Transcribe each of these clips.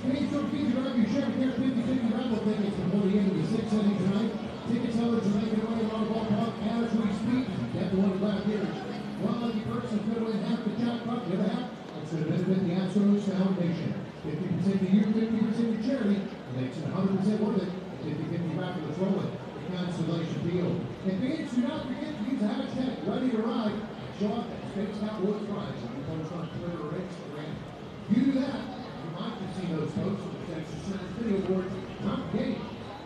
Please don't forget to grab your Chevy Care 50/50 raffle tickets before the end of the sixth inning tonight. Ticket sellers are making away around the ballpark as we speak. Get the one back here. One lucky person is going to win half the jackpot. The other half, that's going to benefit the Astros Foundation. 50% to you, 50% to charity. It makes it 100% worth it. 50/50 raffle is rolling. The Constellation Field. And fans, do not forget to use the hashtag Ready to Ride. Show up at Space Scott Woods Rides. You can post on Twitter or Instagram. You do that, you might have seen those posts of the Texas Senate Video Awards. Top game.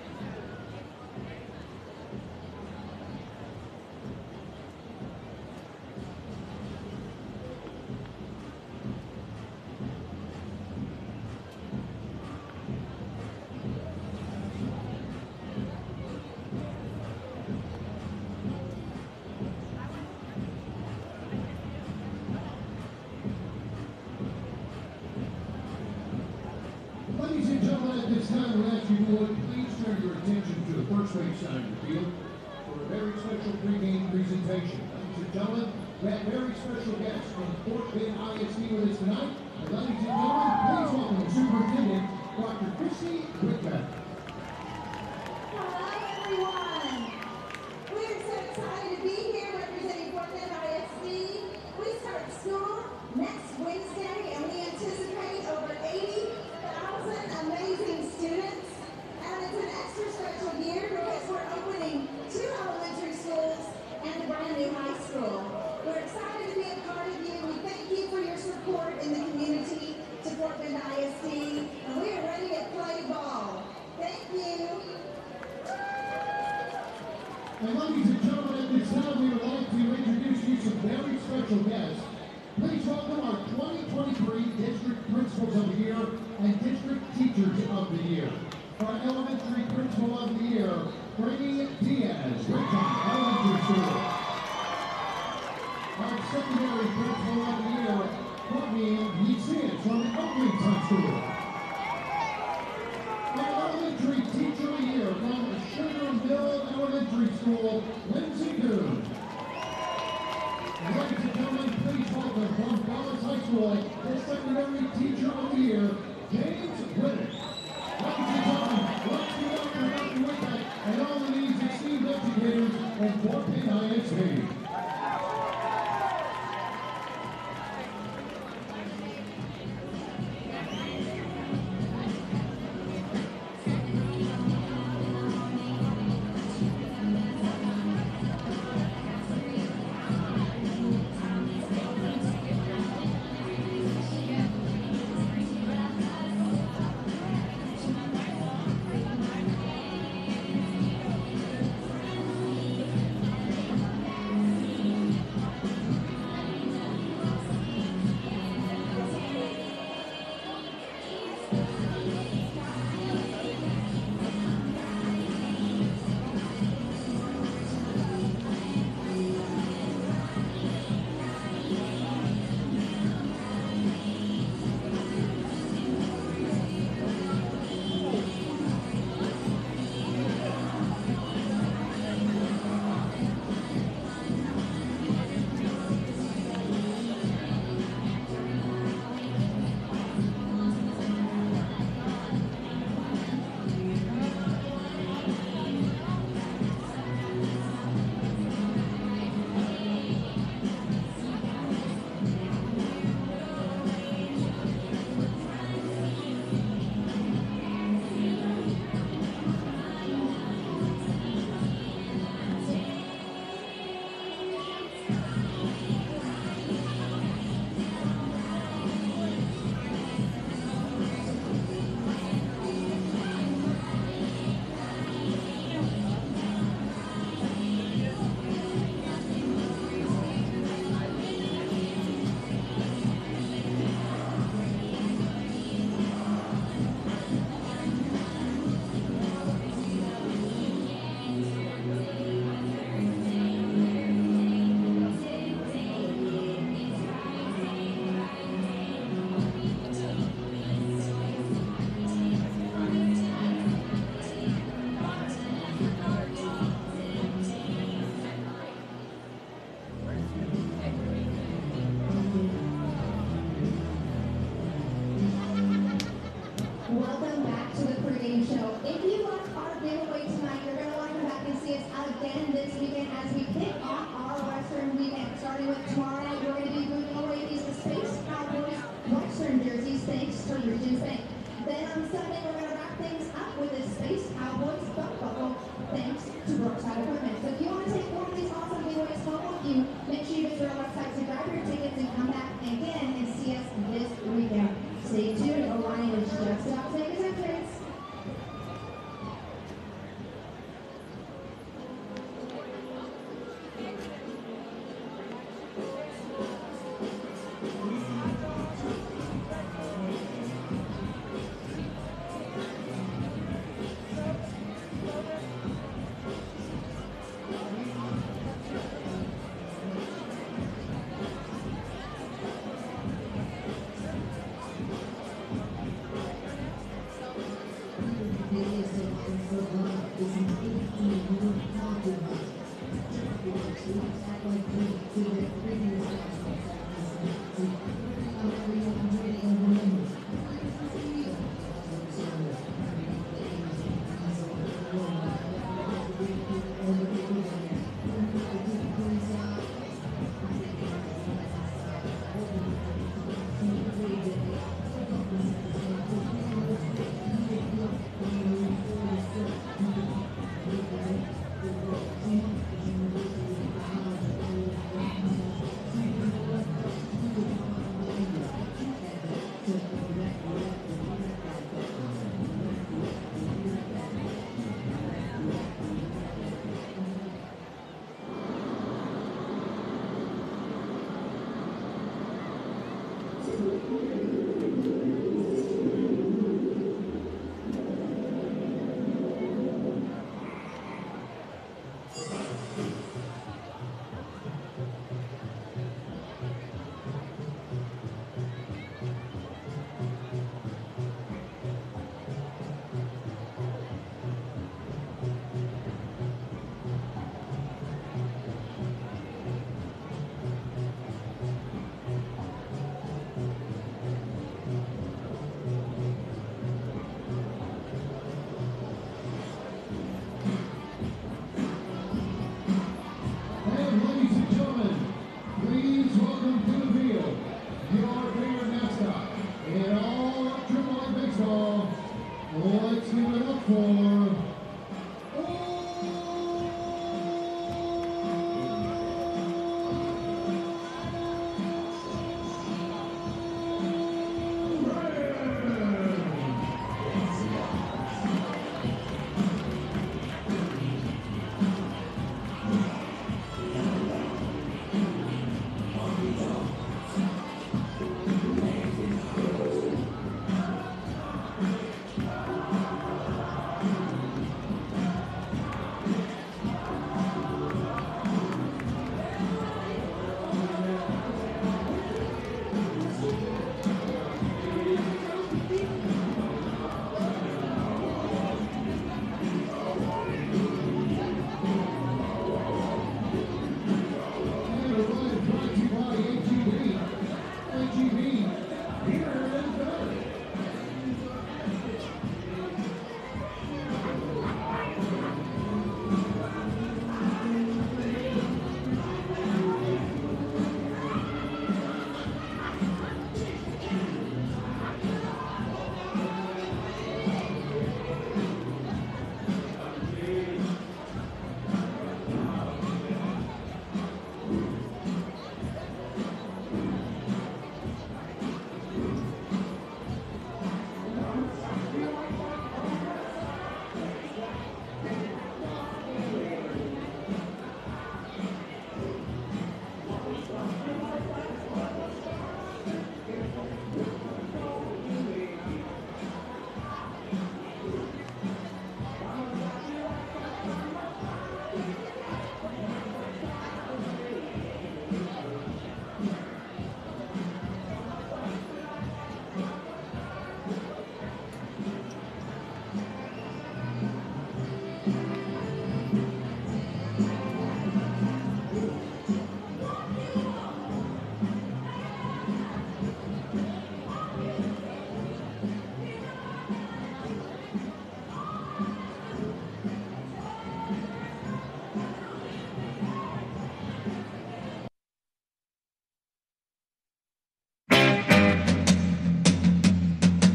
Ladies and gentlemen, at this time, we ask you would please turn your attention to the first base side of the field for a very special pregame presentation. Ladies and gentlemen, we have very special guests from Fort Bend ISD with us tonight. And ladies and gentlemen, please welcome the Superintendent, Dr. Christy Whitbeck. Hello, everyone. We're so excited to be here representing Fort Bend ISD. We start school next Wednesday, and we anticipate over 80,000 amazing students. And it's an extra special year because we're opening 2 elementary schools and a brand new high school. We're excited to be a part of you. We thank you for your support in the community to Fort Bend ISD, and we are ready to play ball. Thank you. And ladies and gentlemen, at this time, we would like to introduce you some very special guests. Please welcome our 2023 District Principals of the Year and District Teachers of the Year. Our Elementary Principal of the Year, Brady Diaz, Rincon Elementary School. Our Secondary Principal of the Year, Courtney Yicias from Oakland High School. Our Elementary Teacher of the Year from Sugar Mill Elementary School, Lindsay Goon. Ladies and gentlemen, please welcome from Dallas High School, the Secondary Teacher of the Year, James Whittick. Ladies and gentlemen, let's give it up for Dr. Whitbeck and all of these esteemed educators at Fort Bend ISD. on Sunday, we're going to wrap things up with a Space Cowboys belt buckle, thanks to Brookside Equipment. So if you want to take one of these awesome giveaways home with you, make sure you visit our website to grab your tickets and come back again and see us this weekend. Stay tuned. Orion is just about to make his entrance.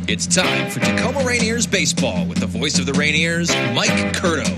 It's time for Tacoma Rainiers baseball with the voice of the Rainiers, Mike Curto.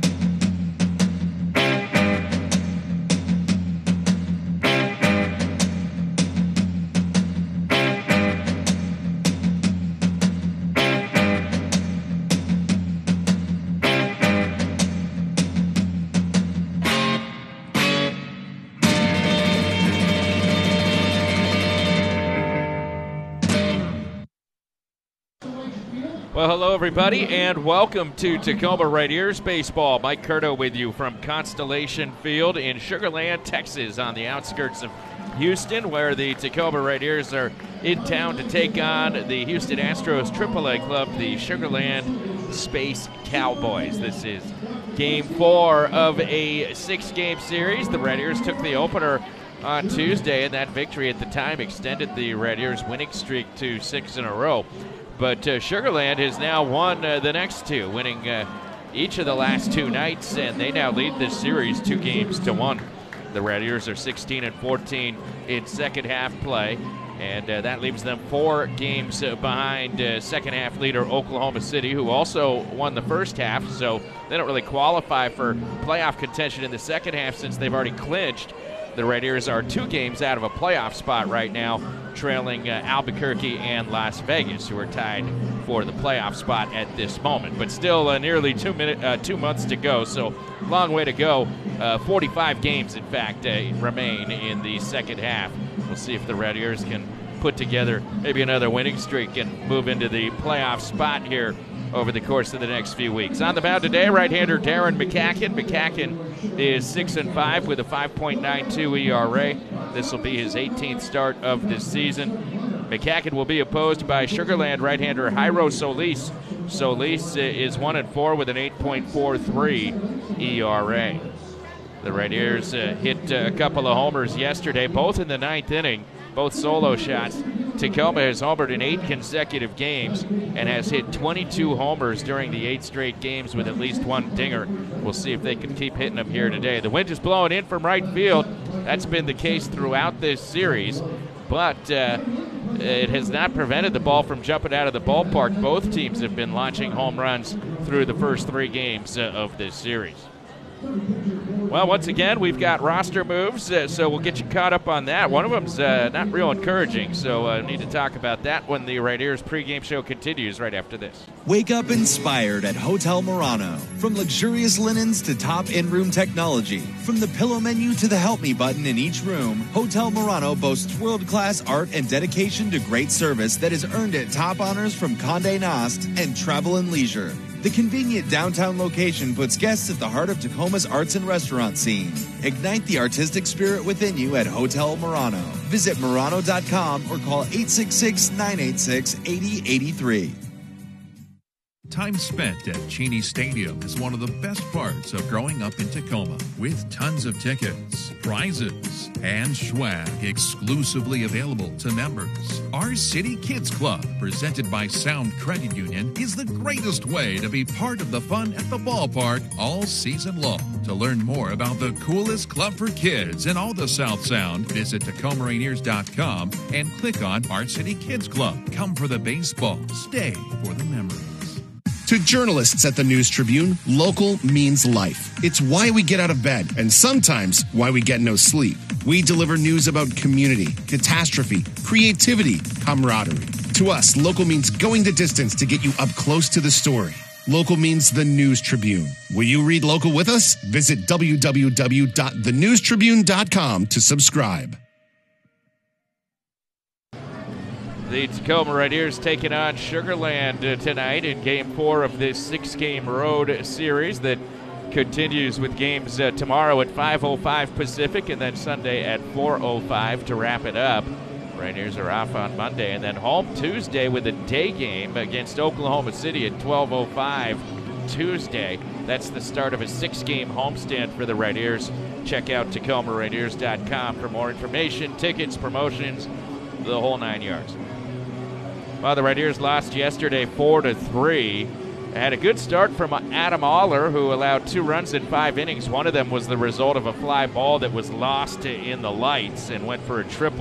Well, hello, everybody, and welcome to Tacoma Rainiers Baseball. Mike Curto with you from Constellation Field in Sugar Land, Texas, on the outskirts of Houston, where the Tacoma Rainiers are in town to take on the Houston Astros AAA club, the Sugar Land Space Cowboys. This is Game 4 of a 6-game series. The Rainiers took the opener on Tuesday, and that victory at the time extended the Rainiers' winning streak to 6 in a row. But Sugar Land has now won the next two, winning each of the last two nights, and they now lead this series 2-1. The Rainiers are 16-14 in second half play, and that leaves them 4 games behind second half leader Oklahoma City, who also won the first half, so they don't really qualify for playoff contention in the second half since they've already clinched. The Rainiers are 2 games out of a playoff spot right now, trailing Albuquerque and Las Vegas, who are tied for the playoff spot at this moment. But still nearly 2 months to go, so long way to go. 45 games, in fact, remain in the second half. We'll see if the Rainiers can put together maybe another winning streak and move into the playoff spot here over the course of the next few weeks. On the mound today, right-hander Darren McCacken. McCacken is 6-5 with a 5.92 ERA. This will be his 18th start of this season. McCacken will be opposed by Sugar Land right-hander Jairo Solis. Solis is 1-4 with an 8.43 ERA. The Rainiers hit a couple of homers yesterday, both in the 9th inning, both solo shots. Tacoma has homered in 8 consecutive games and has hit 22 homers during the 8 straight games with at least 1 dinger. We'll see if they can keep hitting them here today. The wind is blowing in from right field. That's been the case throughout this series, but it has not prevented the ball from jumping out of the ballpark. Both teams have been launching home runs through the first 3 games of this series. Well, once again, we've got roster moves, so we'll get you caught up on that. One of them's not real encouraging, so I need to talk about that when the Rainiers pregame show continues right after this. Wake up inspired at Hotel Murano. From luxurious linens to top in-room technology, from the pillow menu to the help me button in each room, Hotel Murano boasts world-class art and dedication to great service that has earned it top honors from Condé Nast and Travel and Leisure. The convenient downtown location puts guests at the heart of Tacoma's arts and restaurant scene. Ignite the artistic spirit within you at Hotel Murano. Visit Murano.com or call 866-986-8083. Time spent at Cheney Stadium is one of the best parts of growing up in Tacoma, with tons of tickets, prizes, and swag exclusively available to members. Our City Kids Club, presented by Sound Credit Union, is the greatest way to be part of the fun at the ballpark all season long. To learn more about the coolest club for kids in all the South Sound, visit TacomaRainiers.com and click on Our City Kids Club. Come for the baseball, stay for the memories. To journalists at the News Tribune, local means life. It's why we get out of bed, and sometimes why we get no sleep. We deliver news about community, catastrophe, creativity, camaraderie. To us, local means going the distance to get you up close to the story. Local means the News Tribune. Will you read local with us? Visit www.thenewstribune.com to subscribe. The Tacoma Rainiers taking on Sugar Land tonight in Game 4 of this 6-game road series that continues with games tomorrow at 5:05 Pacific and then Sunday at 4:05 to wrap it up. Rainiers are off on Monday and then home Tuesday with a day game against Oklahoma City at 12:05 Tuesday. That's the start of a 6-game homestand for the Rainiers. Check out TacomaRainiers.com for more information, tickets, promotions, the whole 9 yards. Well, the Rainiers lost yesterday 4-3. Had a good start from Adam Aller, who allowed 2 runs in 5 innings. One of them was the result of a fly ball that was lost in the lights and went for a triple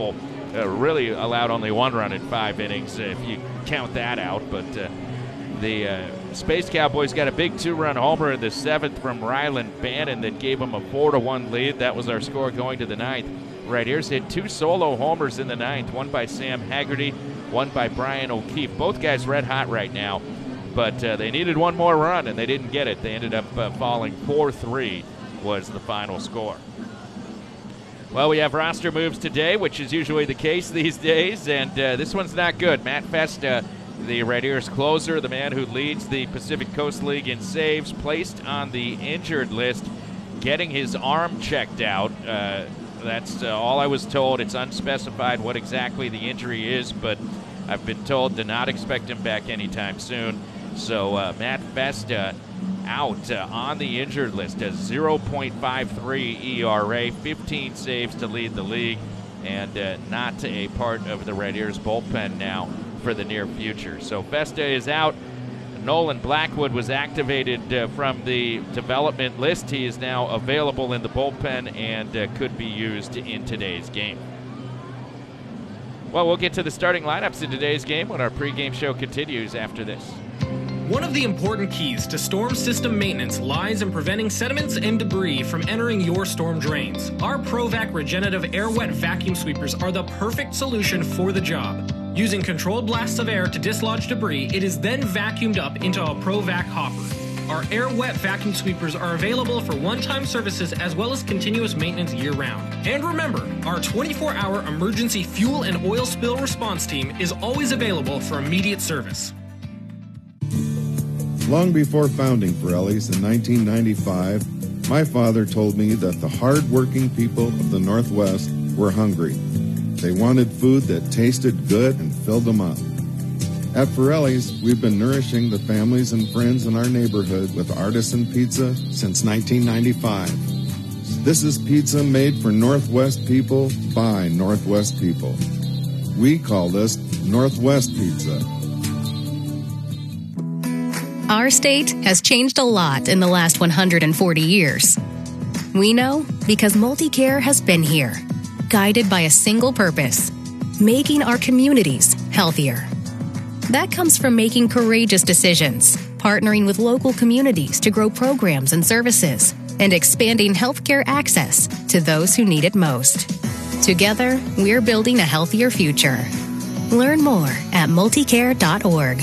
really allowed only 1 run in 5 innings if you count that out. But the Space Cowboys got a big 2-run homer in the 7th from Ryland Bannon that gave them a 4-1 lead. That was our score going to the 9th. Right here's hit 2 solo homers in the 9th, one by Sam Haggerty, one by Brian O'Keefe. Both guys red hot right now, but they needed 1 more run, and they didn't get it. They ended up falling 4-3 was the final score. Well, we have roster moves today, which is usually the case these days, and this one's not good. Matt Festa, the Red Ears closer, the man who leads the Pacific Coast League in saves, placed on the injured list, getting his arm checked out. That's all I was told. It's unspecified what exactly the injury is, but I've been told to not expect him back anytime soon. So Matt Festa out on the injured list, a 0.53 ERA, 15 saves to lead the league, and not a part of the Red Ears bullpen now for the near future. So Festa is out. Nolan Blackwood was activated from the development list. He is now available in the bullpen and could be used in today's game. Well, we'll get to the starting lineups in today's game when our pregame show continues after this. One of the important keys to storm system maintenance lies in preventing sediments and debris from entering your storm drains. Our ProVac Regenerative Air Wet Vacuum Sweepers are the perfect solution for the job. Using controlled blasts of air to dislodge debris, it is then vacuumed up into a ProVac hopper. Our Air Wet Vacuum Sweepers are available for one-time services as well as continuous maintenance year-round. And remember, our 24-hour emergency fuel and oil spill response team is always available for immediate service. Long before founding Pirelli's in 1995, my father told me that the hard-working people of the Northwest were hungry. They wanted food that tasted good and filled them up. At Pirelli's, we've been nourishing the families and friends in our neighborhood with artisan pizza since 1995. This is pizza made for Northwest people by Northwest people. We call this Northwest Pizza. Our state has changed a lot in the last 140 years. We know because MultiCare has been here, guided by a single purpose, making our communities healthier. That comes from making courageous decisions, partnering with local communities to grow programs and services, and expanding healthcare access to those who need it most. Together, we're building a healthier future. Learn more at multicare.org.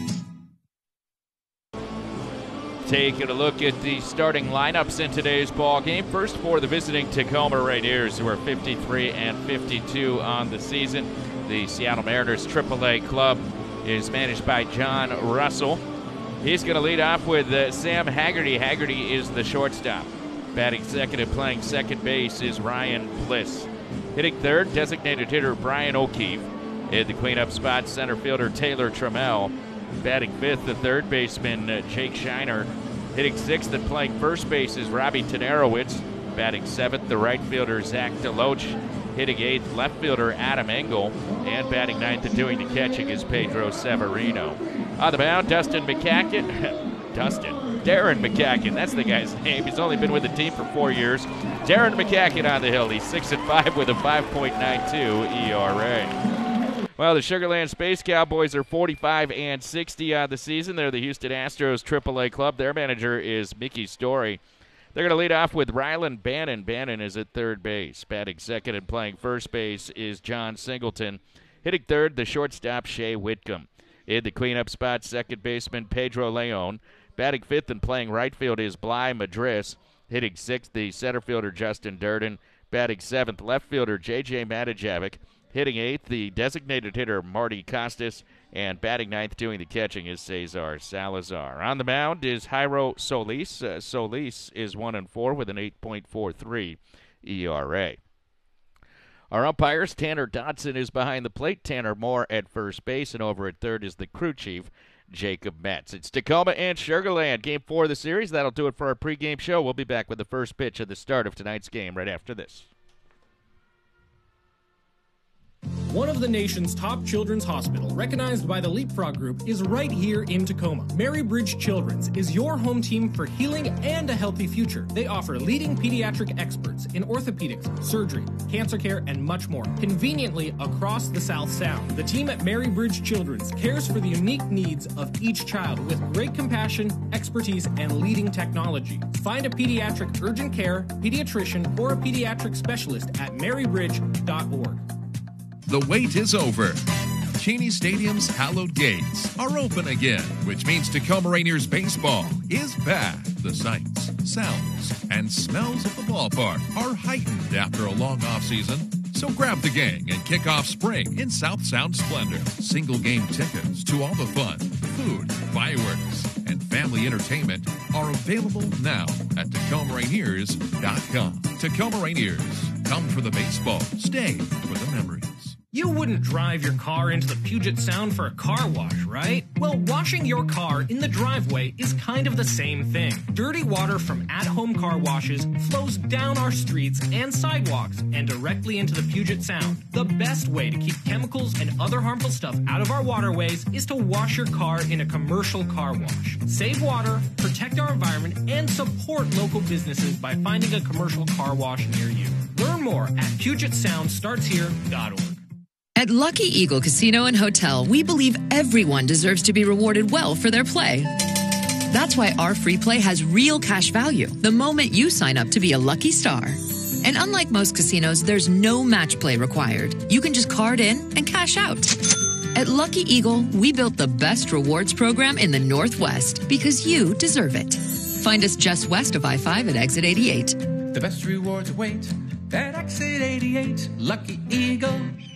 Taking a look at the starting lineups in today's ball game. First for the visiting Tacoma Red Ears, who are 53-52 on the season. The Seattle Mariners AAA club is managed by John Russell. He's going to lead off with Sam Haggerty. Haggerty is the shortstop. Batting second and playing second base is Ryan Bliss. Hitting third, designated hitter Brian O'Keefe. In the cleanup spot, center fielder Taylor Trammell. Batting fifth, the third baseman Jake Shiner. Hitting sixth and playing first base is Robbie Tenarowitz. Batting seventh, the right fielder Zach DeLoach. Hitting eighth, left fielder Adam Engel. And batting ninth and doing the catching is Pedro Severino. On the mound, Darren McCacken, that's the guy's name. He's only been with the team for 4 years. Darren McCacken on the hill. He's 6-5 with a 5.92 ERA. Well, the Sugar Land Space Cowboys are 45-60 on the season. They're the Houston Astros AAA club. Their manager is Mickey Story. They're going to lead off with Ryland Bannon. Bannon is at third base. Batting second and playing first base is John Singleton. Hitting third, the shortstop Shea Whitcomb. In the cleanup spot, second baseman Pedro Leon. Batting fifth and playing right field is Bly Madris. Hitting sixth, the center fielder Justin Durden. Batting seventh, left fielder J.J. Matajevic. Hitting eighth, the designated hitter Marty Costas. And batting ninth, doing the catching, is Cesar Salazar. On the mound is Jairo Solis. Solis is 1-4 with an 8.43 ERA. Our umpires, Tanner Dodson is behind the plate. Tanner Moore at first base. And over at third is the crew chief, Jacob Metz. It's Tacoma and Sugar Land, Game 4 of the series. That'll do it for our pregame show. We'll be back with the first pitch at the start of tonight's game right after this. One of the nation's top children's hospital, recognized by the Leapfrog Group, is right here in Tacoma. Mary Bridge Children's is your home team for healing and a healthy future. They offer leading pediatric experts in orthopedics, surgery, cancer care, and much more, conveniently across the South Sound. The team at Mary Bridge Children's cares for the unique needs of each child with great compassion, expertise, and leading technology. Find a pediatric urgent care, pediatrician, or a pediatric specialist at marybridge.org. The wait is over. Cheney Stadium's hallowed gates are open again, which means Tacoma Rainiers baseball is back. The sights, sounds, and smells of the ballpark are heightened after a long offseason. So grab the gang and kick off spring in South Sound splendor. Single game tickets to all the fun, food, fireworks, and family entertainment are available now at TacomaRainiers.com. Tacoma Rainiers, come for the baseball, stay for the memories. You wouldn't drive your car into the Puget Sound for a car wash, right? Well, washing your car in the driveway is kind of the same thing. Dirty water from at-home car washes flows down our streets and sidewalks and directly into the Puget Sound. The best way to keep chemicals and other harmful stuff out of our waterways is to wash your car in a commercial car wash. Save water, protect our environment, and support local businesses by finding a commercial car wash near you. Learn more at PugetSoundStartsHere.org. At Lucky Eagle Casino and Hotel, we believe everyone deserves to be rewarded well for their play. That's why our free play has real cash value the moment you sign up to be a lucky star. And unlike most casinos, there's no match play required. You can just card in and cash out. At Lucky Eagle, we built the best rewards program in the Northwest because you deserve it. Find us just west of I-5 at Exit 88. The best rewards await at Exit 88. Lucky Eagle.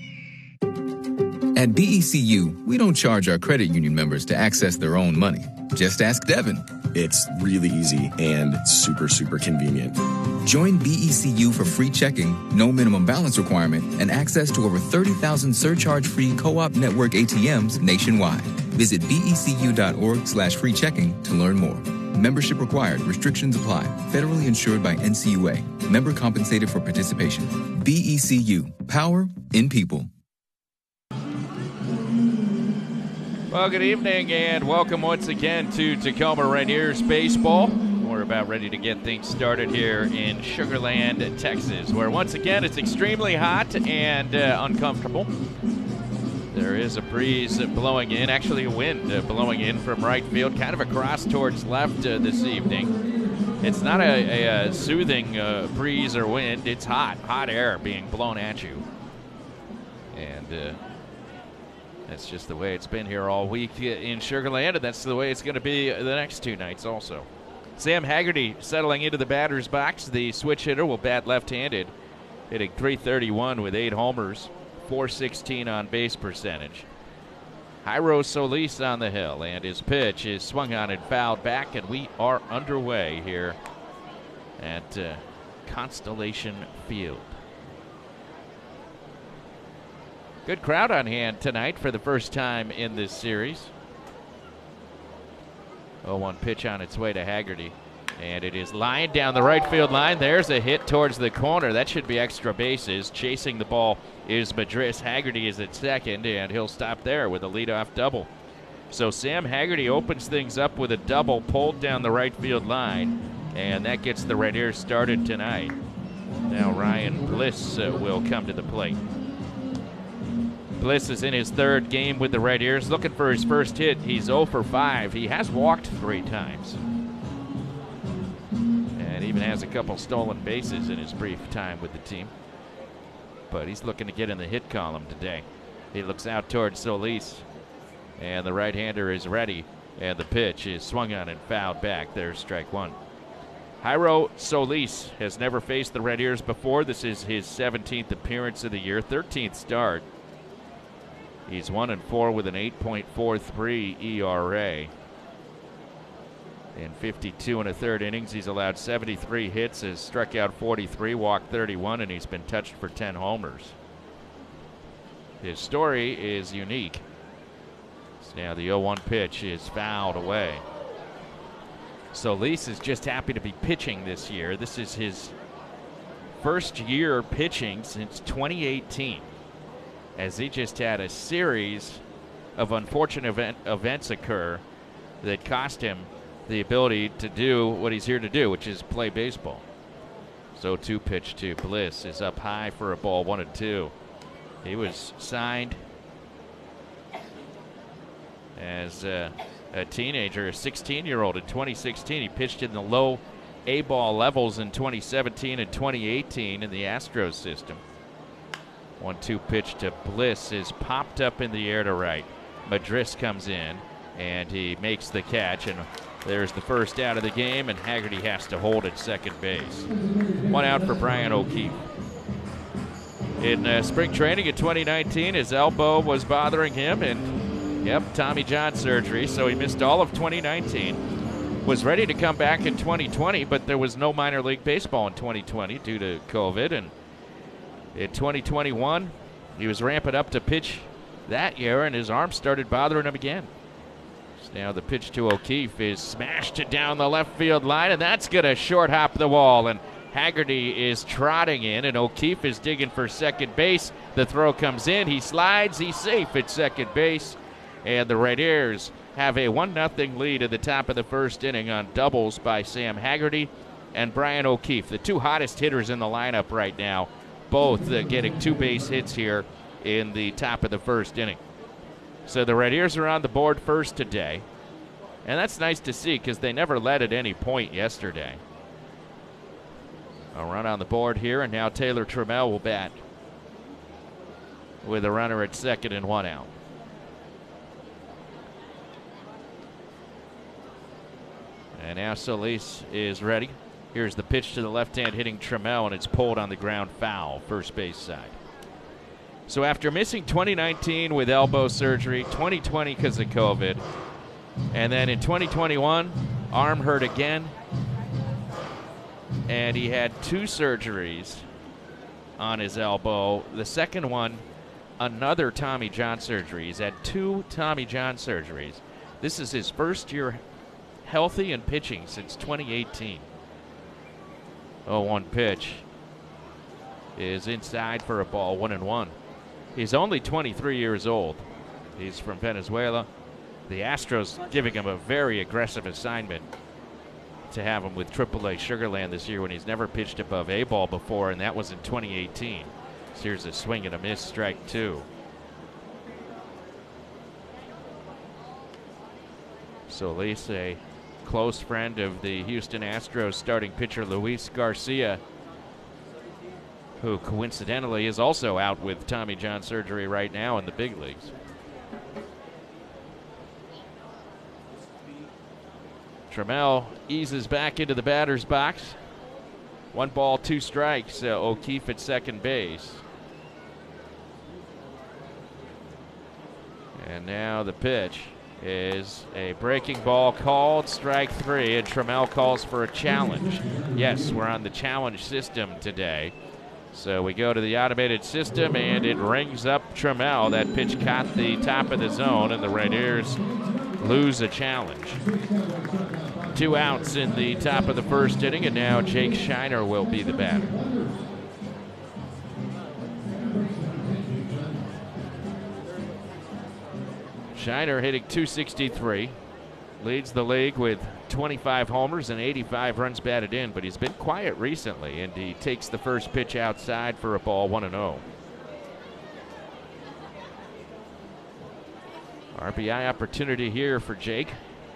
At BECU, we don't charge our credit union members to access their own money. Just ask Devin. It's really easy and super, super convenient. Join BECU for free checking, no minimum balance requirement, and access to over 30,000 surcharge-free co-op network ATMs nationwide. Visit becu.org/free checking to learn more. Membership required. Restrictions apply. Federally insured by NCUA. Member compensated for participation. BECU. Power in people. Well, good evening and welcome once again to Tacoma Rainiers Baseball. We're about ready to get things started here in Sugar Land, Texas, where once again it's extremely hot and uncomfortable. There is a breeze blowing in, actually a wind blowing in from right field, kind of across towards left this evening. It's not a soothing breeze or wind, it's hot air being blown at you. And that's just the way it's been here all week in Sugar Land, and that's the way it's going to be the next two nights also. Sam Haggerty settling into the batter's box. The switch hitter will bat left-handed, hitting .331 with 8 homers, .416 on base percentage. Jairo Solis on the hill, and his pitch is swung on and fouled back, and we are underway here at Constellation Field. Good crowd on hand tonight for the first time in this series. 0-1 pitch on its way to Haggerty. And it is lined down the right field line. There's a hit towards the corner. That should be extra bases. Chasing the ball is Madris. Haggerty is at second, and he'll stop there with a leadoff double. So Sam Haggerty opens things up with a double pulled down the right field line, and that gets the Rainiers started tonight. Now Ryan Bliss will come to the plate. Bliss is in his third game with the Rainiers, looking for his first hit. He's 0 for 5. He has walked 3 times. And even has a couple stolen bases in his brief time with the team. But he's looking to get in the hit column today. He looks out towards Solis. And the right-hander is ready. And the pitch is swung on and fouled back. There's strike 1. Jairo Solis has never faced the Rainiers before. This is his 17th appearance of the year, 13th start. He's 1-4 with an 8.43 ERA. In 52 1/3 innings, he's allowed 73 hits, has struck out 43, walked 31, and he's been touched for 10 homers. His story is unique. So now the 0-1 pitch is fouled away. Solis is just happy to be pitching this year. This is his first year pitching since 2018. as he just had a series of unfortunate events occur that cost him the ability to do what he's here to do, which is play baseball. So 2 pitch to Bliss is up high for a ball, 1-2. He was signed as a teenager, a 16-year-old in 2016. He pitched in the low A-ball levels in 2017 and 2018 in the Astros system. 1-2 pitch to Bliss is popped up in the air to right. Madris comes in, and he makes the catch, and there's the first out of the game, and Haggerty has to hold at second base. 1 out for Brian O'Keefe. In spring training in 2019, his elbow was bothering him, and Tommy John surgery, so he missed all of 2019. Was ready to come back in 2020, but there was no minor league baseball in 2020 due to COVID, and in 2021, he was ramping up to pitch that year, and his arm started bothering him again. Now the pitch to O'Keefe is smashed down the left field line, and that's going to short hop the wall. And Haggerty is trotting in, and O'Keefe is digging for second base. The throw comes in. He slides. He's safe at second base. And the Rainiers have a 1-0 lead at the top of the first inning on doubles by Sam Haggerty and Brian O'Keefe, the 2 hottest hitters in the lineup right now, both getting 2 base hits here in the top of the first inning. So the Rainiers are on the board first today, and that's nice to see because they never led at any point yesterday. A run on the board here, and now Taylor Trammell will bat with a runner at second and 1 out. And now Solis is ready. Here's the pitch to the left-hand hitting Trammell, and it's pulled on the ground foul, first base side. So after missing 2019 with elbow surgery, 2020 because of COVID, and then in 2021, arm hurt again, and he had 2 surgeries on his elbow. The second one, another Tommy John surgery. He's had 2 Tommy John surgeries. This is his first year healthy and pitching since 2018. 0-1 pitch is inside for a ball, 1-1. He's only 23 years old. He's from Venezuela. The Astros giving him a very aggressive assignment to have him with AAA Sugar Land this year when he's never pitched above A ball before, and that was in 2018. So here's a swing and a miss, strike 2. Solis, a close friend of the Houston Astros starting pitcher Luis Garcia, who coincidentally is also out with Tommy John surgery right now in the big leagues. Trammell eases back into the batter's box. 1 ball, 2 strikes. O'Keefe at second base. And now the pitch is a breaking ball called, strike 3, and Trammell calls for a challenge. Yes, we're on the challenge system today. So we go to the automated system, and it rings up Trammell. That pitch caught the top of the zone, and the Rainiers lose a challenge. 2 outs in the top of the first inning, and now Jake Shiner will be the batter. Shiner hitting .263, leads the league with 25 homers and 85 runs batted in, but he's been quiet recently, and he takes the first pitch outside for a ball, 1-0. RBI opportunity here for Jake.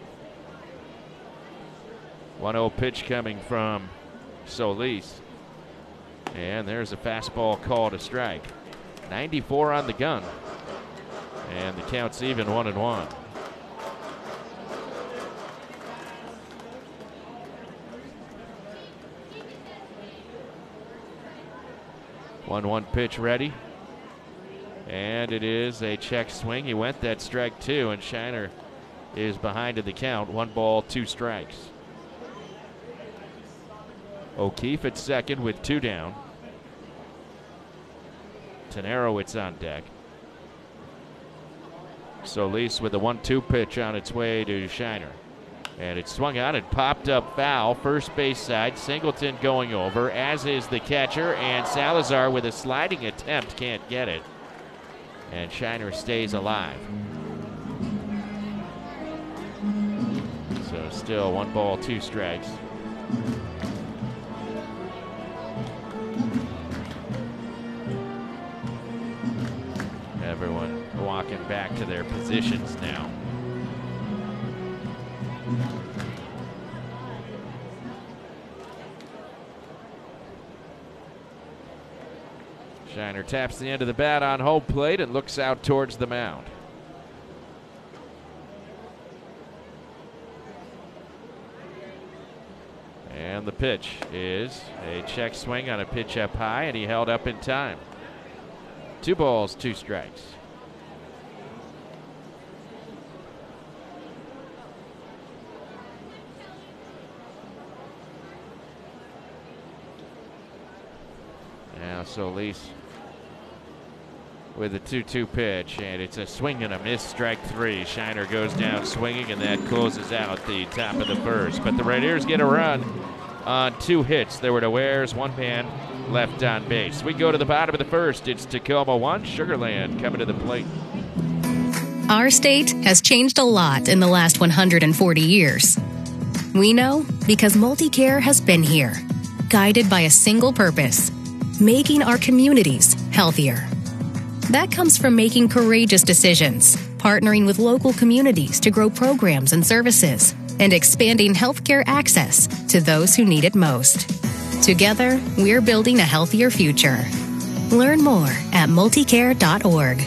1-0 pitch coming from Solis. And there's a fastball called a strike. 94 on the gun. And the count's even, 1-1. One pitch ready. And it is a check swing. He went that strike 2, and Shiner is behind in the count. 1 ball, 2 strikes. O'Keefe at second with 2 down. Tenarowitz on deck. Solis with a 1-2 pitch on its way to Shiner. And it swung out and popped up foul. First base side, Singleton going over, as is the catcher, and Salazar with a sliding attempt can't get it. And Shiner stays alive. So still 1 ball, 2 strikes. Everyone walking back to their positions now. Shiner taps the end of the bat on home plate and looks out towards the mound. And the pitch is a check swing on a pitch up high, and he held up in time. 2 balls, 2 strikes. Now Solis with a 2-2 pitch, and it's a swing and a miss, strike 3. Shiner goes down swinging, and that closes out the top of the first. But the Rainiers get a run on 2 hits. There were no errors, 1 man left on base. We go to the bottom of the first. It's Tacoma 1, Sugar Land coming to the plate. Our state has changed a lot in the last 140 years. We know because MultiCare has been here, guided by a single purpose: making our communities healthier. That comes from making courageous decisions, partnering with local communities to grow programs and services, and expanding healthcare access to those who need it most. Together, we're building a healthier future. Learn more at multicare.org.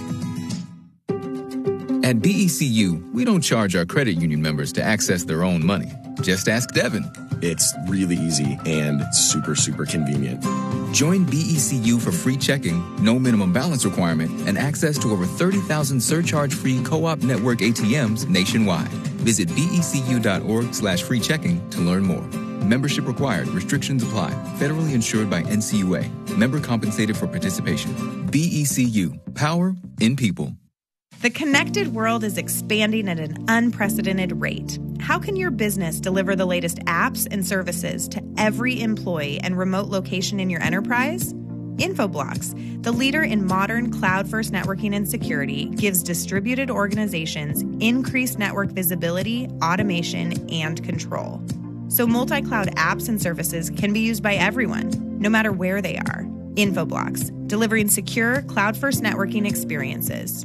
At BECU, we don't charge our credit union members to access their own money. Just ask Devin. It's really easy and super, super convenient. Join BECU for free checking, no minimum balance requirement, and access to over 30,000 surcharge-free co-op network ATMs nationwide. Visit becu.org/free checking to learn more. Membership required. Restrictions apply. Federally insured by NCUA. Member compensated for participation. BECU. Power in people. The connected world is expanding at an unprecedented rate. How can your business deliver the latest apps and services to every employee and remote location in your enterprise? Infoblox, the leader in modern cloud-first networking and security, gives distributed organizations increased network visibility, automation, and control. So multi-cloud apps and services can be used by everyone, no matter where they are. Infoblox, delivering secure cloud-first networking experiences.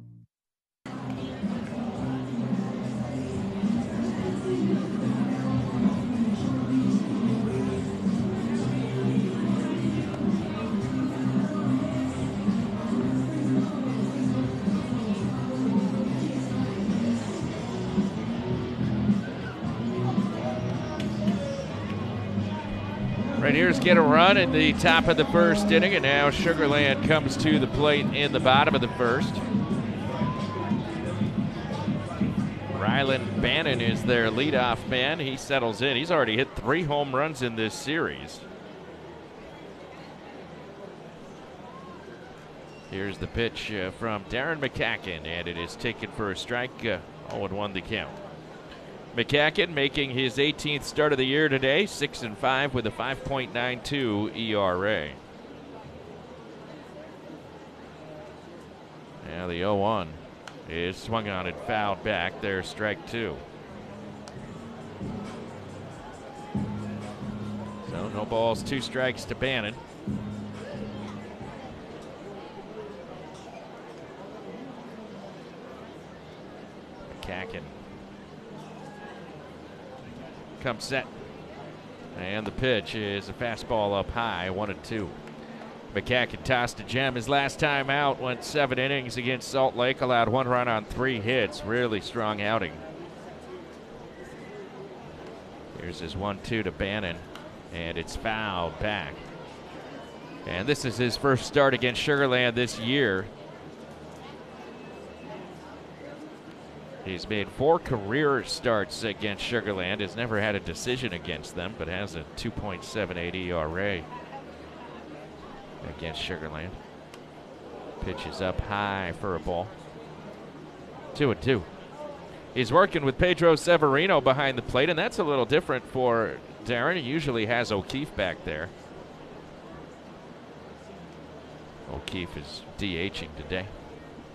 Rainiers get a run in the top of the first inning, and now Sugar Land comes to the plate in the bottom of the first. Rylan Bannon is their leadoff man. He settles in. He's already hit 3 home runs in this series. Here's the pitch from Darren McCacken, and it is taken for a strike. 0-1 the count. McCacken making his 18th start of the year today, 6-5 with a 5.92 ERA. Now the 0-1 is swung on and fouled back. There's strike 2. So no balls, 2 strikes to Bannon. McCacken comes set, and the pitch is a fastball up high, 1-2. McCacken tossed a gem his last time out, went 7 innings against Salt Lake, allowed 1 run on 3 hits. Really strong outing. Here's his 1-2 to Bannon, and it's fouled back. And this is his first start against Sugar Land this year. He's made 4 career starts against Sugar Land. Has never had a decision against them, but has a 2.78 ERA against Sugar Land. Pitch is up high for a ball. 2-2. He's working with Pedro Severino behind the plate, and that's a little different for Darren. He usually has O'Keefe back there. O'Keefe is DHing today.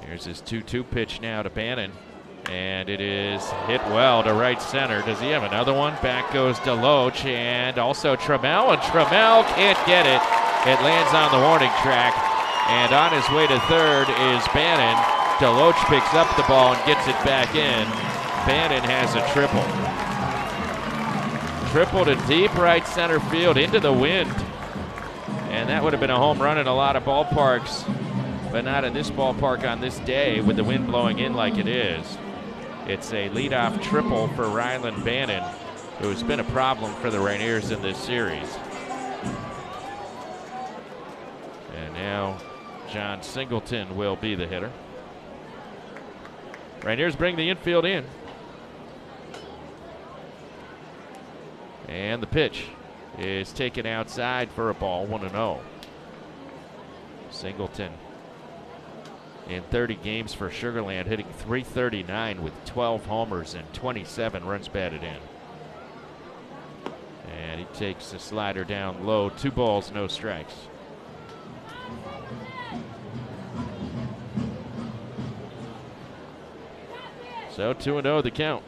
Here's his 2-2 pitch now to Bannon. And it is hit well to right center. Does he have another one? Back goes DeLoach and also Trammell. And Trammell can't get it. It lands on the warning track. And on his way to third is Bannon. DeLoach picks up the ball and gets it back in. Bannon has a triple. Triple to deep right center field into the wind. And that would have been a home run in a lot of ballparks, but not in this ballpark on this day with the wind blowing in like it is. It's a leadoff triple for Rylan Bannon, who's been a problem for the Rainiers in this series. And now John Singleton will be the hitter. Rainiers bring the infield in. And the pitch is taken outside for a ball, 1-0. Singleton in 30 games for Sugar Land, hitting .339 with 12 homers and 27 runs batted in. And he takes a slider down low, 2 balls, no strikes. So 2-0 the count.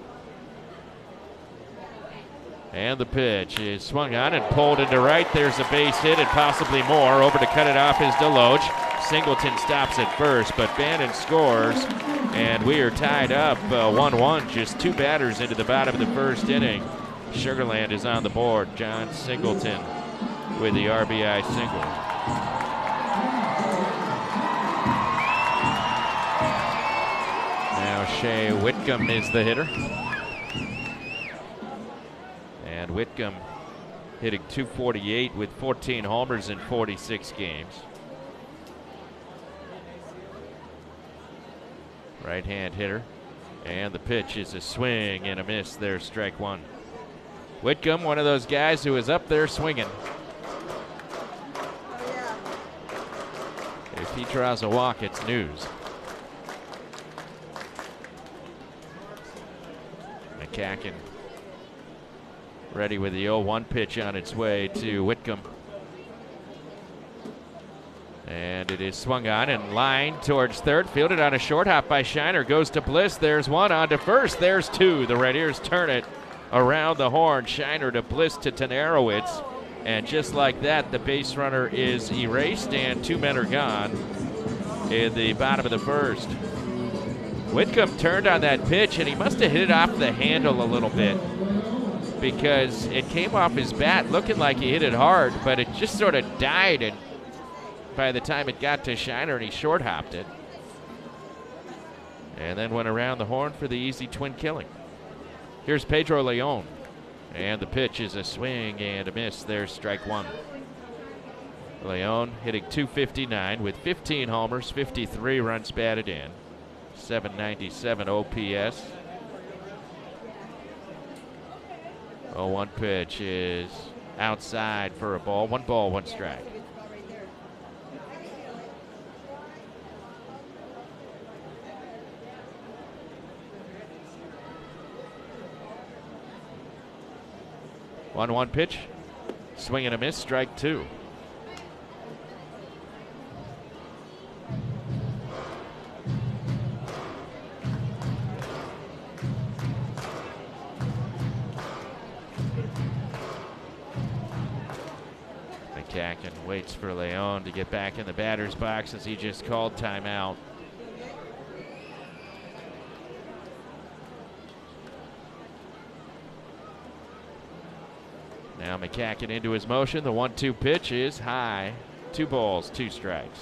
And the pitch is swung on and pulled into right. There's a base hit and possibly more. Over to cut it off is DeLoach. Singleton stops at first, but Bannon scores, and we are tied up 1-1. Just 2 batters into the bottom of the first inning. Sugar Land is on the board. John Singleton with the RBI single. Now Shea Whitcomb is the hitter. And Whitcomb hitting .248 with 14 homers in 46 games. Right-hand hitter. And the pitch is a swing and a miss. There's strike 1. Whitcomb, one of those guys who is up there swinging. If he draws a walk, it's news. McCacken ready with the 0-1 pitch on its way to Whitcomb. And it is swung on and lined towards third. Fielded on a short hop by Shiner. Goes to Bliss. There's 1 on to first. There's 2. The Rainiers turn it around the horn. Shiner to Bliss to Tanarowitz. And just like that, the base runner is erased and 2 men are gone in the bottom of the first. Whitcomb turned on that pitch and he must have hit it off the handle a little bit, because it came off his bat looking like he hit it hard, but it just sort of died, and by the time it got to Shiner, and he short hopped it. And then went around the horn for the easy twin killing. Here's Pedro Leon. And the pitch is a swing and a miss. There's strike 1. Leon hitting .259 with 15 homers, 53 runs batted in, .797 OPS. 0-1 pitch is outside for a ball. 1 ball, 1 strike. One pitch, swing and a miss, strike 2. McCacken waits for Leon to get back in the batter's box as he just called timeout. Now McCacken into his motion. The 1-2 pitch is high. 2 balls, 2 strikes.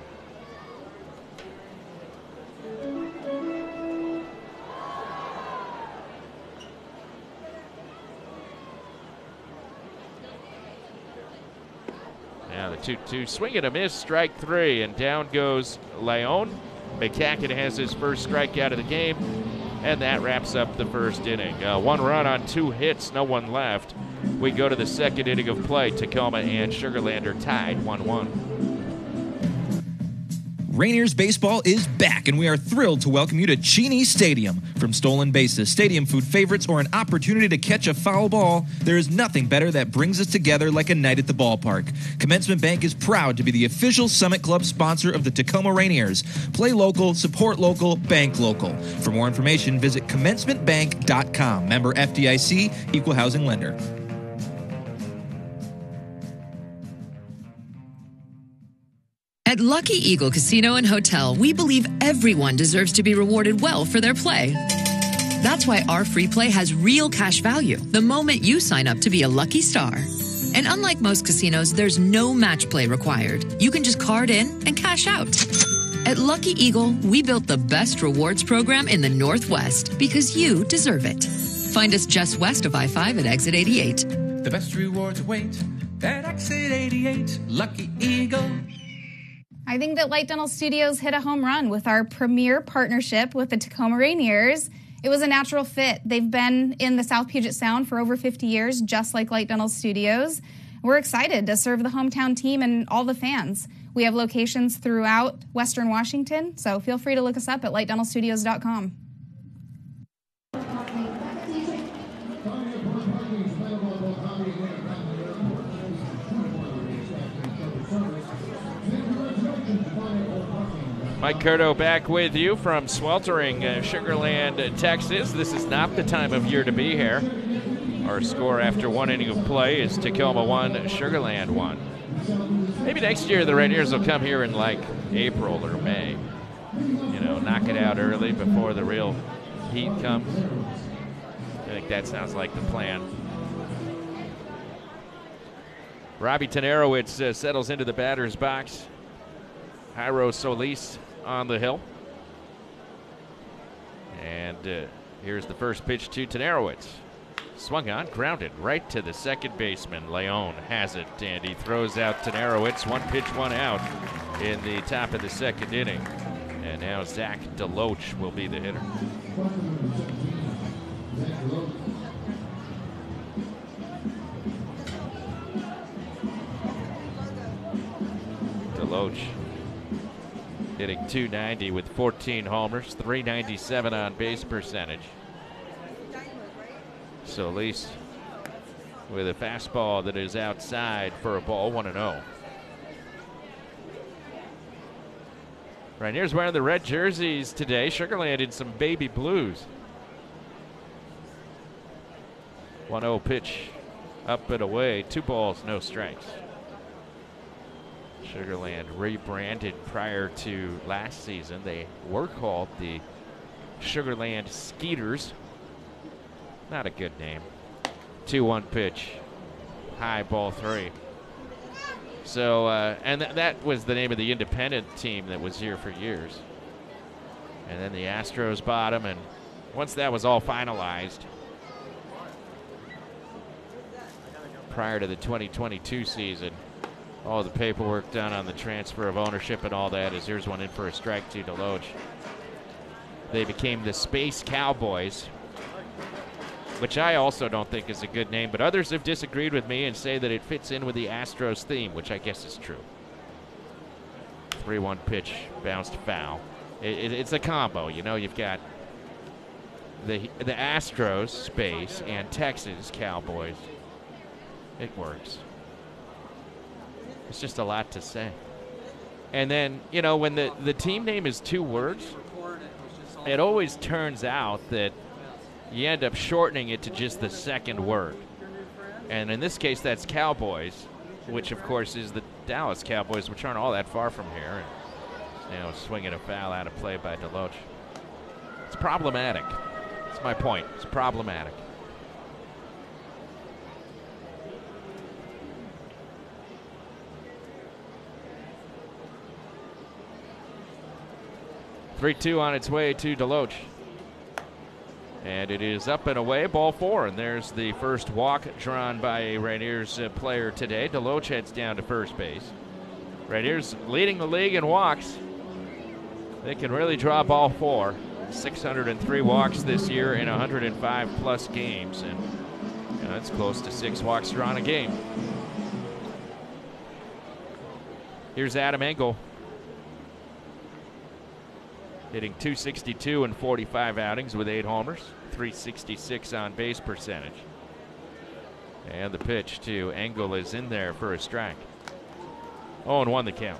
Now the 2-2 swing and a miss, strike 3, and down goes Leon. McCacken has his first strikeout of the game, and that wraps up the first inning. 1 run on 2 hits, no one left. We go to the second inning of play. Tacoma and Sugar Land are tied 1-1. Rainiers baseball is back, and we are thrilled to welcome you to Cheney Stadium. From stolen bases, stadium food favorites, or an opportunity to catch a foul ball, there is nothing better that brings us together like a night at the ballpark. Commencement Bank is proud to be the official Summit Club sponsor of the Tacoma Rainiers. Play local, support local, bank local. For more information, visit commencementbank.com. Member FDIC, Equal Housing Lender. At Lucky Eagle Casino and Hotel, we believe everyone deserves to be rewarded well for their play. That's why our free play has real cash value the moment you sign up to be a lucky star. And unlike most casinos, there's no match play required. You can just card in and cash out. At Lucky Eagle, we built the best rewards program in the Northwest because you deserve it. Find us just west of I-5 at exit 88. The best rewards await at exit 88. Lucky Eagle. I think that Light Dental Studios hit a home run with our premier partnership with the Tacoma Rainiers. It was a natural fit. They've been in the South Puget Sound for over 50 years, just like Light Dental Studios. We're excited to serve the hometown team and all the fans. We have locations throughout Western Washington, so feel free to look us up at lightdentalstudios.com. Mike Curto back with you from sweltering Sugarland, Texas. This is not the time of year to be here. Our score after one inning of play is Tacoma 1, Sugarland 1. Maybe next year the Rainiers will come here in like April or May. You know, knock it out early before the real heat comes. I think that sounds like the plan. Robbie Tenarowitz settles into the batter's box. Jairo Solis on the hill. And here's the first pitch to Tenarowitz. Swung on, grounded right to the second baseman. Leon has it, and he throws out Tenarowitz. One pitch, one out in the top of the second inning. And now Zach Deloach will be the hitter. Deloach hitting .290 with 14 homers, .397 on base percentage. Solis with a fastball that is outside for a ball, 1-0. Rainiers wearing the red jerseys today. Sugarland in some baby blues. 1-0 pitch up and away. 2 balls, no strikes. Sugarland rebranded prior to last season. They were called the Sugarland Skeeters. Not a good name. 2-1 pitch. High, ball 3. So, and that was the name of the independent team that was here for years. And then the Astros bought them, and once that was all finalized, prior to the 2022 season, all the paperwork done on the transfer of ownership and all that is here's one in for a strike to Deloach. They became the Space Cowboys, which I also don't think is a good name, but others have disagreed with me and say that it fits in with the Astros theme, which I guess is true. 3-1 pitch, bounced foul. It's a combo, you know. You've got the Astros, Space, and Texas Cowboys. It works. It's just a lot to say. And then, you know, when the team name is 2 words, it always turns out that you end up shortening it to just the second word. And in this case, that's Cowboys, which, of course, is the Dallas Cowboys, which aren't all that far from here. And, you know, swinging a foul out of play by Deloach. It's problematic. That's my point. It's problematic. .3-2 on its way to Deloach. And it is up and away, ball 4. And there's the first walk drawn by a Rainiers player today. Deloach heads down to first base. Rainiers leading the league in walks. They can really draw ball 4. 603 walks this year in 105-plus games. And you know, that's close to 6 walks drawn a game. Here's Adam Engel. hitting .262 in 45 outings with 8 homers, .366 on base percentage. And the pitch to Engel is in there for a strike. 0-1 the count.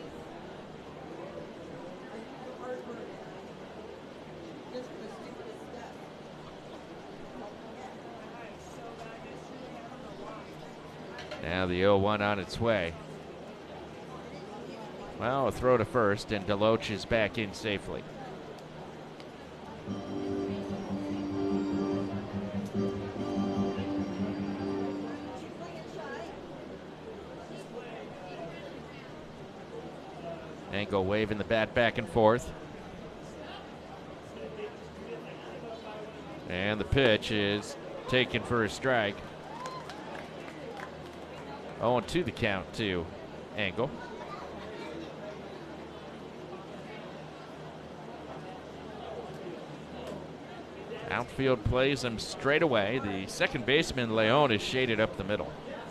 Now the 0-1 on its way. Well, a throw to first, and DeLoach is back in safely. Engel waving the bat back and forth. And the pitch is taken for a strike. 0-2 the count to Engel. Outfield plays him straight away. The second baseman, Leon, is shaded up the middle.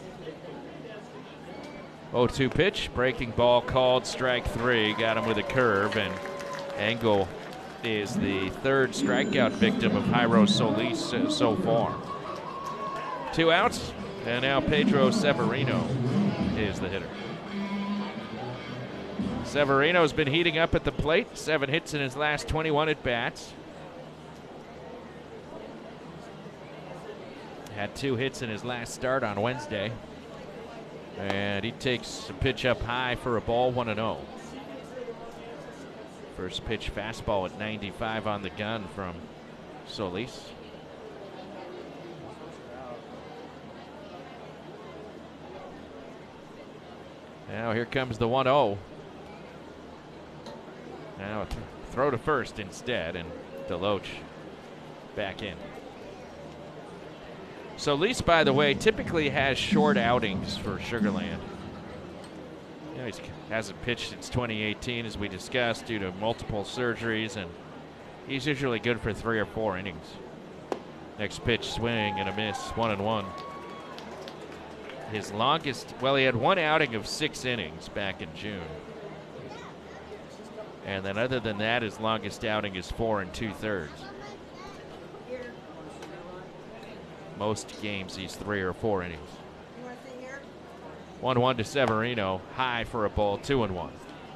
0-2 pitch, breaking ball called, strike 3. Got him with a curve, and Engel is the third strikeout victim of Jairo Solis so far. 2 outs, and now Pedro Severino is the hitter. Severino's been heating up at the plate. 7 hits in his last 21 at-bats. Had 2 hits in his last start on Wednesday. And he takes a pitch up high for a ball, 1-0. First pitch fastball at 95 on the gun from Solis. Now here comes the 1-0. Now a throw to first instead, and DeLoach back in. Solis, by the way, typically has short outings for Sugar Land. You know, he hasn't pitched since 2018, as we discussed, due to multiple surgeries, and he's usually good for 3 or 4 innings. Next pitch, swing and a miss, 1-1. His longest, well, he had 1 outing of 6 innings back in June. And then other than that, his longest outing is 4 2/3. Most games, he's 3 or 4 innings. 1-1 to Severino, high for a ball, 2-1.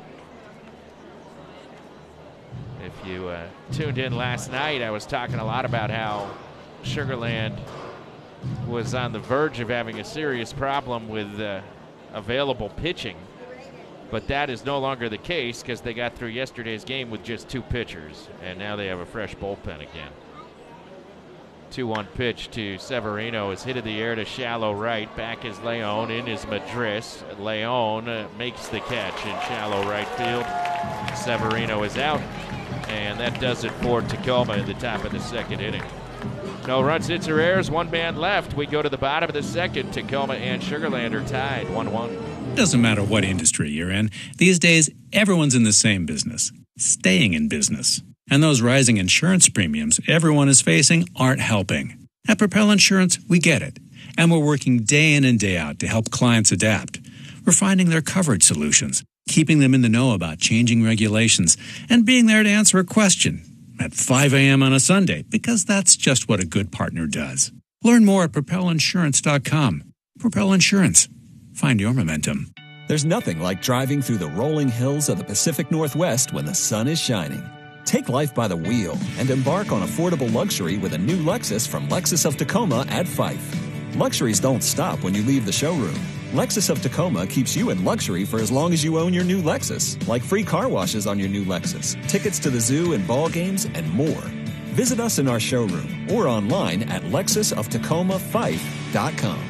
If you tuned in last night, I was talking a lot about how Sugar Land was on the verge of having a serious problem with available pitching. But that is no longer the case because they got through yesterday's game with just 2 pitchers, and now they have a fresh bullpen again. 2-1 pitch to Severino is hit in the air to shallow right. Back is Leon, in is Madris. Leon makes the catch in shallow right field. Severino is out, and that does it for Tacoma in the top of the 2nd inning. No runs, hits, or errors, 1 man left. We go to the bottom of the 2nd. Tacoma and Sugar Land are tied 1-1. Doesn't matter what industry you're in. These days, everyone's in the same business, staying in business. And those rising insurance premiums everyone is facing aren't helping. At Propel Insurance, we get it. And we're working day in and day out to help clients adapt. We're finding their coverage solutions, keeping them in the know about changing regulations, and being there to answer a question at 5 a.m. on a Sunday, because that's just what a good partner does. Learn more at propelinsurance.com. Propel Insurance. Find your momentum. There's nothing like driving through the rolling hills of the Pacific Northwest when the sun is shining. Take life by the wheel and embark on affordable luxury with a new Lexus from Lexus of Tacoma at Fife. Luxuries don't stop when you leave the showroom. Lexus of Tacoma keeps you in luxury for as long as you own your new Lexus, like free car washes on your new Lexus, tickets to the zoo and ball games, and more. Visit us in our showroom or online at lexusoftacoma5.com.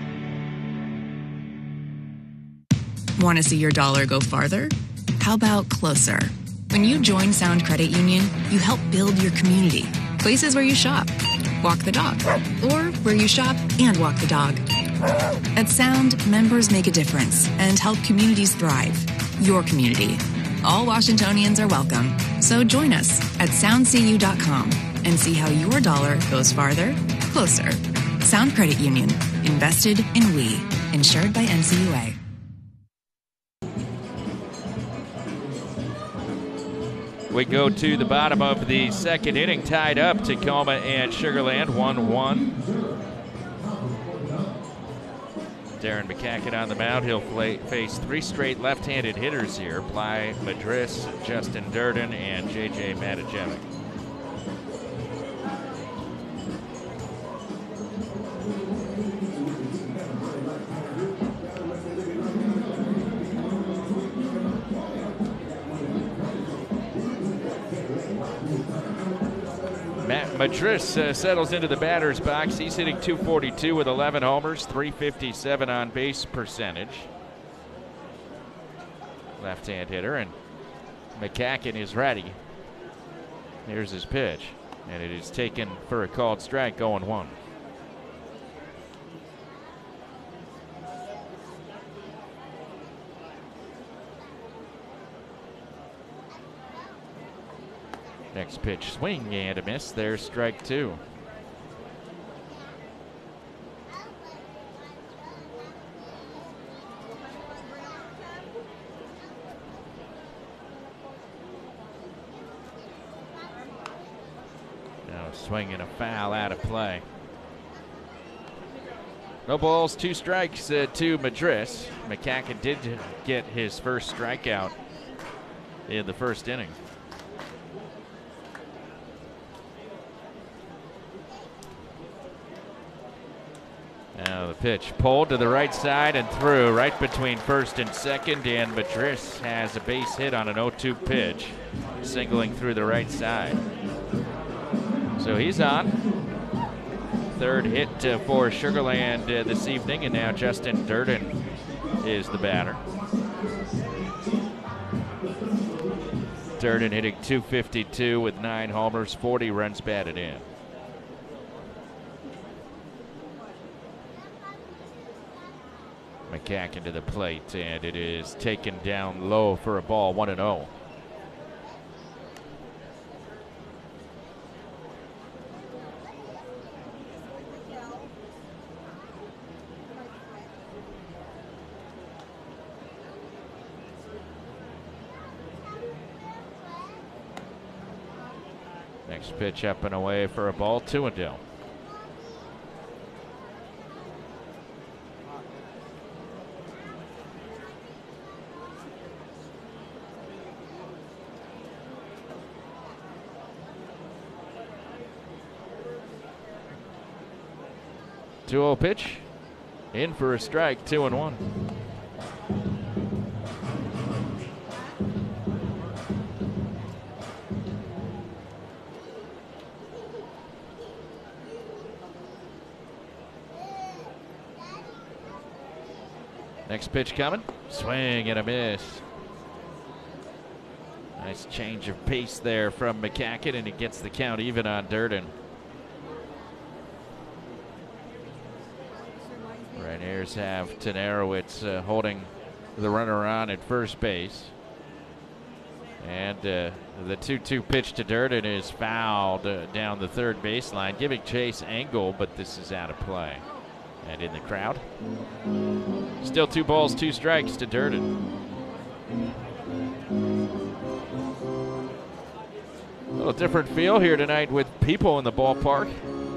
Want to see your dollar go farther? How about closer? When you join Sound Credit Union, you help build your community. Places where you shop, walk the dog, or where you shop and walk the dog. At Sound, members make a difference and help communities thrive. Your community. All Washingtonians are welcome. So join us at soundcu.com and see how your dollar goes farther, closer. Sound Credit Union. Invested in we. Insured by NCUA. We go to the bottom of the second inning, tied up Tacoma and Sugar Land 1-1. Darren McCacken on the mound. He'll face 3 straight left-handed hitters here. Bly Madris, Justin Durden, and J.J. Matajevic. Madris settles into the batter's box. He's hitting .242 with 11 homers, .357 on base percentage. Left-hand hitter, and McCacken is ready. Here's his pitch, and it is taken for a called strike, 0-1. Next pitch, swing and a miss. There's strike 2. Now a swing and a foul out of play. No balls, 2 strikes to Madris. McCacken did get his first strikeout in the first inning. Now the pitch pulled to the right side and through, right between first and second, and Madris has a base hit on an 0-2 pitch, singling through the right side. So he's on. Third hit for Sugar Land this evening, and now Justin Durden is the batter. Durden hitting .252 with 9 homers, 40 runs batted in. McCacken to the plate, and it is taken down low for a ball, 1-0. Next pitch up and away for a ball, 2-0. Two-0 pitch, in for a strike, 2-1. Next pitch coming, swing and a miss. Nice change of pace there from McCacken, and it gets the count even on Durden. Rainiers have Tenarowitz holding the runner on at first base. And the 2-2 pitch to Durden is fouled down the third baseline, giving Chase angle, but this is out of play. And in the crowd, still 2 balls, 2 strikes to Durden. A little different feel here tonight with people in the ballpark.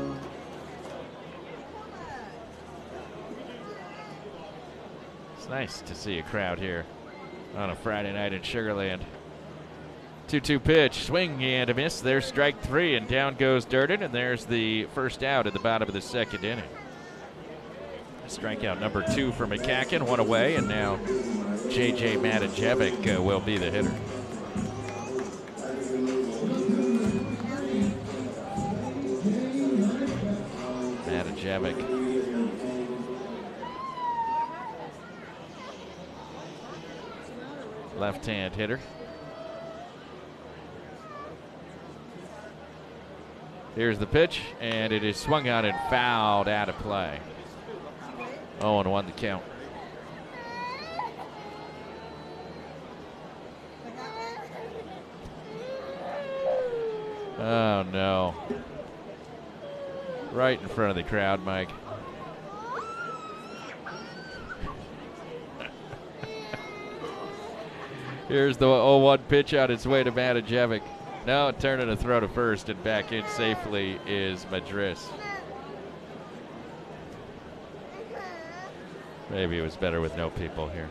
It's nice to see a crowd here on a Friday night in Sugar Land. 2-2 pitch, swing and a miss. There's strike 3, and down goes Durden, and there's the first out at the bottom of the second inning. Strikeout number 2 for McCacken, 1 away, and now J.J. Matajevic will be the hitter. Matajevic. Left-hand hitter. Here's the pitch, and it is swung on and fouled out of play. 0-1 the count. Oh, no. Right in front of the crowd, Mike. Here's the 0-1 pitch on its way to Matajevic. No, turning a throw to first, and back in safely is Madris. Maybe it was better with no people here.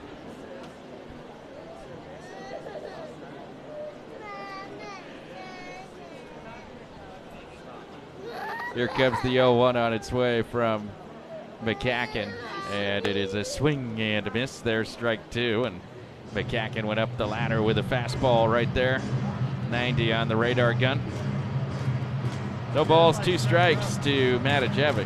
Here comes the 0-1 on its way from McCacken, and it is a swing and a miss. There's strike two, and McCacken went up the ladder with a fastball right there. 90 on the radar gun. No balls, 2 strikes to Matajevic.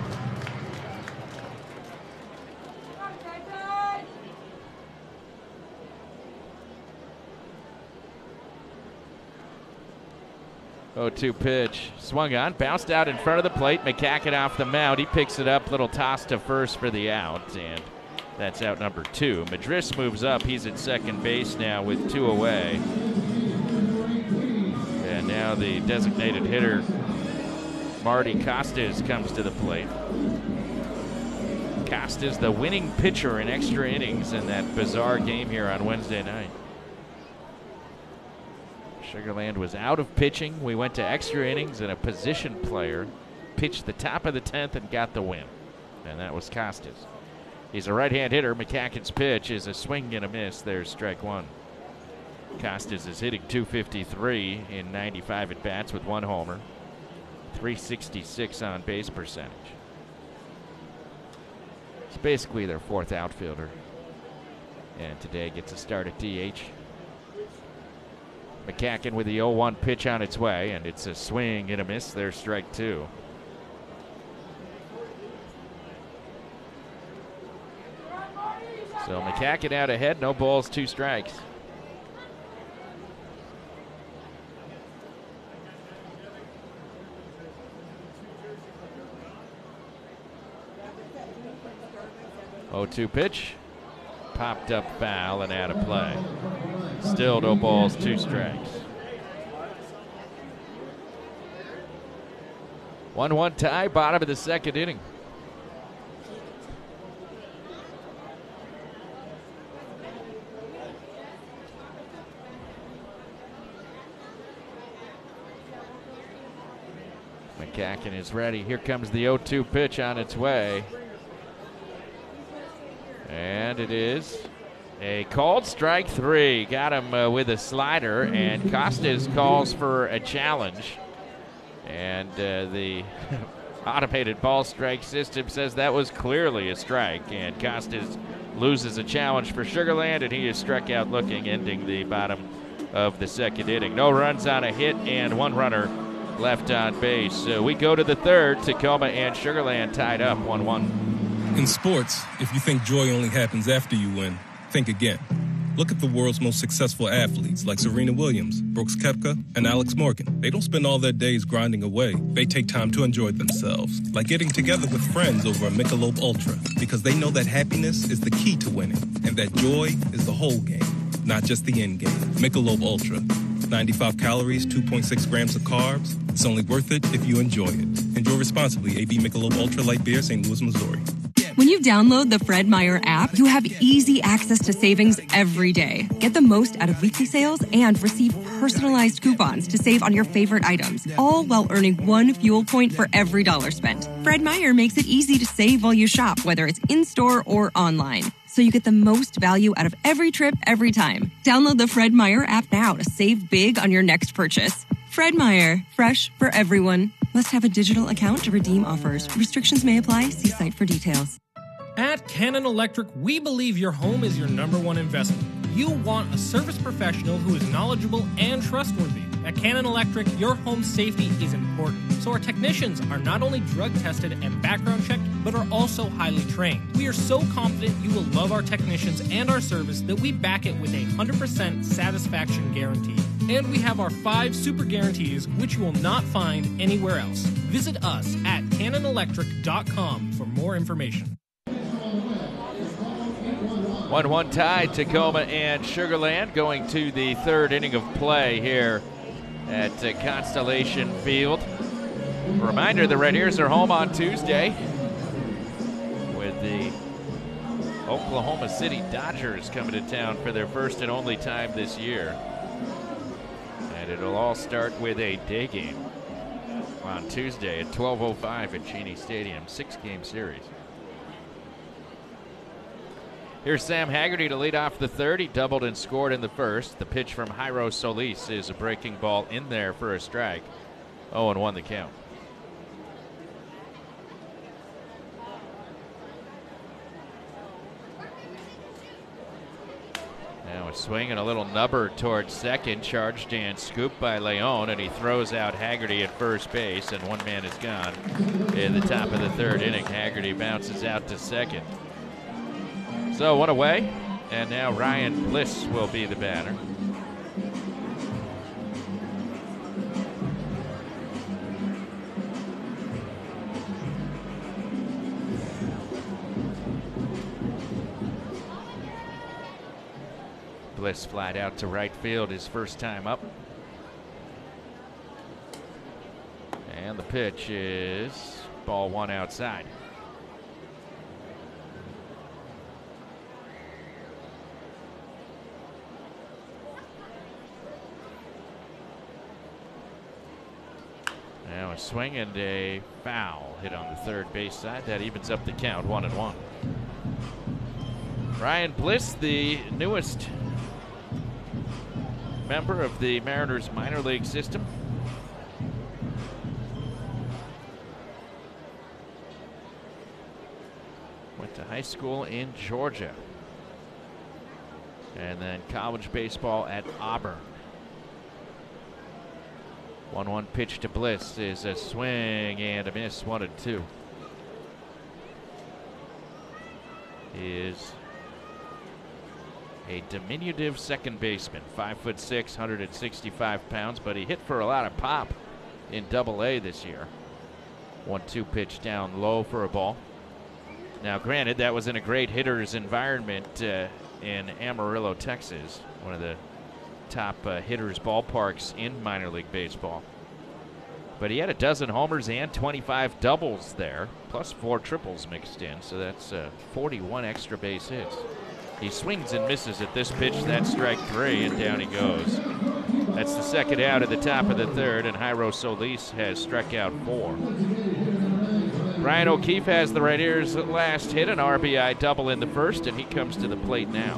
Oh, 2 pitch. Swung on, bounced out in front of the plate. McCacken off the mound. He picks it up. Little toss to first for the out, and that's out number 2. Madris moves up. He's at second base now with 2 away. And now the designated hitter, Marty Costas, comes to the plate. Costas, the winning pitcher in extra innings in that bizarre game here on Wednesday night. Sugar Land was out of pitching. We went to extra innings, and a position player pitched the top of the 10th and got the win. And that was Costas. He's a right-hand hitter. McCacken's pitch is a swing and a miss. There's strike 1. Costas is hitting .253 in 95 at-bats with 1 homer. .366 on base percentage. It's basically their 4th outfielder. And today gets a start at DH. McCacken with the 0-1 pitch on its way, and it's a swing and a miss. There's strike 2. So McCacken out ahead, no balls, 2 strikes. Oh, 2 pitch. Popped up foul and out of play. Still no balls, 2 strikes. 1-1 tie, bottom of the 2nd inning. McCacken is ready. Here comes the 0-2 pitch on its way. And it is a called strike 3. Got him with a slider, and Costas calls for a challenge. And the automated ball strike system says that was clearly a strike. And Costas loses a challenge for Sugar Land, and he is struck out looking, ending the bottom of the 2nd inning. No runs on a hit and 1 runner left on base. So we go to the 3rd. Tacoma and Sugar Land tied up 1-1. In sports, if you think joy only happens after you win, think again. Look at the world's most successful athletes like Serena Williams, Brooks Koepka, and Alex Morgan. They don't spend all their days grinding away. They take time to enjoy themselves, like getting together with friends over a Michelob Ultra, because they know that happiness is the key to winning, and that joy is the whole game, not just the end game. Michelob Ultra. 95 calories, 2.6 grams of carbs. It's only worth it if you enjoy it. Enjoy responsibly. AB Michelob Ultra Light Beer, St. Louis, Missouri. When you download the Fred Meyer app, you have easy access to savings every day. Get the most out of weekly sales and receive personalized coupons to save on your favorite items, all while earning 1 fuel point for every $1 spent. Fred Meyer makes it easy to save while you shop, whether it's in-store or online, so you get the most value out of every trip, every time. Download the Fred Meyer app now to save big on your next purchase. Fred Meyer, fresh for everyone. Must have a digital account to redeem offers. Restrictions may apply. See site for details. At Cannon Electric, we believe your home is your #1 investment. You want a service professional who is knowledgeable and trustworthy. At Cannon Electric, your home safety is important, so our technicians are not only drug tested and background checked, but are also highly trained. We are so confident you will love our technicians and our service that we back it with a 100% satisfaction guarantee. And we have our 5 super guarantees, which you will not find anywhere else. Visit us at cannonelectric.com for more information. 1-1 tie, Tacoma and Sugar Land going to the 3rd inning of play here at Constellation Field. A reminder, the Red Ears are home on Tuesday with the Oklahoma City Dodgers coming to town for their first and only time this year. And it'll all start with a day game on Tuesday at 12:05 at Cheney Stadium, 6-game series. Here's Sam Haggerty to lead off the third. He doubled and scored in the first. The pitch from Jairo Solis is a breaking ball in there for a strike. 0-1 the count. Now a swing and a little nubber towards second. Charged and scooped by Leon, and he throws out Haggerty at first base, and one man is gone in the top of the third inning. Haggerty bounces out to second. So one away, and now Ryan Bliss will be the batter. Bliss flied out to right field his first time up. And the pitch is ball one outside. Now a swing and a foul hit on the third base side. That evens up the count, 1-1. Ryan Bliss, the newest member of the Mariners minor league system. Went to high school in Georgia. And then college baseball at Auburn. 1-1 pitch to Bliss is a swing and a miss, 1-2. He is a diminutive second baseman, 5'6", 165 pounds, but he hit for a lot of pop in Double-A this year. 1-2 pitch down low for a ball. Now, granted, that was in a great hitter's environment in Amarillo, Texas, one of the top hitters ballparks in minor league baseball. But he had a dozen homers and 25 doubles there, plus 4 triples mixed in, so that's 41 extra base hits. He swings and misses at this pitch. That's strike 3, and down he goes. That's the second out at the top of the third, and Jairo Solis has struck out 4. Ryan O'Keefe has the right ear's last hit, an RBI double in the first, and he comes to the plate now.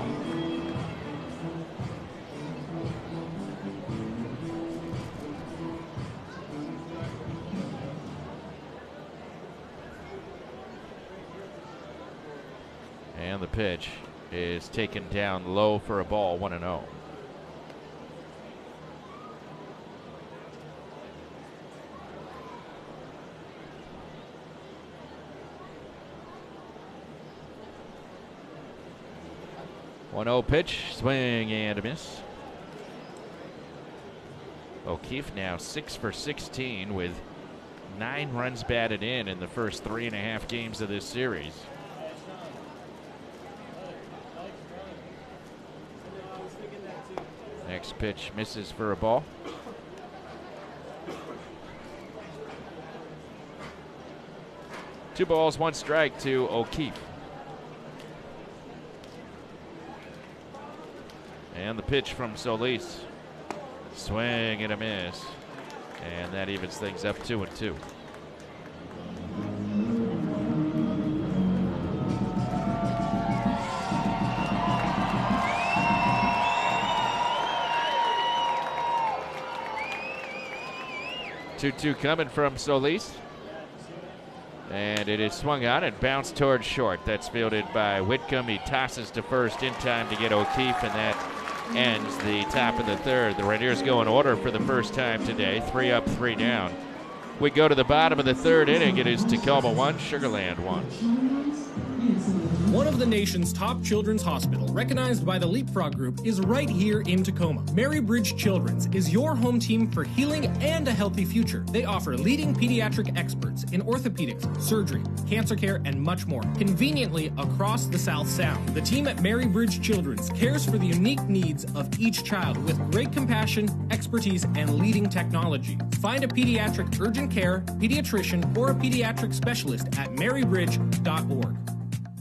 And the pitch is taken down low for a ball, 1-0. Pitch, swing and a miss. O'Keefe now 6 for 16 with 9 runs batted in the first 3.5 games of this series. Next pitch misses for a ball. Two balls, one strike to O'Keefe. And the pitch from Solis. Swing and a miss. And that evens things up 2-2. Two coming from Solis. And it is swung on and bounced towards short. That's fielded by Whitcomb. He tosses to first in time to get O'Keefe, and that ends the top of the third. The Rainiers go in order for the first time today. 3 up, 3 down. We go to the bottom of the third inning. It is Tacoma 1, Sugar Land 1. One of the nation's top children's hospital, recognized by the Leapfrog Group, is right here in Tacoma. Mary Bridge Children's is your home team for healing and a healthy future. They offer leading pediatric experts in orthopedics, surgery, cancer care, and much more, conveniently across the South Sound. The team at Mary Bridge Children's cares for the unique needs of each child with great compassion, expertise, and leading technology. Find a pediatric urgent care, pediatrician, or a pediatric specialist at marybridge.org.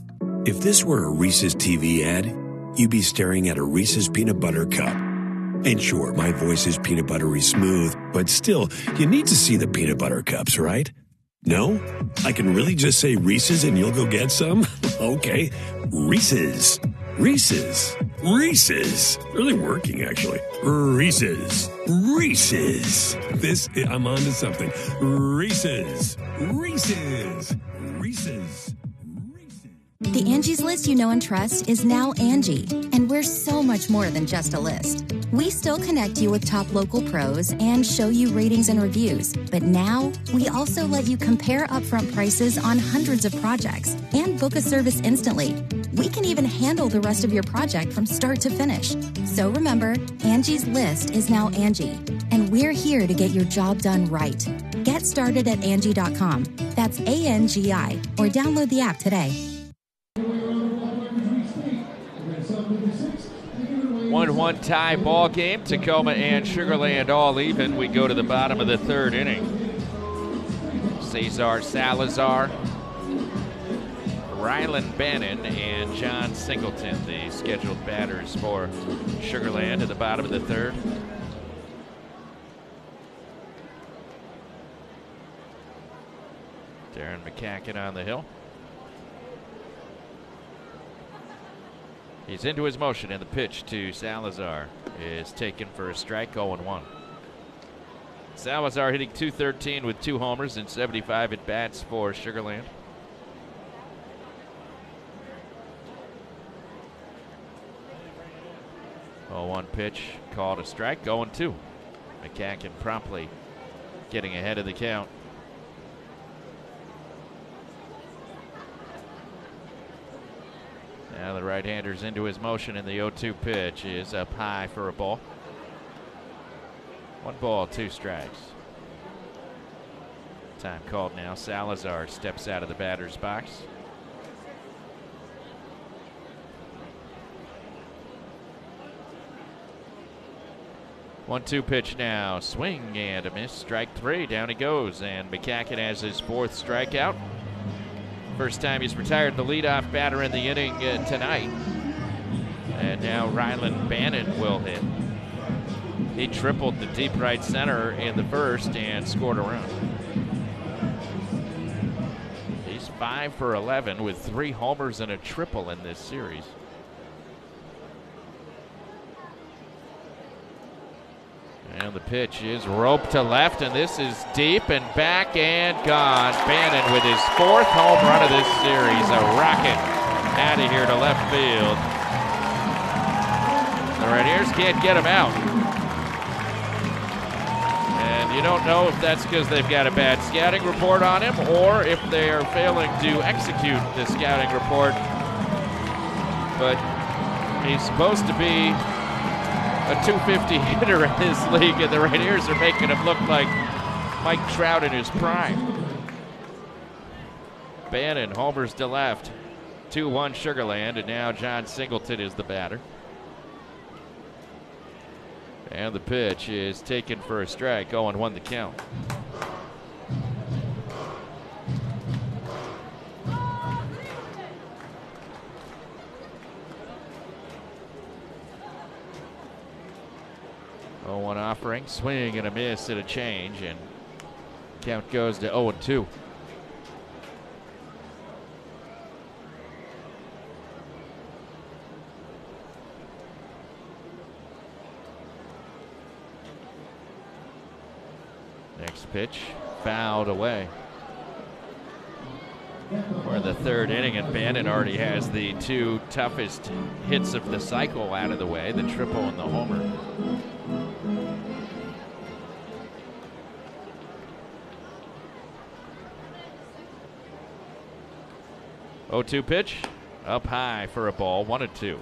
If this were a Reese's TV ad, you'd be staring at a Reese's peanut butter cup. And sure, my voice is peanut buttery smooth, but still, you need to see the peanut butter cups, right? No? I can really just say Reese's and you'll go get some? Okay, Reese's. Reese's. Reese's. Really working, actually. Reese's. Reese's. I'm on to something. Reese's. Reese's. Reese's. The Angie's List you know and trust is now Angie, and we're so much more than just a list. We still connect you with top local pros and show you ratings and reviews, but now we also let you compare upfront prices on hundreds of projects and book a service instantly. We can even handle the rest of your project from start to finish. So remember, Angie's List is now Angie, and we're here to get your job done right. Get started at Angie.com. That's ANGI, or download the app today. 1-1 tie ball game. Tacoma and Sugar Land all even. We go to the bottom of the third inning. Cesar Salazar, Rylan Bannon, and John Singleton, the scheduled batters for Sugar Land at the bottom of the third. Darren McCacken on the hill. He's into his motion, and the pitch to Salazar is taken for a strike, 0-1. Salazar hitting .213 with 2 homers and 75 at bats for Sugar Land. 0-1 pitch called a strike, 0-2. McCacken promptly getting ahead of the count. Now the right-hander's into his motion, and the 0-2 pitch is up high for a ball. 1 ball, 2 strikes. Time called now. Salazar steps out of the batter's box. One-two pitch now. Swing and a miss. Strike 3. Down he goes, and McCacken has his 4th strikeout. First time he's retired the leadoff batter in the inning tonight. And now Rylan Bannon will hit. He tripled the deep right center in the first and scored a run. He's 5 for 11 with 3 homers and a triple in this series. And the pitch is roped to left, and this is deep and back and gone. Bannon with his 4th home run of this series. A rocket out of here to left field. The Rainiers can't get him out. And you don't know if that's because they've got a bad scouting report on him or if they are failing to execute the scouting report. But he's supposed to be a .250 hitter in this league, and the Rainiers are making him look like Mike Trout in his prime. Bannon homers to left. 2-1 Sugar Land, and now John Singleton is the batter. And the pitch is taken for a strike. 0-1 the count. One offering, swing and a miss at a change, and count goes to 0-2. Next pitch, fouled away. We're in the third inning, and Bannon already has the 2 toughest hits of the cycle out of the way, the triple and the homer. Oh, 2 pitch, up high for a ball, 1-2.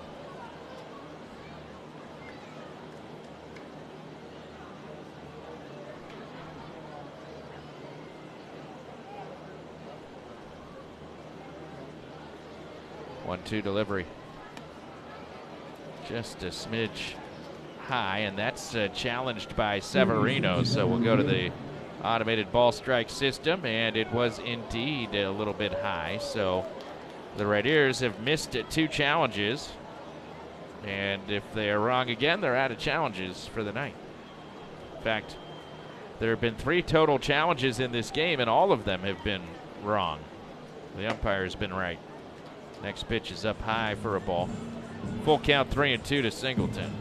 One-two delivery. Just a smidge high, and that's challenged by Severino, so we'll go to the automated ball strike system, and it was indeed a little bit high, so The Rainiers have missed 2 challenges, and if they are wrong again, they're out of challenges for the night. In fact, there have been 3 total challenges in this game, and all of them have been wrong. The umpire has been right. Next pitch is up high for a ball. Full count, 3-2 to Singleton.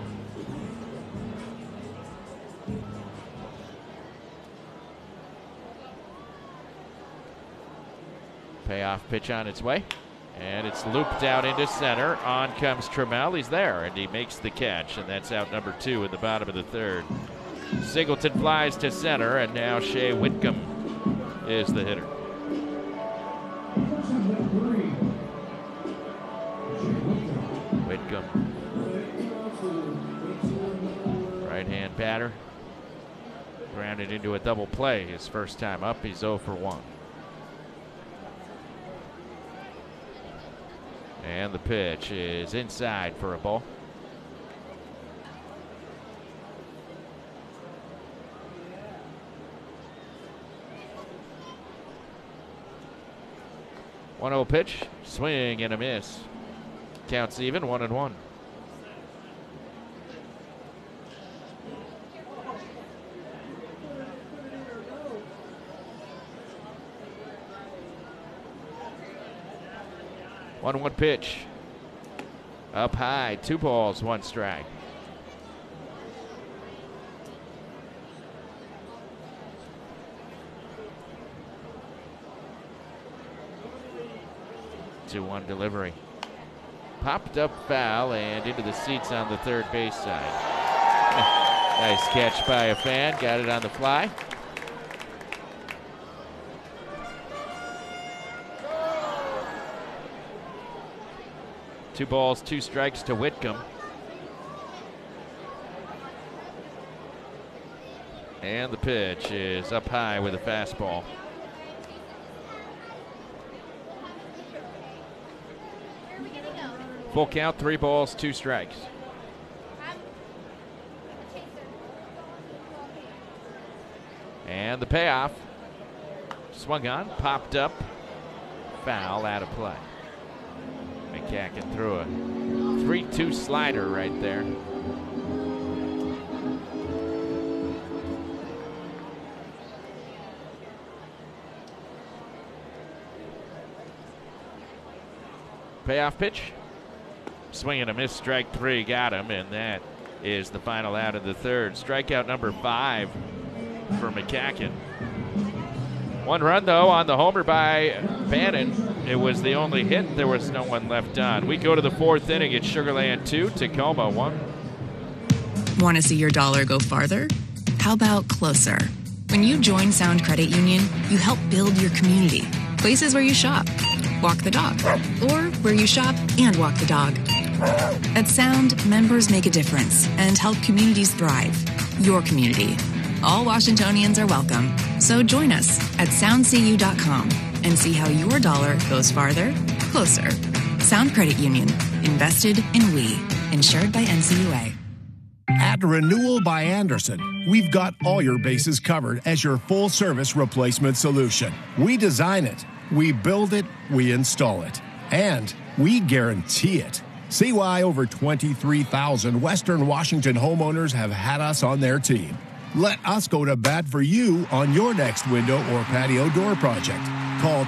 Payoff pitch on its way, and it's looped out into center. On comes Trammell. He's there, and he makes the catch, and that's out number 2 in the bottom of the 3rd. Singleton flies to center, and now Shea Whitcomb is the hitter. Whitcomb, right-hand batter, grounded into a double play. His first time up, he's 0 for 1. And the pitch is inside for a ball. One 0 pitch, swing and a miss. Counts even, 1-1. One pitch. Up high, 2 balls, 1 strike. Two-one delivery. Popped up foul and into the seats on the 3rd base side. Nice catch by a fan, got it on the fly. Two balls, 2 strikes to Whitcomb. And the pitch is up high with a fastball. Full count, 3 balls, 2 strikes. And the payoff. Swung on, popped up, foul, out of play. McCacken threw a 3-2 slider right there. Payoff pitch. Swing and a miss, strike 3, got him, and that is the final out of the 3rd. Strikeout number 5 for McCacken. 1 run, though, on the homer by Bannon. It was the only hit. There was no one left on. We go to the 4th inning. It's Sugar Land 2, Tacoma 1. Want to see your dollar go farther? How about closer? When you join Sound Credit Union, you help build your community. Places where you shop, walk the dog, or where you shop and walk the dog. At Sound, members make a difference and help communities thrive. Your community. All Washingtonians are welcome. So join us at soundcu.com and see how your dollar goes farther, closer. Sound Credit Union. Invested in we. Insured by NCUA. At Renewal by Andersen, we've got all your bases covered as your full-service replacement solution. We design it, we build it, we install it, and we guarantee it. See why over 23,000 Western Washington homeowners have had us on their team. Let us go to bat for you on your next window or patio door project. Call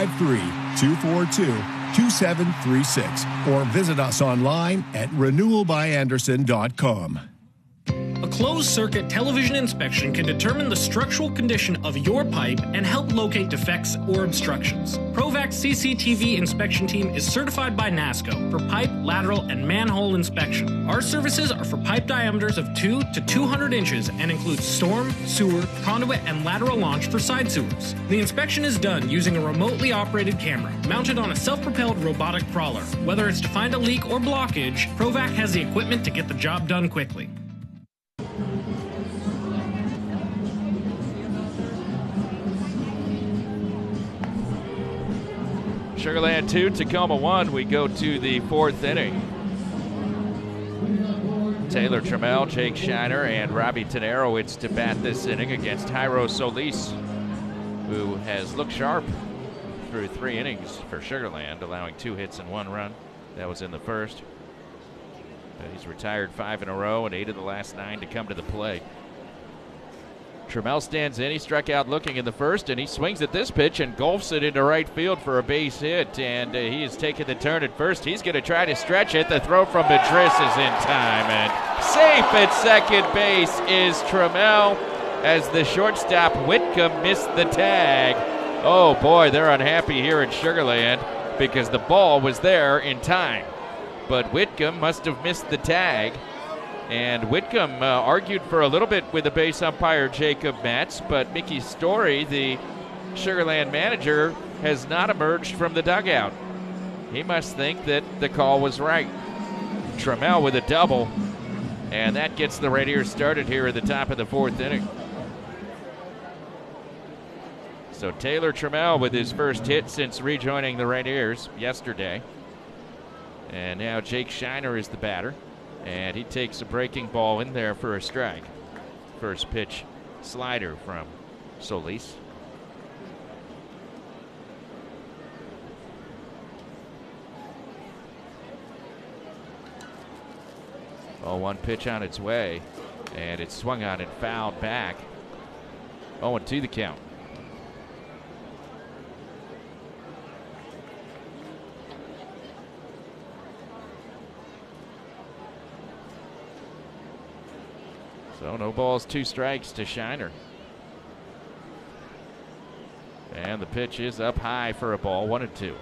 253-242-2736 or visit us online at renewalbyandersen.com. A closed-circuit television inspection can determine the structural condition of your pipe and help locate defects or obstructions. Provac's CCTV inspection team is certified by NASCO for pipe, lateral, and manhole inspection. Our services are for pipe diameters of 2 to 200 inches and include storm, sewer, conduit, and lateral launch for side sewers. The inspection is done using a remotely operated camera mounted on a self-propelled robotic crawler. Whether it's to find a leak or blockage, Provac has the equipment to get the job done quickly. Sugar Land 2, Tacoma 1. We go to the 4th inning. Taylor Trammell, Jake Shiner, and Robbie Tenerowitz to bat this inning against Jairo Solis, who has looked sharp through 3 innings for Sugar Land, allowing 2 hits and 1 run. That was in the first. He's retired 5 in a row and 8 of the last 9 to come to the plate. Trammell stands in. He struck out looking in the first, and he swings at this pitch and golfs it into right field for a base hit. And he has taken the turn at first. He's going to try to stretch it. The throw from Madris is in time, and safe at second base is Trammell as the shortstop Whitcomb missed the tag. Oh boy, they're unhappy here in Sugar Land because the ball was there in time. But Whitcomb must have missed the tag. And Whitcomb argued for a little bit with the base umpire Jacob Metz, but Mickey Story, the Sugar Land manager, has not emerged from the dugout. He must think that the call was right. Trammell with a double, and that gets the Rainiers started here at the top of the 4th inning. So Taylor Trammell with his first hit since rejoining the Rainiers yesterday. And now Jake Shiner is the batter. And he takes a breaking ball in there for a strike. First pitch slider from Solis. Oh, 1 pitch on its way. And it's swung on and fouled back. 0-2 the count. So no balls, 2 strikes to Shiner. And the pitch is up high for a ball, 1-2.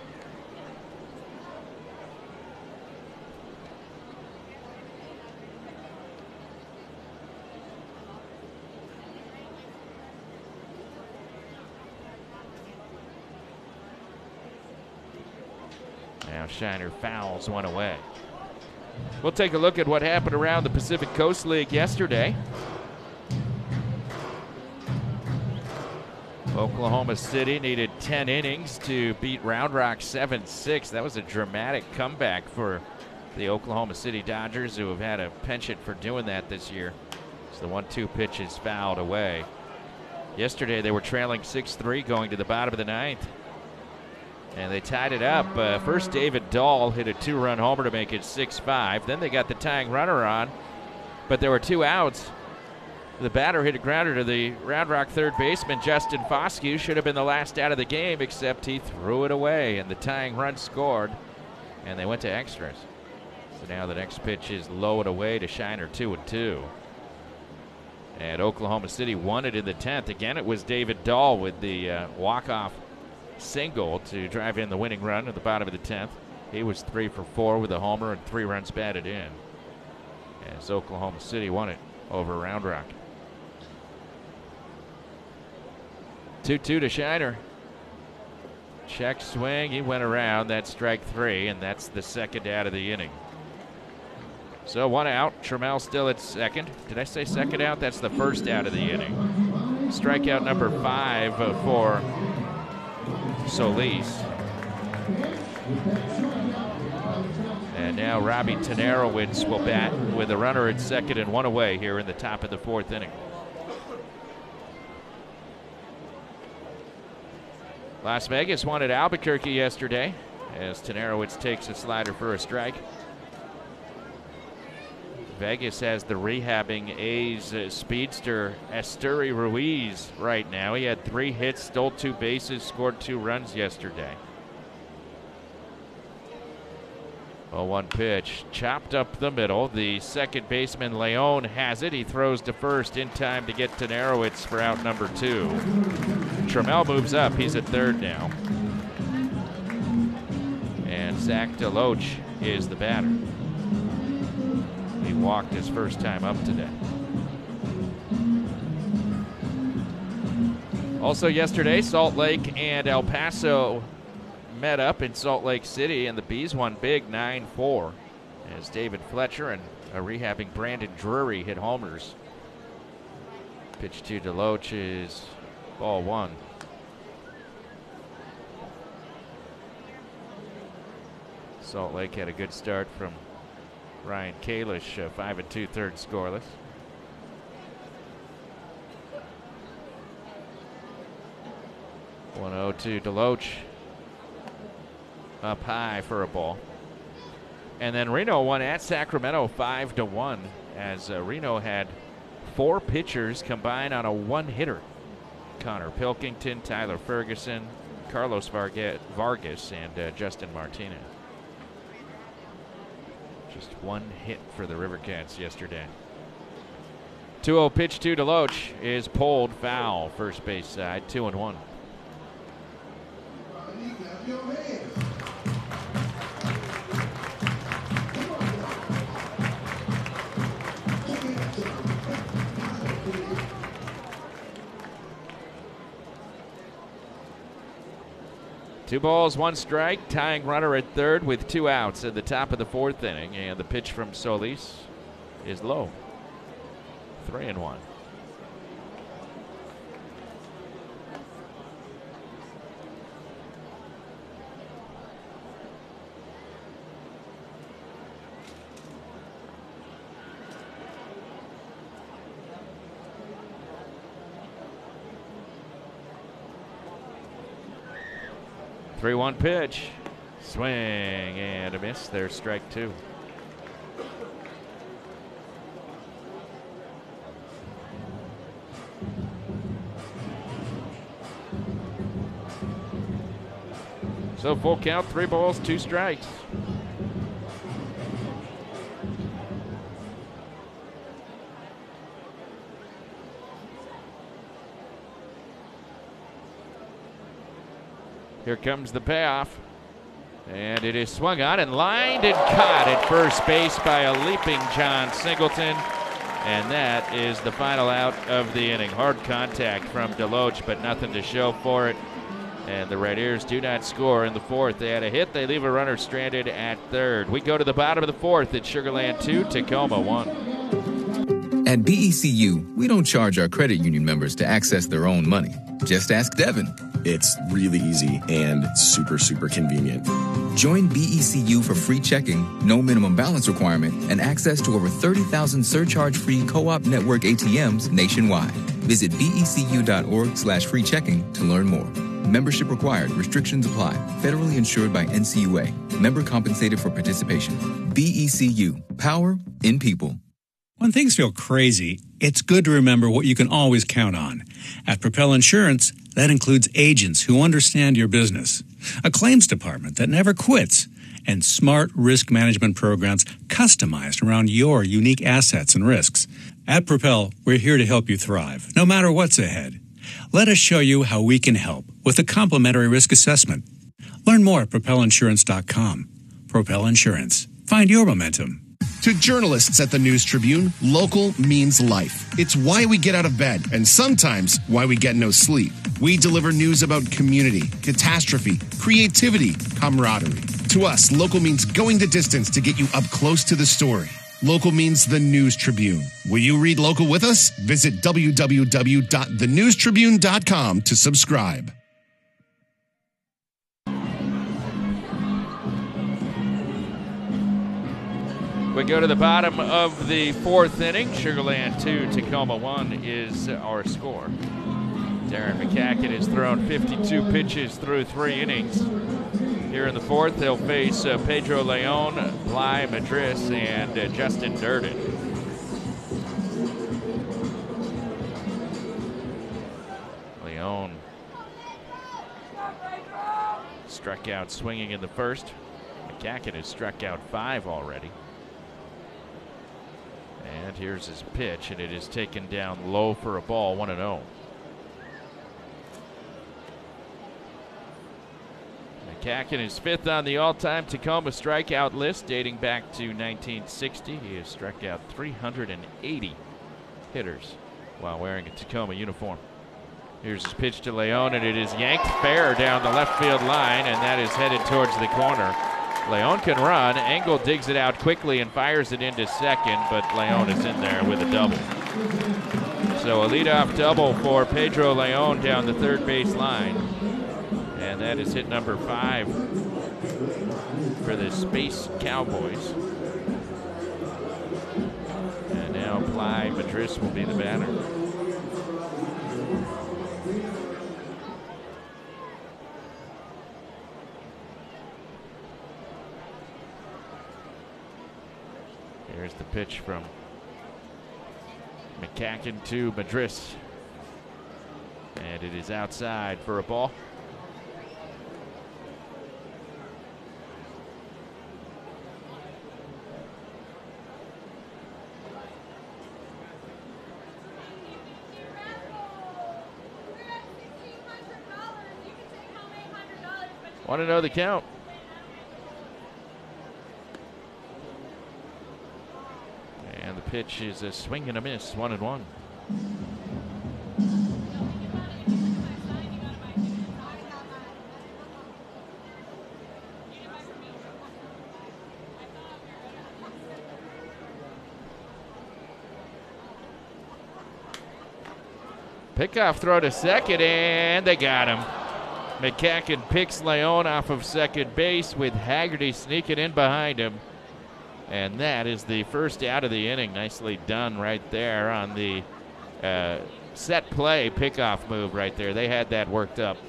Now Shiner fouls one away. We'll take a look at what happened around the Pacific Coast League yesterday. Oklahoma City needed 10 innings to beat Round Rock 7-6. That was a dramatic comeback for the Oklahoma City Dodgers, who have had a penchant for doing that this year. So the 1-2 pitch is fouled away. Yesterday they were trailing 6-3 going to the bottom of the 9th. And they tied it up. First, David Dahl hit a 2-run homer to make it 6-5. Then they got the tying runner on, but there were 2 outs. The batter hit a grounder to the Round Rock third baseman, Justin Foscue. Should have been the last out of the game, except he threw it away, and the tying run scored, and they went to extras. So now the next pitch is low and away to Shiner, 2-2. And Oklahoma City won it in the 10th. Again, it was David Dahl with the walk-off single to drive in the winning run at the bottom of the 10th. He was 3 for 4 with a homer and 3 runs batted in, as Oklahoma City won it over Round Rock. 2-2 to Shiner. Check swing. He went around. That's strike 3, and that's the second out of the inning. So 1 out. Trammell still at second. Did I say second out? That's the first out of the inning. Strikeout number 5 for Solis. And now Robbie Tenarowitz will bat with a runner at second and 1 away here in the top of the 4th inning. Las Vegas won at Albuquerque yesterday as Tenarowitz takes a slider for a strike. Vegas has the rehabbing A's speedster Esteury Ruiz right now. He had 3 hits, stole 2 bases, scored 2 runs yesterday. 0-1 pitch, chopped up the middle. The second baseman Leon has it. He throws to first in time to get Tenarowitz for out number 2. Trammell moves up. He's at third now. And Zach DeLoach is the batter. He walked his first time up today. Also yesterday, Salt Lake and El Paso met up in Salt Lake City, and the Bees won big 9-4 as David Fletcher and a rehabbing Brandon Drury hit homers. Pitch to DeLoach is ball 1. Salt Lake had a good start from Ryan Kalish, 5 2/3 scoreless. (1-0) to DeLoach. up high for a ball. And then Reno won at Sacramento 5-1 as Reno had 4 pitchers combine on a 1-hitter. Connor Pilkington, Tyler Ferguson, Carlos Vargas, and Justin Martinez. Just 1 hit for the Rivercats yesterday. 2-0 pitch to Deloach is pulled foul, first base side, 2-1. Two balls, 1 strike, tying runner at third with 2 outs at the top of the 4th inning, and the pitch from Solis is low. 3-1. Three-one pitch, swing and a miss. There's strike 2. So full count, 3 balls, 2 strikes. Here comes the payoff. And it is swung on and lined and caught at first base by a leaping John Singleton. And that is the final out of the inning. Hard contact from Deloach, but nothing to show for it. And the Red Ears do not score in the 4th. They had a hit. They leave a runner stranded at third. We go to the bottom of the 4th. It's Sugar Land 2, Tacoma 1. At BECU, we don't charge our credit union members to access their own money. Just ask Devin. It's really easy and super, super convenient. Join BECU for free checking, no minimum balance requirement, and access to over 30,000 surcharge-free co-op network ATMs nationwide. Visit becu.org/free checking to learn more. Membership required. Restrictions apply. Federally insured by NCUA. Member compensated for participation. BECU. Power in people. When things feel crazy, it's good to remember what you can always count on. At Propel Insurance, that includes agents who understand your business, a claims department that never quits, and smart risk management programs customized around your unique assets and risks. At Propel, we're here to help you thrive, no matter what's ahead. Let us show you how we can help with a complimentary risk assessment. Learn more at propelinsurance.com. Propel Insurance. Find your momentum. To journalists at the News Tribune, local means life. It's why we get out of bed and sometimes why we get no sleep. We deliver news about community, catastrophe, creativity, camaraderie. To us, local means going the distance to get you up close to the story. Local means the News Tribune. Will you read local with us? Visit www.thenewstribune.com to subscribe. We go to the bottom of the 4th inning. Sugar Land 2, Tacoma 1 is our score. Darren McCacken has thrown 52 pitches through 3 innings. Here in the 4th, they'll face Pedro Leon, Bly Madris, and Justin Durden. Leon struck out swinging in the 1st. McCacken has struck out 5 already. And here's his pitch, and it is taken down low for a ball, 1-0. McCacken is 5th on the all-time Tacoma strikeout list dating back to 1960. He has struck out 380 hitters while wearing a Tacoma uniform. Here's his pitch to Leon, and it is yanked fair down the left field line, and that is headed towards the corner. Leon can run. Engel digs it out quickly and fires it into second, but Leon is in there with a double. So a leadoff double for Pedro Leon down the third base line. And that is hit number 5 for the Space Cowboys. And now Bly Madris will be the batter. pitch from McCacken to Madris. And it is outside for a ball. Want to know the count? And the pitch is a swing and a miss, 1-1. Pickoff throw to second, and they got him. McCacken picks Leon off of second base with Haggerty sneaking in behind him. And that is the first out of the inning. Nicely done right there on the set play pickoff move right there. They had that worked up.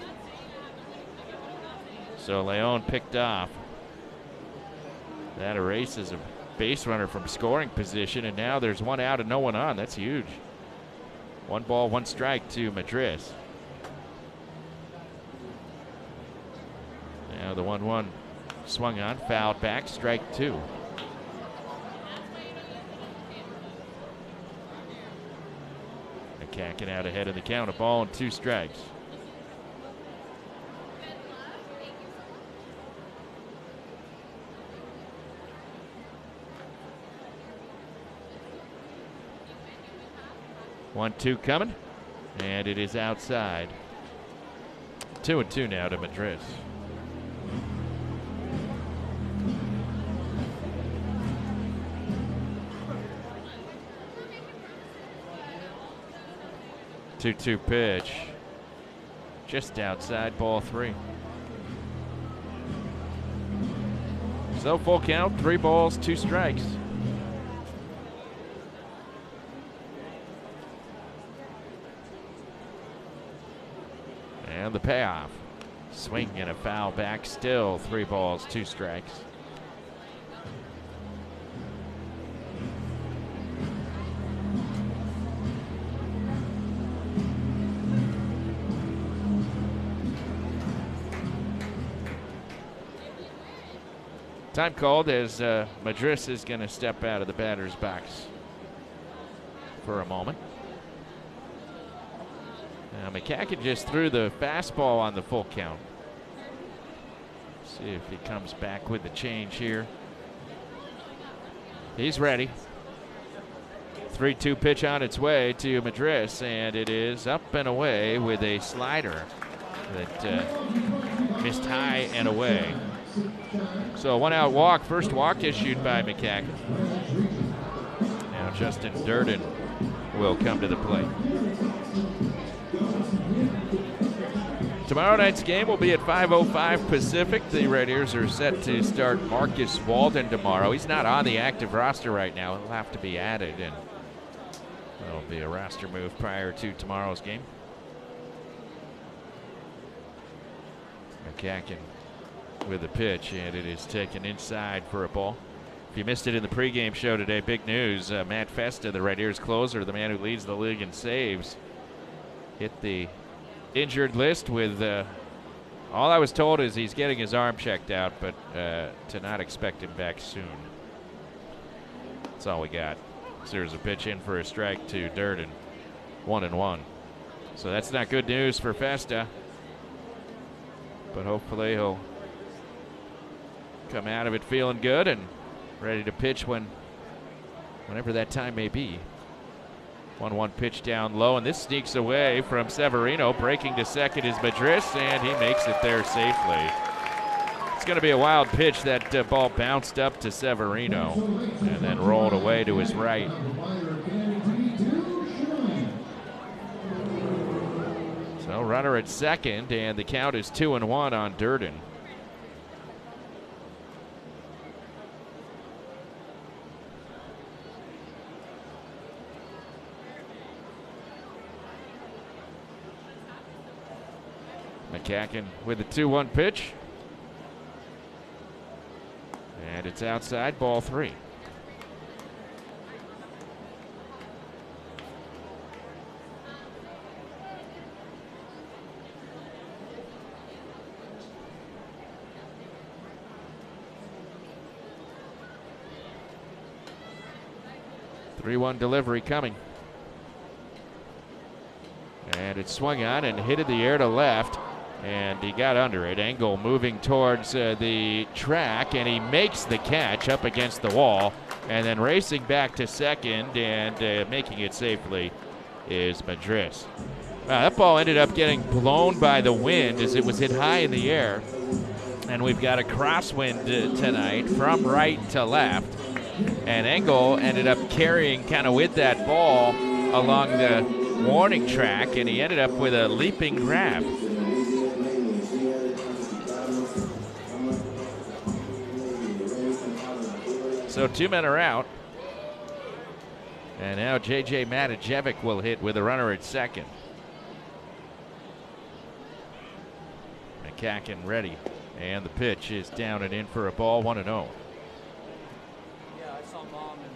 So Leon picked off. That erases a base runner from scoring position, and now there's one out and no one on. That's huge. 1 ball, 1 strike to Madris. Now the 1-1 swung on, fouled back, strike 2. McCacken out ahead of the count, a ball and 2 strikes. One, 2 coming, and it is outside. 2-2 now to Madris. Two pitch, just outside, ball 3. So full count, 3 balls, 2 strikes. And the payoff. Swing and a foul back, still 3 balls, 2 strikes. Time called as Madris is going to step out of the batter's box for a moment. Now McCacken just threw the fastball on the full count. See if he comes back with the change here. He's ready. 3-2 pitch on its way to Madris, and it is up and away with a slider that missed high and away. So 1 out walk, first walk issued by McCacken. Now Justin Durden will come to the plate. Tomorrow night's game will be at 5:05 Pacific. The Raiders are set to start Marcus Walden tomorrow. He's not on the active roster right now. He'll have to be added, and that'll be a roster move prior to tomorrow's game. McCacken with a pitch, and it is taken inside for a ball. If you missed it in the pregame show today, big news. Matt Festa, the Raiders closer, the man who leads the league in saves, hit the injured list with all I was told is he's getting his arm checked out, but to not expect him back soon. That's all we got. So there's a pitch in for a strike to Durden. 1-1. So that's not good news for Festa, but hopefully he'll come out of it feeling good and ready to pitch whenever that time may be. 1-1 pitch down low, and this sneaks away from Severino. Breaking to second is Madris, and he makes it there safely. It's going to be a wild pitch. That ball bounced up to Severino and then rolled away to his right. So runner at second, and the count is 2-1 on Durden. McCacken with the 2-1 pitch. And it's outside, ball 3. 3-1 delivery coming. And it swung on and hit in the air to left. And he got under it. Engel moving towards the track, and he makes the catch up against the wall. And then racing back to second and making it safely is Madris. That ball ended up getting blown by the wind as it was hit high in the air. And we've got a crosswind tonight from right to left. And Engel ended up carrying kind of with that ball along the warning track, and he ended up with a leaping grab. So 2 men are out. And now J.J. Matajevic will hit with a runner at second. McCacken ready. And the pitch is down and in for a ball, 1-0. Yeah, I saw Mom and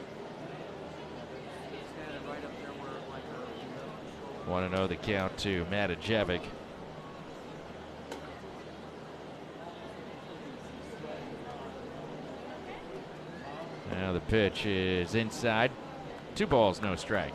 he's standing right up there where like her. 1-0 the count to Matajevic. Now the pitch is inside. 2 balls, no strikes.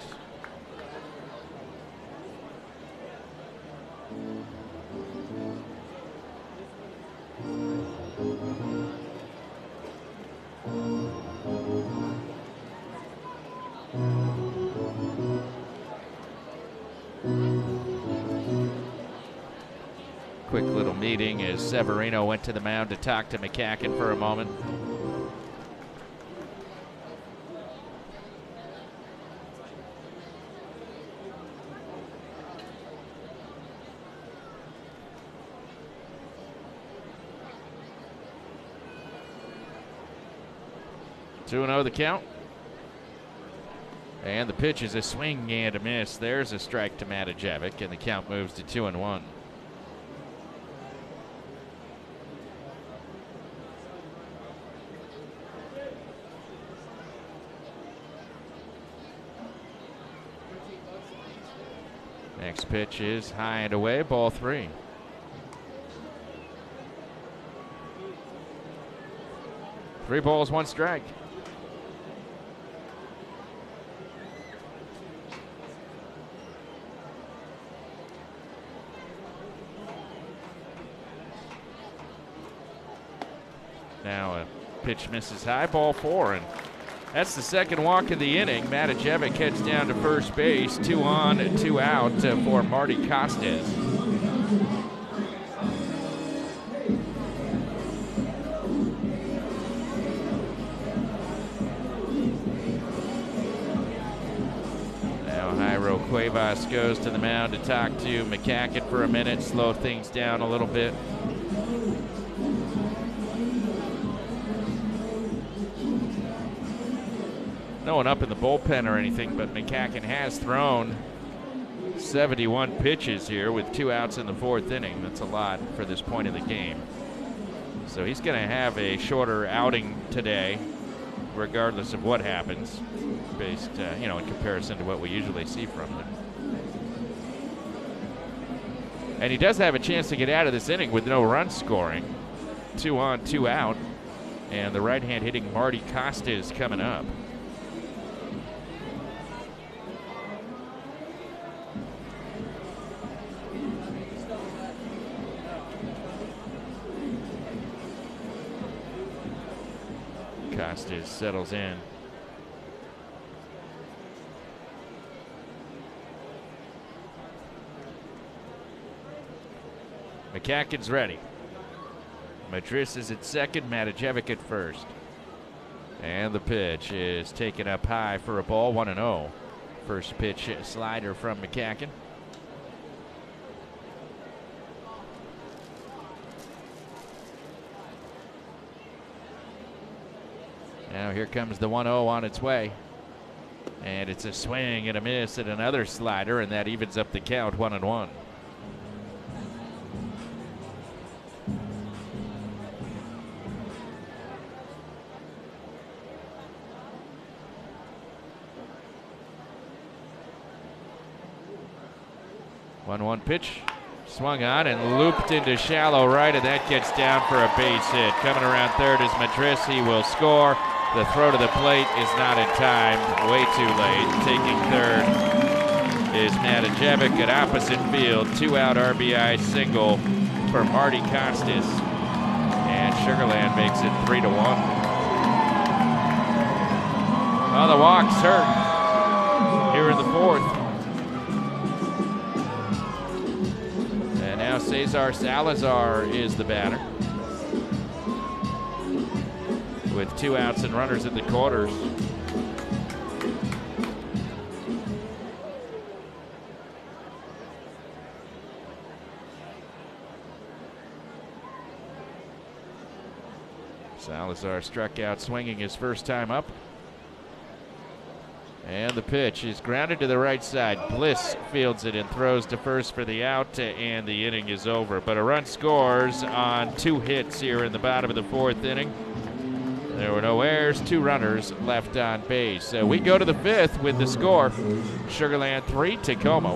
Quick little meeting as Severino went to the mound to talk to McCacken for a moment. Two 2-0 the count. And the pitch is a swing and a miss. There's a strike to Matajevic, and the count moves to 2-1. Next pitch is high and away, ball 3. Three balls, 1 strike. Now a pitch misses high, ball 4, and that's the second walk of the inning. Matajevic heads down to first base, 2 on and 2 out for Marty Costes. Now Jairo Cuevas goes to the mound to talk to McCacken for a minute, slow things down a little bit. No one up in the bullpen or anything, but McCacken has thrown 71 pitches here with 2 outs in the 4th inning. That's a lot for this point of the game. So he's going to have a shorter outing today, regardless of what happens, based, in comparison to what we usually see from him. And he does have a chance to get out of this inning with no run scoring. 2 on, 2 out, and the right-hand hitting Marty Costes coming up. Costes settles in. McCacken's ready. Madris is at second, Matajevic at first. And the pitch is taken up high for a ball, 1-0. First pitch slider from McCacken. Now here comes the 1-0 on its way. And it's a swing and a miss and another slider, and that evens up the count, 1-1. One pitch, swung on and looped into shallow right, and that gets down for a base hit. Coming around third is Madris. He will score. The throw to the plate is not in time, way too late. Taking third is Nadajevic at opposite field. 2-out RBI single for Marty Costas. And Sugar Land makes it 3-1. Oh, the walk's hurt here in the fourth. And now Cesar Salazar is the batter, with 2 outs and runners in the quarters. Salazar struck out swinging his first time up. And the pitch is grounded to the right side. Bliss fields it and throws to first for the out, and the inning is over. But a run scores on 2 hits here in the bottom of the fourth inning. There were no errors, 2 runners left on base. So we go to the 5th with the score. Sugar Land 3, Tacoma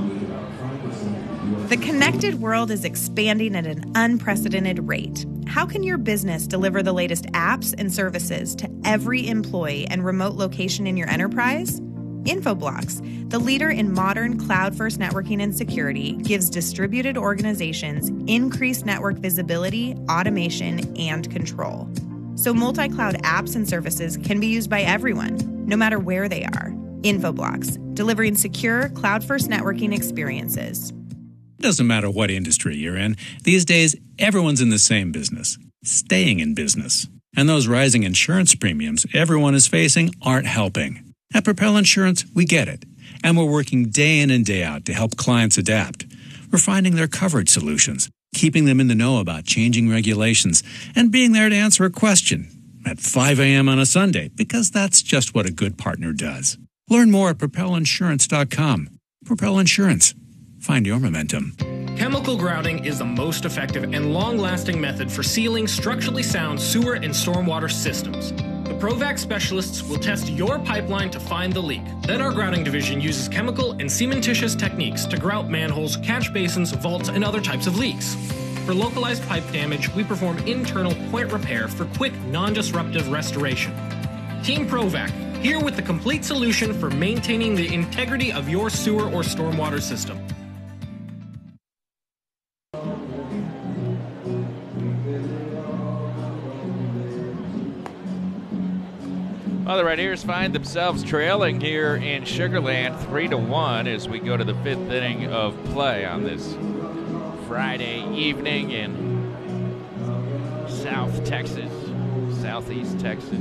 1. The connected world is expanding at an unprecedented rate. How can your business deliver the latest apps and services to every employee and remote location in your enterprise? Infoblox, the leader in modern cloud-first networking and security, gives distributed organizations increased network visibility, automation, and control. So multi-cloud apps and services can be used by everyone, no matter where they are. Infoblox, delivering secure, cloud-first networking experiences. It doesn't matter what industry you're in. These days, everyone's in the same business, staying in business. And those rising insurance premiums everyone is facing aren't helping. At Propel Insurance, we get it. And we're working day in and day out to help clients adapt. We're finding their coverage solutions, keeping them in the know about changing regulations, and being there to answer a question at 5 a.m. on a Sunday, because that's just what a good partner does. Learn more at propelinsurance.com. Propel Insurance. Find your momentum. Chemical grouting is the most effective and long-lasting method for sealing structurally sound sewer and stormwater systems. The Provac specialists will test your pipeline to find the leak. Then our grouting division uses chemical and cementitious techniques to grout manholes, catch basins, vaults, and other types of leaks. For localized pipe damage, we perform internal point repair for quick, non-disruptive restoration. Team Provac, here with the complete solution for maintaining the integrity of your sewer or stormwater system. Well, the Red Ears find themselves trailing here in Sugar Land 3-1 as we go to the 5th inning of play on this Friday evening in South Texas, Southeast Texas.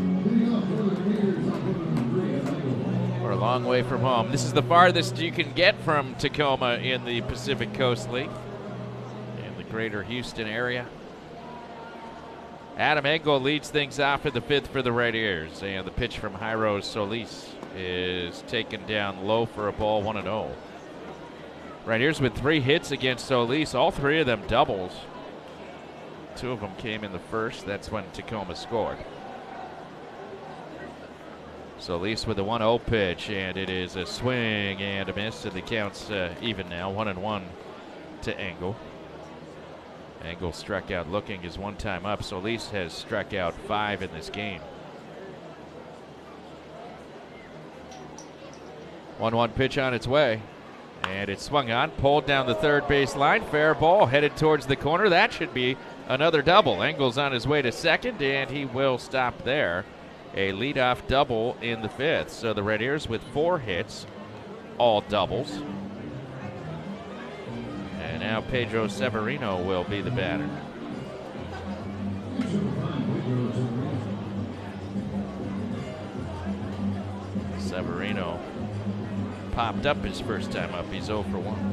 We're a long way from home. This is the farthest you can get from Tacoma in the Pacific Coast League, in the greater Houston area. Adam Engel leads things off in the 5th for the Red Ears, and the pitch from Jairo Solis is taken down low for a ball, 1-0. Red Ears with 3 hits against Solis, all 3 of them doubles. 2 of them came in the first. That's when Tacoma scored. Solis with a 1-0 pitch, and it is a swing and a miss, and the count's even now, 1-1 to Engel. Engel struck out looking his 1 time up. Solis has struck out 5 in this game. 1-1 pitch on its way. And it's swung on, pulled down the third base line. Fair ball headed towards the corner. That should be another double. Engel's on his way to second, and he will stop there. A leadoff double in the 5th. So the Red Ears with 4 hits, all doubles. And now Pedro Severino will be the batter. Severino popped up his first time up. He's 0 for 1.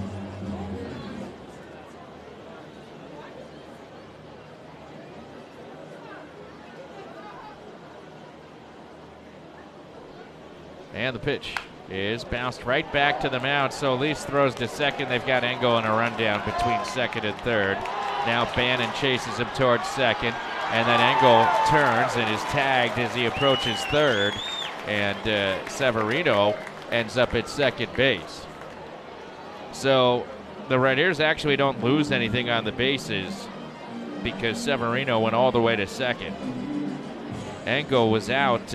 And the pitch is bounced right back to the mound. Solis throws to second. They've got Engel in a rundown between second and third. Now Bannon chases him towards second. And then Engel turns and is tagged as he approaches third. And Severino ends up at second base. So the Red Ears actually don't lose anything on the bases because Severino went all the way to second. Engel was out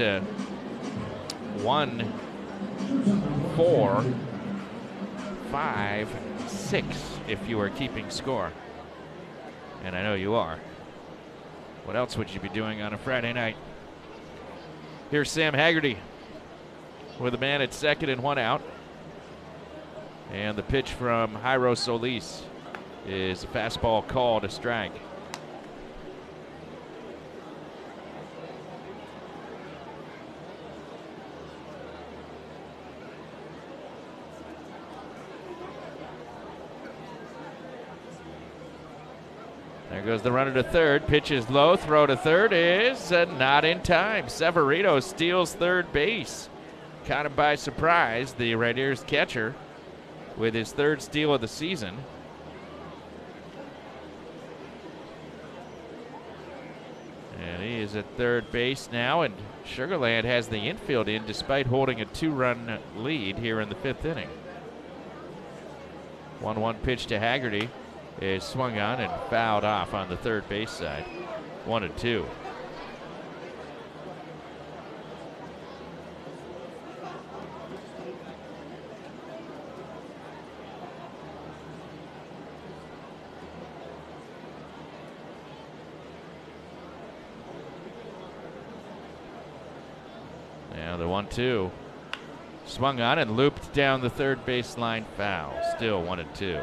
1, 4, 5, 6 if you are keeping score. And I know you are. What else would you be doing on a Friday night? Here's Sam Haggerty with a man at second and 1 out. And the pitch from Jairo Solis is a fastball called a strike. There goes the runner to third. Pitch is low. Throw to third is not in time. Severino steals third base. Caught him by surprise, the Raiders catcher, with his third steal of the season. And he is at third base now, and Sugar Land has the infield in despite holding a 2-run lead here in the 5th inning. 1-1 pitch to Haggerty is swung on and fouled off on the third base side. 1-2. Now the 1-2. Swung on and looped down the third baseline foul. Still 1-2.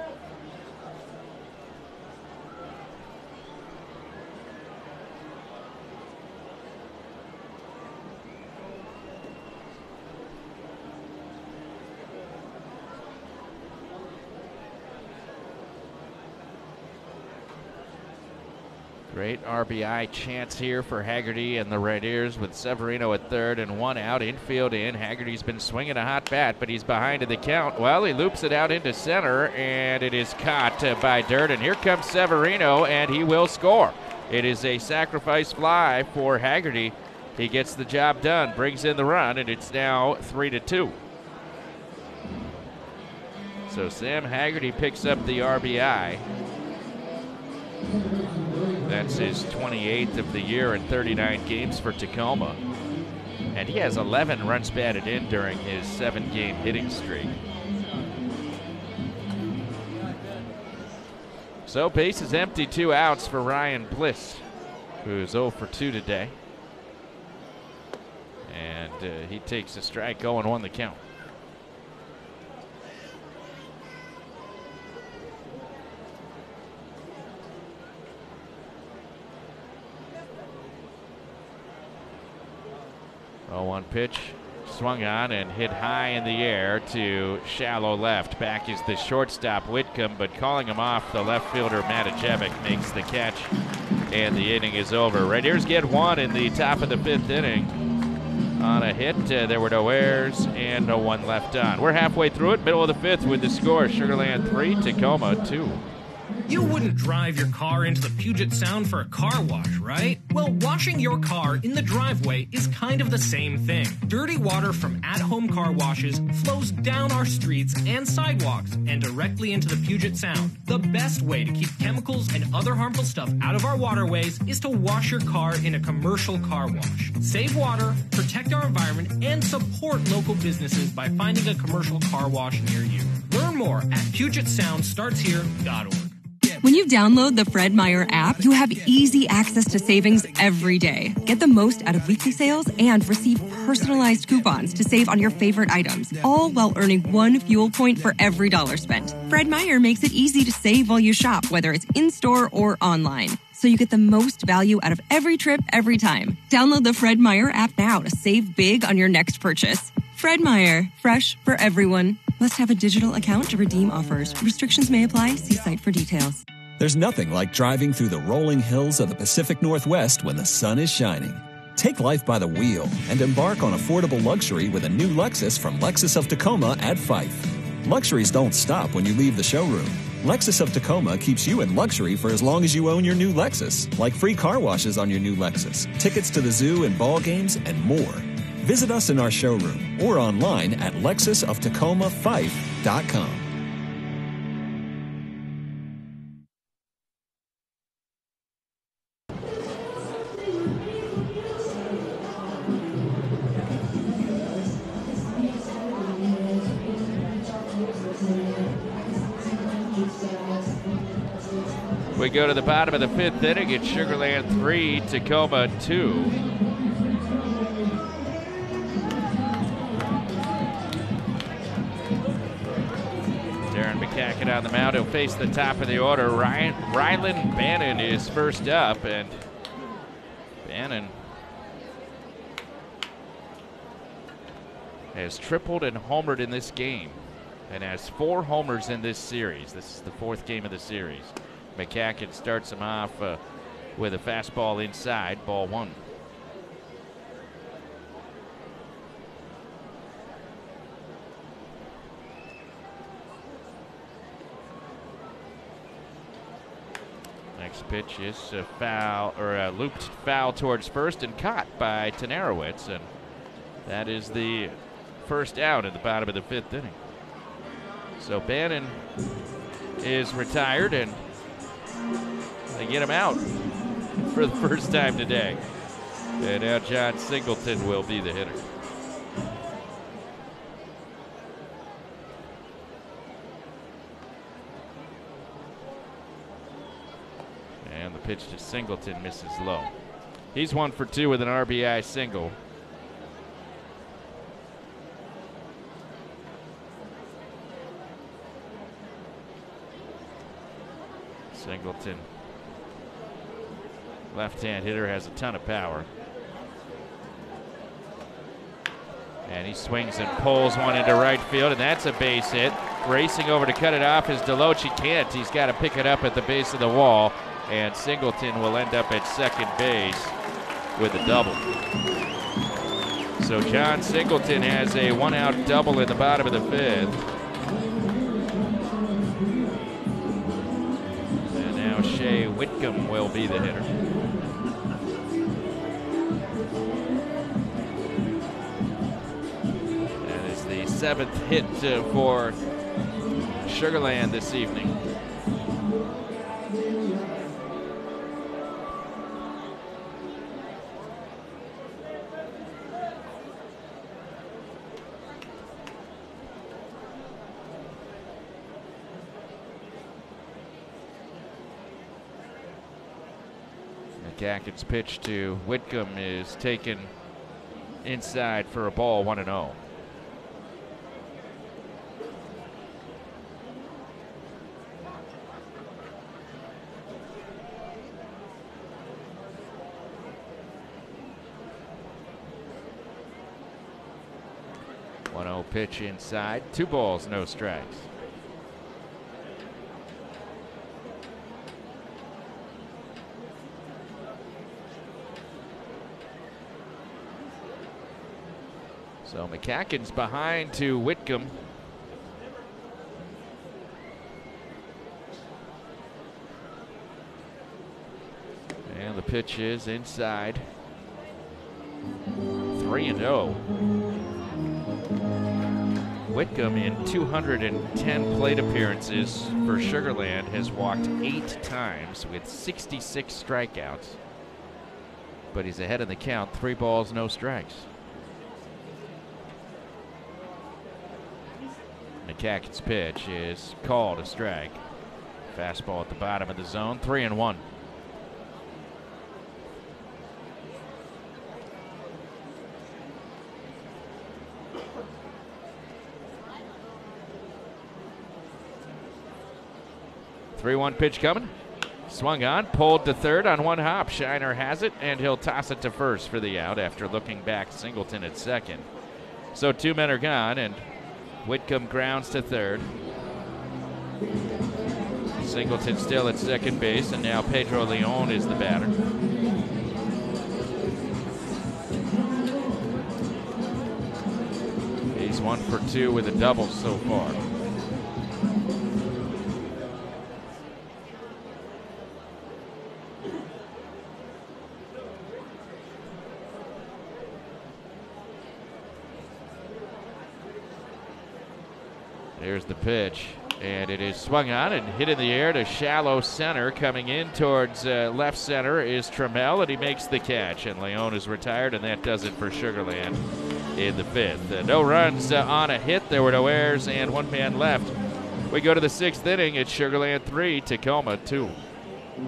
Great RBI chance here for Haggerty and the Raiders with Severino at third and 1 out, infield in. Haggerty's been swinging a hot bat, but he's behind in the count. Well, he loops it out into center, and it is caught by Durden. Here comes Severino, and he will score. It is a sacrifice fly for Haggerty. He gets the job done, brings in the run, and it's now 3-2. So Sam Haggerty picks up the RBI. That's his 28th of the year in 39 games for Tacoma. And he has 11 runs batted in during his 7-game hitting streak. So base is empty, 2 outs for Ryan Bliss, who's 0 for 2 today. And he takes a strike, 0-1 the count. One pitch, swung on and hit high in the air to shallow left. Back is the shortstop Whitcomb, but calling him off, the left fielder Matajevic makes the catch, and the inning is over. Raiders get 1 in the top of the 5th inning on a hit. There were no errors and no one left on. We're halfway through it, middle of the 5th with the score: Sugar Land 3, Tacoma 2. You wouldn't drive your car into the Puget Sound for a car wash, right? Well, washing your car in the driveway is kind of the same thing. Dirty water from at-home car washes flows down our streets and sidewalks and directly into the Puget Sound. The best way to keep chemicals and other harmful stuff out of our waterways is to wash your car in a commercial car wash. Save water, protect our environment, and support local businesses by finding a commercial car wash near you. Learn more at PugetSoundStartsHere.org. When you download the Fred Meyer app, you have easy access to savings every day. Get the most out of weekly sales and receive personalized coupons to save on your favorite items, all while earning 1 fuel point for every $1 spent. Fred Meyer makes it easy to save while you shop, whether it's in-store or online, so you get the most value out of every trip, every time. Download the Fred Meyer app now to save big on your next purchase. Fred Meyer, fresh for everyone. Must have a digital account to redeem offers. Restrictions may apply. See site for details. There's nothing like driving through the rolling hills of the Pacific Northwest when the sun is shining. Take life by the wheel and embark on affordable luxury with a new Lexus from Lexus of Tacoma at Fife. Luxuries don't stop when you leave the showroom. Lexus of Tacoma keeps you in luxury for as long as you own your new Lexus, like free car washes on your new Lexus, tickets to the zoo and ball games, and more. Visit us in our showroom or online at lexusoftacoma5.com. We go to the bottom of the 5th inning. It's Sugar Land 3, Tacoma 2. Darren McCacken on the mound. He'll face the top of the order. Rylan Bannon is first up, and Bannon has tripled and homered in this game and has 4 homers in this series. This is the 4th game of the series. McCacken starts him off with a fastball inside, ball 1. Next pitch is a foul, or a looped foul towards first and caught by Tenarowitz, and that is the first out at the bottom of the 5th inning. So Bannon is retired, and they get him out for the first time today. And now John Singleton will be the hitter. And the pitch to Singleton misses low. He's 1 for 2 with an RBI single. Singleton, left-hand hitter, has a ton of power. And he swings and pulls one into right field, and that's a base hit. Racing over to cut it off is Deloach. Can't. He's got to pick it up at the base of the wall, and Singleton will end up at second base with a double. So John Singleton has a 1-out double in the bottom of the 5th. Shea Whitcomb will be the hitter. That is the 7th hit for Sugar Land this evening. McCacken's pitch to Whitcomb is taken inside for a ball, 1-0. Pitch inside, 2 balls, no strikes. So McCacken's behind to Whitcomb. And the pitch is inside. 3-0. Whitcomb, in 210 plate appearances for Sugar Land, has walked 8 times with 66 strikeouts. But he's ahead in the count, 3 balls, no strikes. McCacken's pitch is called a strike. Fastball at the bottom of the zone, 3-1. Three-one pitch coming. Swung on, pulled to third on one hop. Shiner has it, and he'll toss it to first for the out after looking back Singleton at second. So 2 men are gone, and Whitcomb grounds to third. Singleton still at second base, and now Pedro Leon is the batter. He's 1 for 2 with a double so far. There's the pitch, and it is swung on and hit in the air to shallow center. Coming in towards left center is Trammell, and he makes the catch. And Leon is retired, and that does it for Sugar Land in the 5th. No runs on a hit. There were no errors, and 1 man left. We go to the 6th inning. It's Sugar Land 3, Tacoma 2.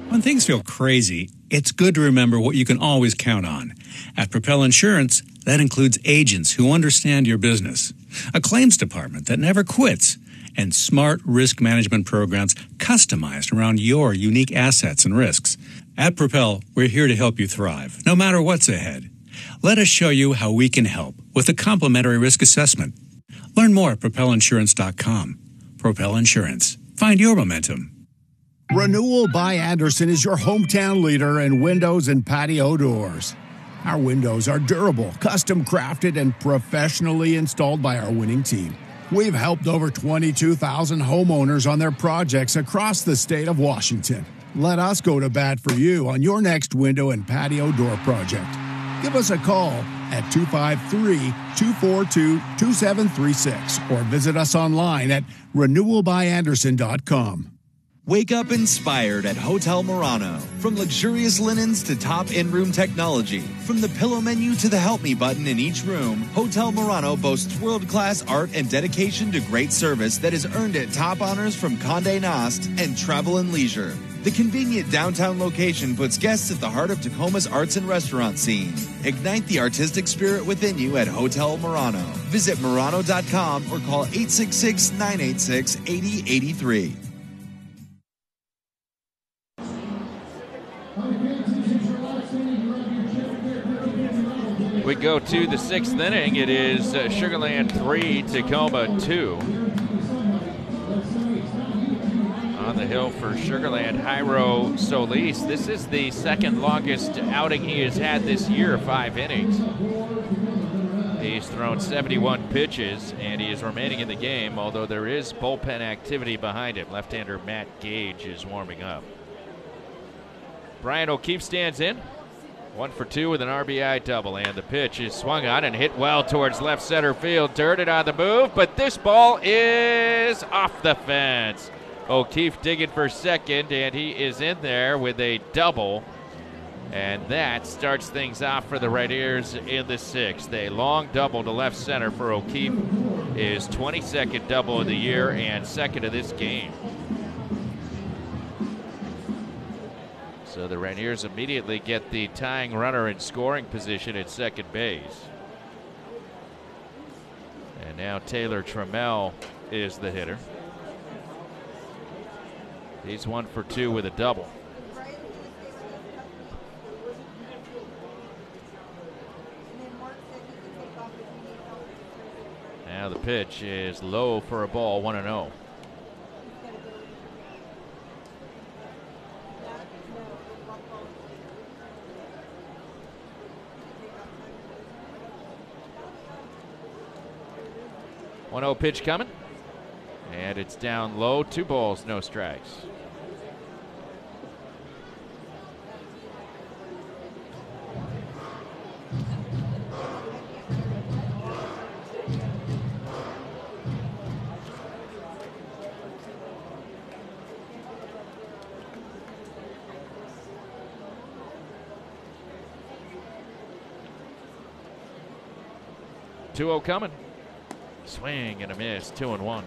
When things feel crazy, it's good to remember what you can always count on. At Propel Insurance, that includes agents who understand your business, a claims department that never quits, and smart risk management programs customized around your unique assets and risks. At Propel, we're here to help you thrive, no matter what's ahead. Let us show you how we can help with a complimentary risk assessment. Learn more at propelinsurance.com. Propel Insurance. Find your momentum. Renewal by Andersen is your hometown leader in windows and patio doors. Our windows are durable, custom crafted, and professionally installed by our winning team. We've helped over 22,000 homeowners on their projects across the state of Washington. Let us go to bat for you on your next window and patio door project. Give us a call at 253-242-2736 or visit us online at renewalbyandersen.com. Wake up inspired at Hotel Murano. From luxurious linens to top in-room technology, from the pillow menu to the help me button in each room, Hotel Murano boasts world-class art and dedication to great service that has earned it top honors from Condé Nast and Travel and Leisure. The convenient downtown location puts guests at the heart of Tacoma's arts and restaurant scene. Ignite the artistic spirit within you at Hotel Murano. Visit Murano.com or call 866-986-8083. We go to the sixth inning. It is Sugarland 3, Tacoma 2. On the hill for Sugarland, Jairo Solis. This is the second longest outing he has had this year, 5 innings. He's thrown 71 pitches, and he is remaining in the game, although there is bullpen activity behind him. Left-hander Matt Gage is warming up. Brian O'Keefe stands in. 1 for 2 with an RBI double, and the pitch is swung on and hit well towards left center field. Dirted on the move, but this ball is off the fence. O'Keefe digging for second, and he is in there with a double. And that starts things off for the Red Ears in the sixth. A long double to left center for O'Keefe, his 22nd double of the year and second of this game. So the Red Ears immediately get the tying runner in scoring position at second base. And now Taylor Trammell is the hitter. He's 1 for 2 with a double. Now the pitch is low for a ball, 1-0. One-0 pitch coming, and it's down low. 2 balls, no strikes. Two-0 coming. Swing and a miss, 2-1.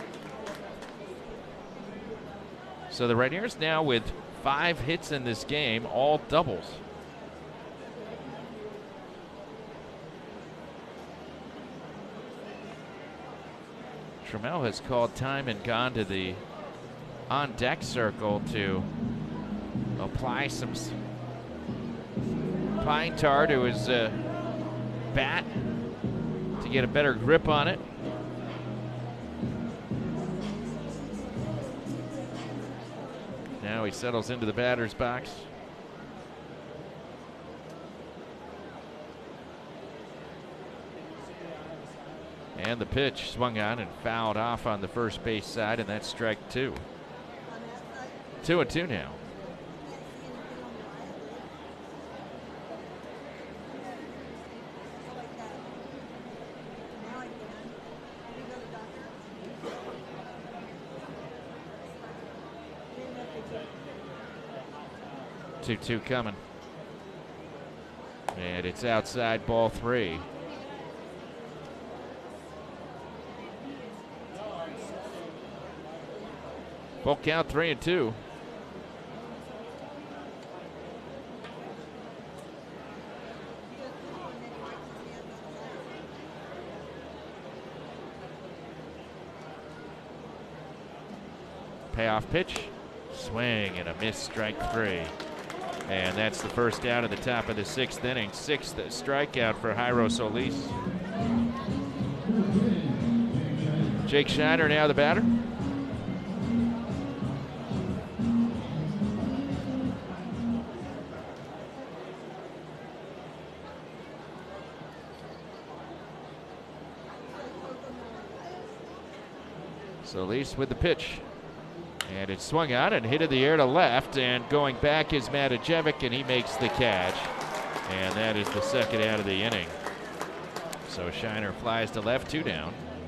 So the Red Ears now with 5 hits in this game, all doubles. Trammell has called time and gone to the on-deck circle to apply some pine tar to his bat to get a better grip on it. Now he settles into the batter's box. And the pitch swung on and fouled off on the first base side, and that's strike 2. 2-2 now. Two coming. And it's outside, ball 3. Full count, 3-2. Payoff pitch, swing and a miss, strike 3. And that's the first out of the top of the 6th inning. 6th strikeout for Jairo Solis. Jake Shiner now the batter. Solis with the pitch. And it's swung out and hit in the air to left. And going back is Matajevic, and he makes the catch. And that is the second out of the inning. So Shiner flies to left, 2 down.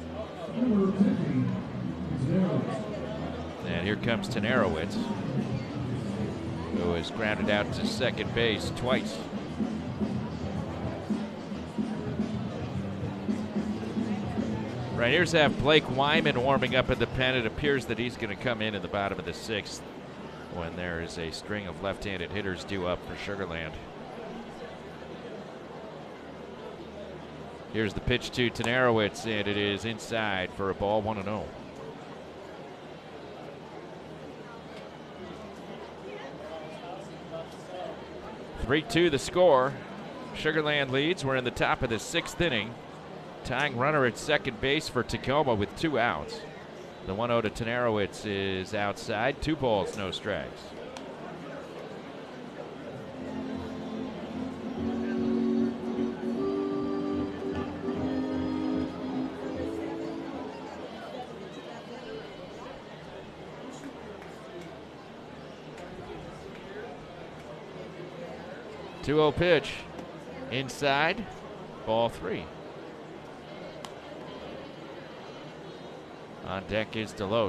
And here comes Tenarowitz, who is grounded out to second base twice. Rainiers have Blake Wyman warming up in the pen. It appears that he's going to come in the bottom of the 6th when there is a string of left-handed hitters due up for Sugarland. Here's the pitch to Tenarowitz, and it is inside for a ball, 1-0. (3-2) the score. Sugarland leads. We're in the top of the 6th inning. Tying runner at second base for Tacoma with 2 outs. The 1-0 to Tenarowitz is outside. 2 balls, no strikes. (2-0) pitch inside, ball 3. On deck is Deloach.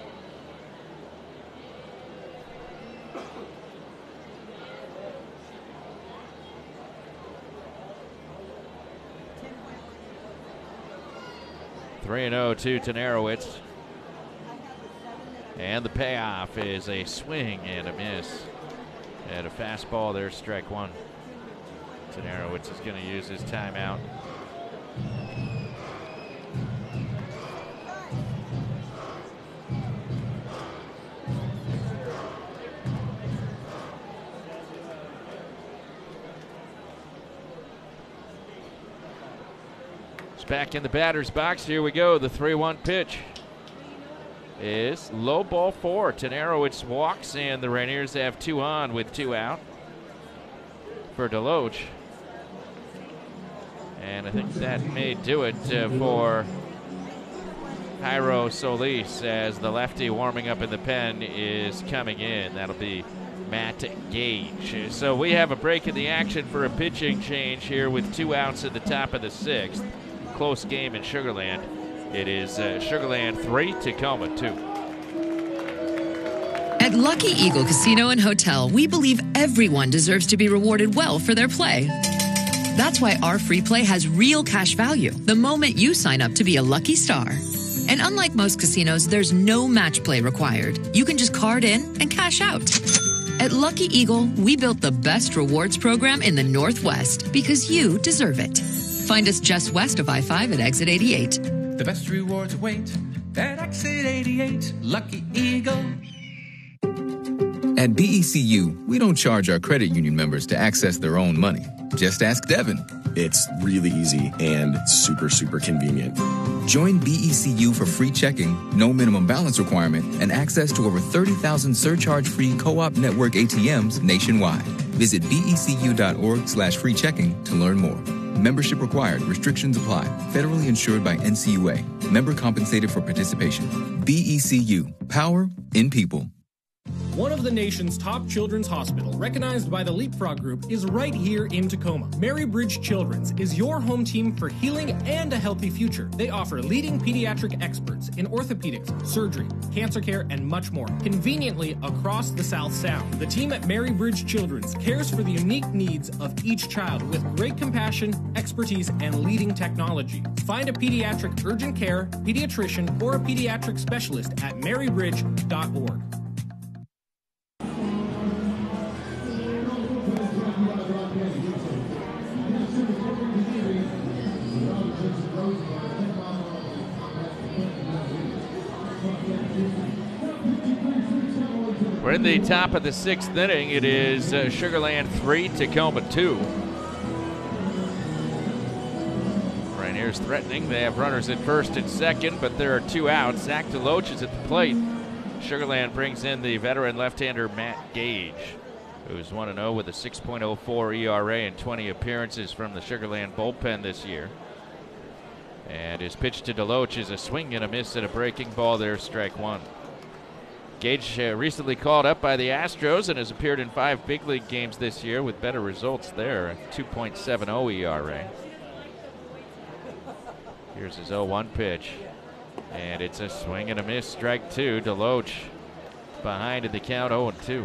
(3-0) to Tenarowitz. And the payoff is a swing and a miss. And a fastball there, strike 1. Tenarowitz is going to use his timeout. Back in the batter's box. Here we go. The 3-1 pitch is low, ball 4. Tenarowitz walks, and the Rainiers have 2 on with 2 out for Deloach. And I think that may do it for Jairo Solis, as the lefty warming up in the pen is coming in. That'll be Matt Gage. So we have a break in the action for a pitching change here with 2 outs at the top of the 6th. Close game in Sugarland. It is Sugarland 3, Tacoma 2. At Lucky Eagle Casino and Hotel, we believe everyone deserves to be rewarded well for their play. That's why our free play has real cash value the moment you sign up to be a lucky star. And unlike most casinos, there's no match play required. You can just card in and cash out. At Lucky Eagle, we built the best rewards program in the Northwest because you deserve it. Find us just west of I-5 at exit 88. The best rewards await at exit 88. Lucky Eagle. At BECU, we don't charge our credit union members to access their own money. Just ask Devin. It's really easy and super, super convenient. Join BECU for free checking, no minimum balance requirement, and access to over 30,000 surcharge-free co-op network ATMs nationwide. Visit becu.org/free checking to learn more. Membership required. Restrictions apply. Federally insured by NCUA. Member compensated for participation. BECU. Power in people. One of the nation's top children's hospital, recognized by the Leapfrog Group, is right here in Tacoma. Mary Bridge Children's is your home team for healing and a healthy future. They offer leading pediatric experts in orthopedics, surgery, cancer care, and much more, conveniently across the South Sound. The team at Mary Bridge Children's cares for the unique needs of each child with great compassion, expertise, and leading technology. Find a pediatric urgent care, pediatrician, or a pediatric specialist at marybridge.org. We're in the top of the 6th inning. It is Sugar Land 3, Tacoma 2. Rainiers threatening. They have runners at first and second, but there are 2 outs. Zach DeLoach is at the plate. Sugar Land brings in the veteran left-hander Matt Gage, who's 1-0 with a 6.04 ERA and 20 appearances from the Sugar Land bullpen this year. And his pitch to DeLoach is a swing and a miss at a breaking ball there, strike 1. Gage recently called up by the Astros and has appeared in 5 big league games this year with better results there, a 2.70 ERA. Here's his 0-1 pitch, and it's a swing and a miss, strike 2. DeLoach behind in the count, 0-2.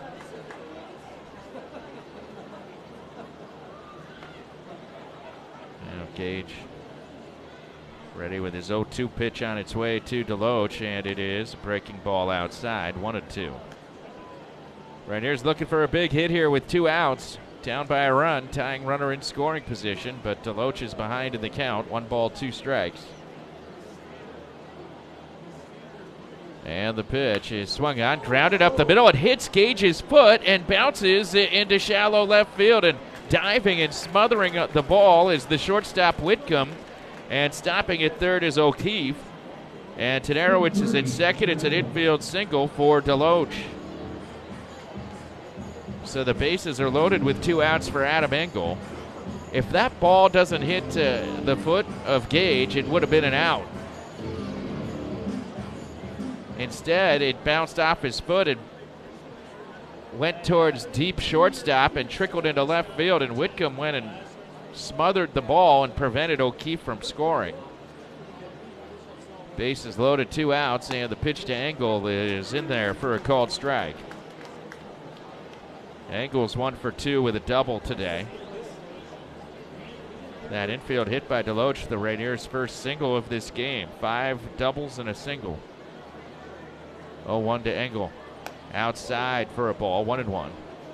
Now Gage ready with his 0-2 pitch on its way to DeLoach, and it is a breaking ball outside, 1-2. Rainiers looking for a big hit here with 2 outs, down by a run, tying runner in scoring position, but DeLoach is behind in the count, 1 ball, 2 strikes. And the pitch is swung on, grounded up the middle. It hits Gage's foot and bounces into shallow left field, and diving and smothering the ball is the shortstop Whitcomb. And stopping at third is O'Keefe. And Todorowicz is at second. It's an infield single for DeLoach. So the bases are loaded with 2 outs for Adam Engel. If that ball doesn't hit the foot of Gage, it would have been an out. Instead, it bounced off his foot and went towards deep shortstop and trickled into left field, and Whitcomb went and smothered the ball and prevented O'Keefe from scoring. Bases loaded, 2 outs, and the pitch to Engel is in there for a called strike. Engel's 1 for 2 with a double today. That infield hit by DeLoach, the Rainiers' first single of this game. 5 doubles and a single. 0-1 to Engel. Outside for a ball, 1-1.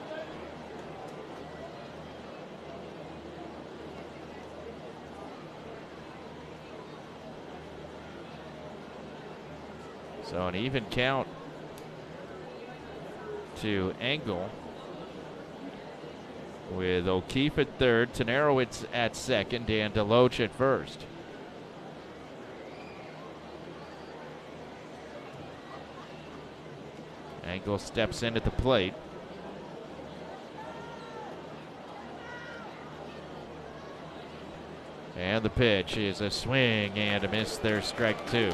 So an even count to Engel, with O'Keefe at third, Todorowicz at second, and DeLoach at first. Engel steps in at the plate. And the pitch is a swing and a miss there, strike 2.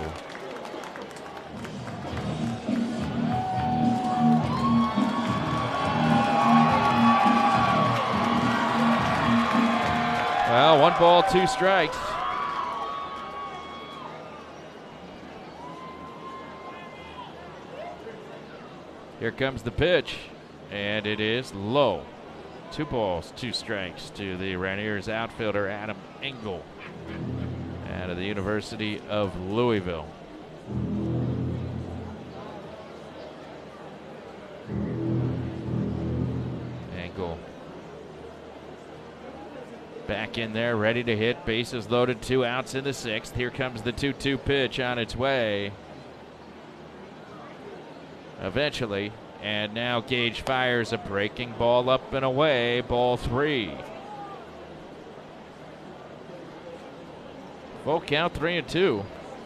Well, 1 ball, 2 strikes. Here comes the pitch, and it is low. 2 balls, 2 strikes to the Rainiers outfielder Adam Engel out of the University of Louisville. Engel back in there, ready to hit. Bases loaded, 2 outs in the 6th. Here comes the 2-2 pitch on its way. Eventually, and now Gage fires a breaking ball up and away, ball 3. Full count, 3-2.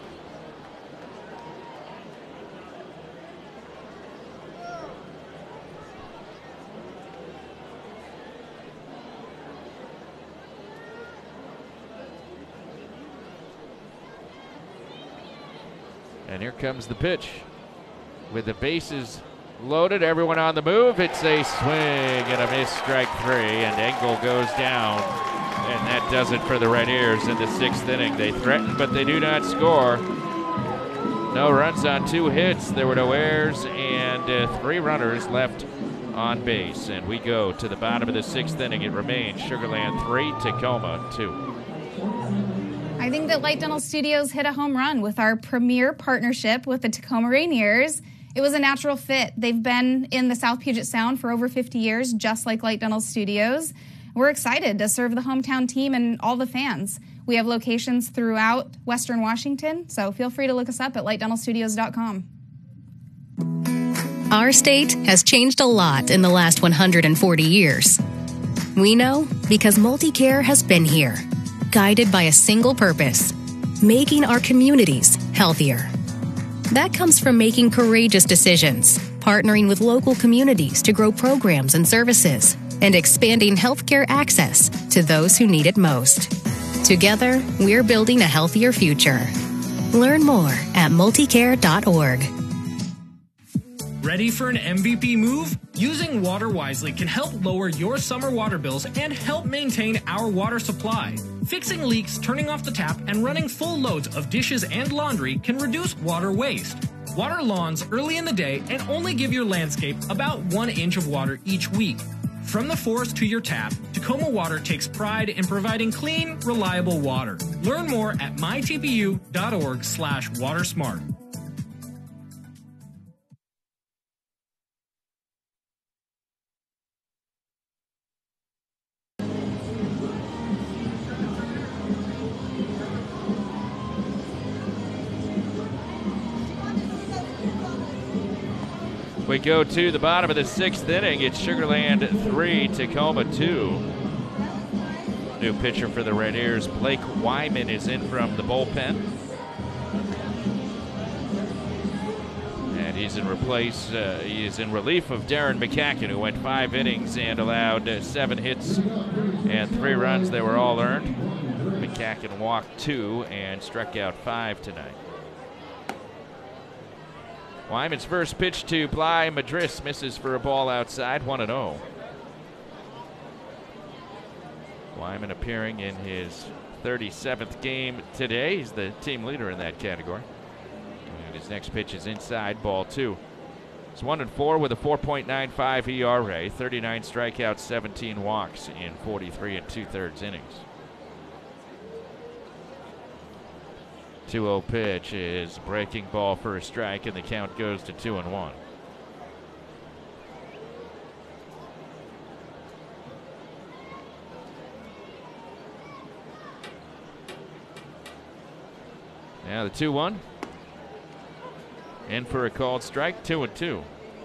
And here comes the pitch. With the bases loaded, everyone on the move, it's a swing and a miss, strike 3, and Engel goes down. And that does it for the Rainiers in the 6th inning. They threaten, but they do not score. No runs on 2 hits. There were no errors, and 3 runners left on base. And we go to the bottom of the 6th inning. It remains Sugar Land 3, Tacoma 2. I think that Light Dental Studios hit a home run with our premier partnership with the Tacoma Rainiers. It was a natural fit. They've been in the South Puget Sound for over 50 years, just like Light Dental Studios. We're excited to serve the hometown team and all the fans. We have locations throughout Western Washington, so feel free to look us up at lightdentalstudios.com. Our state has changed a lot in the last 140 years. We know because MultiCare has been here, guided by a single purpose, making our communities healthier. That comes from making courageous decisions, partnering with local communities to grow programs and services, and expanding healthcare access to those who need it most. Together, we're building a healthier future. Learn more at multicare.org. Ready for an MVP move? Using water wisely can help lower your summer water bills and help maintain our water supply. Fixing leaks, turning off the tap, and running full loads of dishes and laundry can reduce water waste. Water lawns early in the day and only give your landscape about 1 inch of water each week. From the forest to your tap, Tacoma Water takes pride in providing clean, reliable water. Learn more at mytpu.org/watersmart. We go to the bottom of the 6th inning. It's Sugar Land 3, Tacoma 2. New pitcher for the Rainiers, Blake Wyman, is in from the bullpen. And he's in relief of Darren McCacken, who went 5 innings and allowed 7 hits and 3 runs. They were all earned. McCacken walked 2 and struck out 5 tonight. Wyman's first pitch to Bly Madris misses for a ball outside, 1-0. Wyman appearing in his 37th game today. He's the team leader in that category. And his next pitch is inside, ball 2. It's 1-4 with a 4.95 ERA, 39 strikeouts, 17 walks in 43 2/3 innings. 2-0 pitch is breaking ball for a strike, and the count goes to 2-1. Now the 2-1. In for a called strike, 2-2.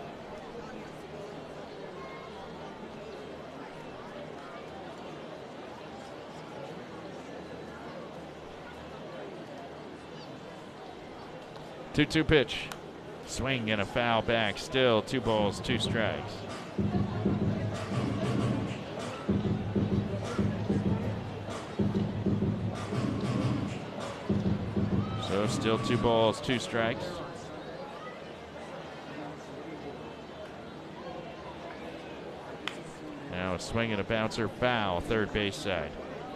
Two pitch. Swing and a foul back. Still 2 balls, 2 strikes. So still 2 balls, 2 strikes. Now a swing and a bouncer, foul, third base side.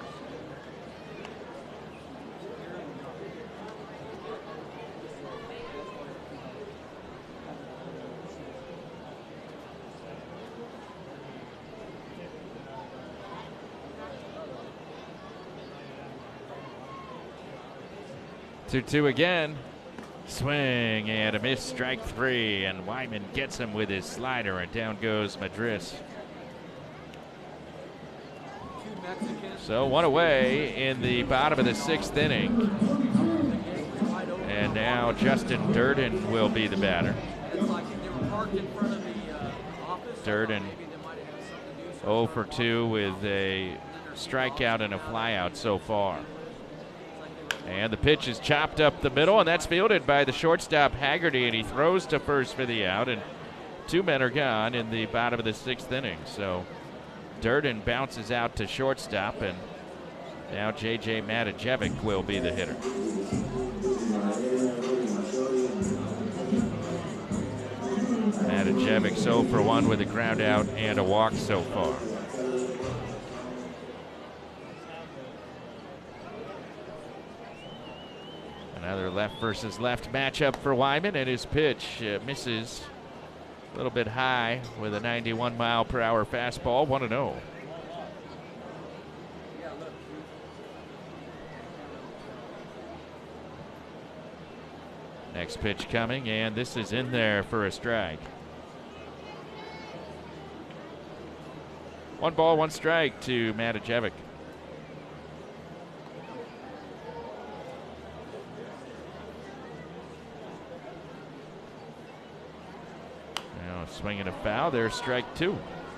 Two again. Swing and a miss, strike 3, and Wyman gets him with his slider, and down goes Madris. So 1 away in the bottom of the 6th inning. And now Justin Durden will be the batter. Durden 0 for 2 with a strikeout and a flyout so far. And the pitch is chopped up the middle, and that's fielded by the shortstop Haggerty, and he throws to first for the out, and 2 men are gone in the bottom of the 6th inning. So Durden bounces out to shortstop, and now J.J. Matajevic will be the hitter. Matajevic 0 for 1 with a ground out and a walk so far. Another left versus left matchup for Wyman, and his pitch misses a little bit high with a 91-mile-per-hour fastball, 1-0. Next pitch coming, and this is in there for a strike. 1 ball, 1 strike to Matajevic. Now swinging a foul. There's strike 2.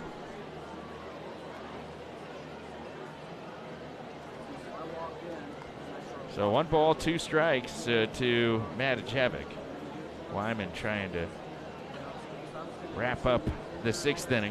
So 1 ball, 2 strikes to Matijevic. Wyman trying to wrap up the 6th inning.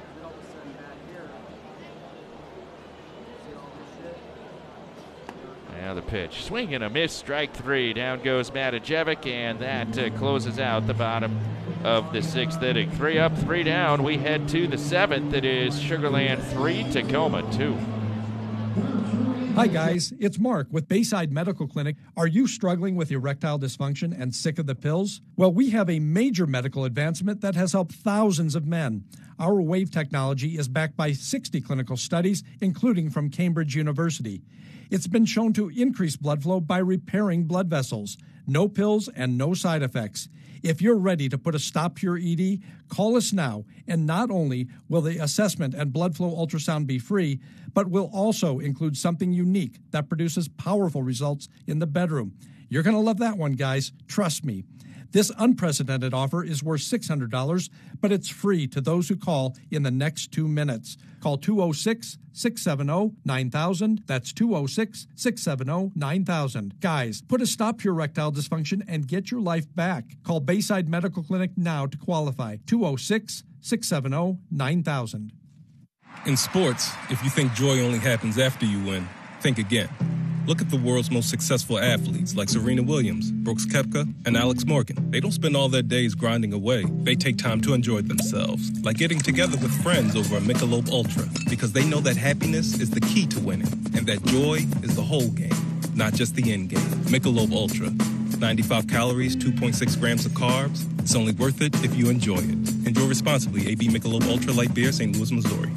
Now the pitch. Swing and a miss, strike 3. Down goes Matijevic, and that closes out the bottom of the 6th inning. 3 up, 3 down. We head to the 7th. It is Sugar Land 3, Tacoma 2. Hi guys, it's Mark with Bayside Medical Clinic. Are you struggling with erectile dysfunction and sick of the pills? Well, we have a major medical advancement that has helped thousands of men. Our WAVE technology is backed by 60 clinical studies, including from Cambridge University. It's been shown to increase blood flow by repairing blood vessels. No pills and no side effects. If you're ready to put a stop to your ED, call us now, and not only will the assessment and blood flow ultrasound be free, but will also include something unique that produces powerful results in the bedroom. You're going to love that one, guys. Trust me. This unprecedented offer is worth $600, but it's free to those who call in the next 2 minutes. Call 206-670-9000. That's 206-670-9000. Guys, put a stop to your erectile dysfunction and get your life back. Call Bayside Medical Clinic now to qualify. 206-670-9000. In sports, if you think joy only happens after you win, think again. Look at the world's most successful athletes like Serena Williams, Brooks Koepka, and Alex Morgan. They don't spend all their days grinding away. They take time to enjoy themselves, like getting together with friends over a Michelob Ultra, because they know that happiness is the key to winning, and that joy is the whole game, not just the end game. Michelob Ultra. 95 calories, 2.6 grams of carbs. It's only worth it if you enjoy it. Enjoy responsibly. AB Michelob Ultra Light Beer, St. Louis, Missouri.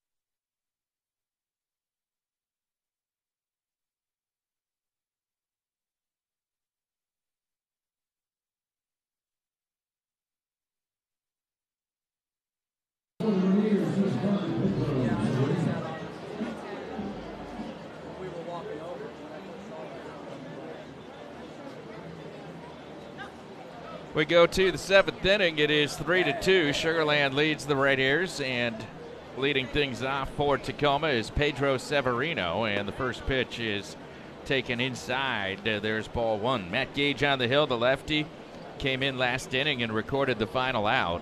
We go to the 7th inning. It is 3-2. Sugar Land leads the Rainiers, and leading things off for Tacoma is Pedro Severino, and the first pitch is taken inside. There's ball 1. Matt Gage on the hill, the lefty, came in last inning and recorded the final out.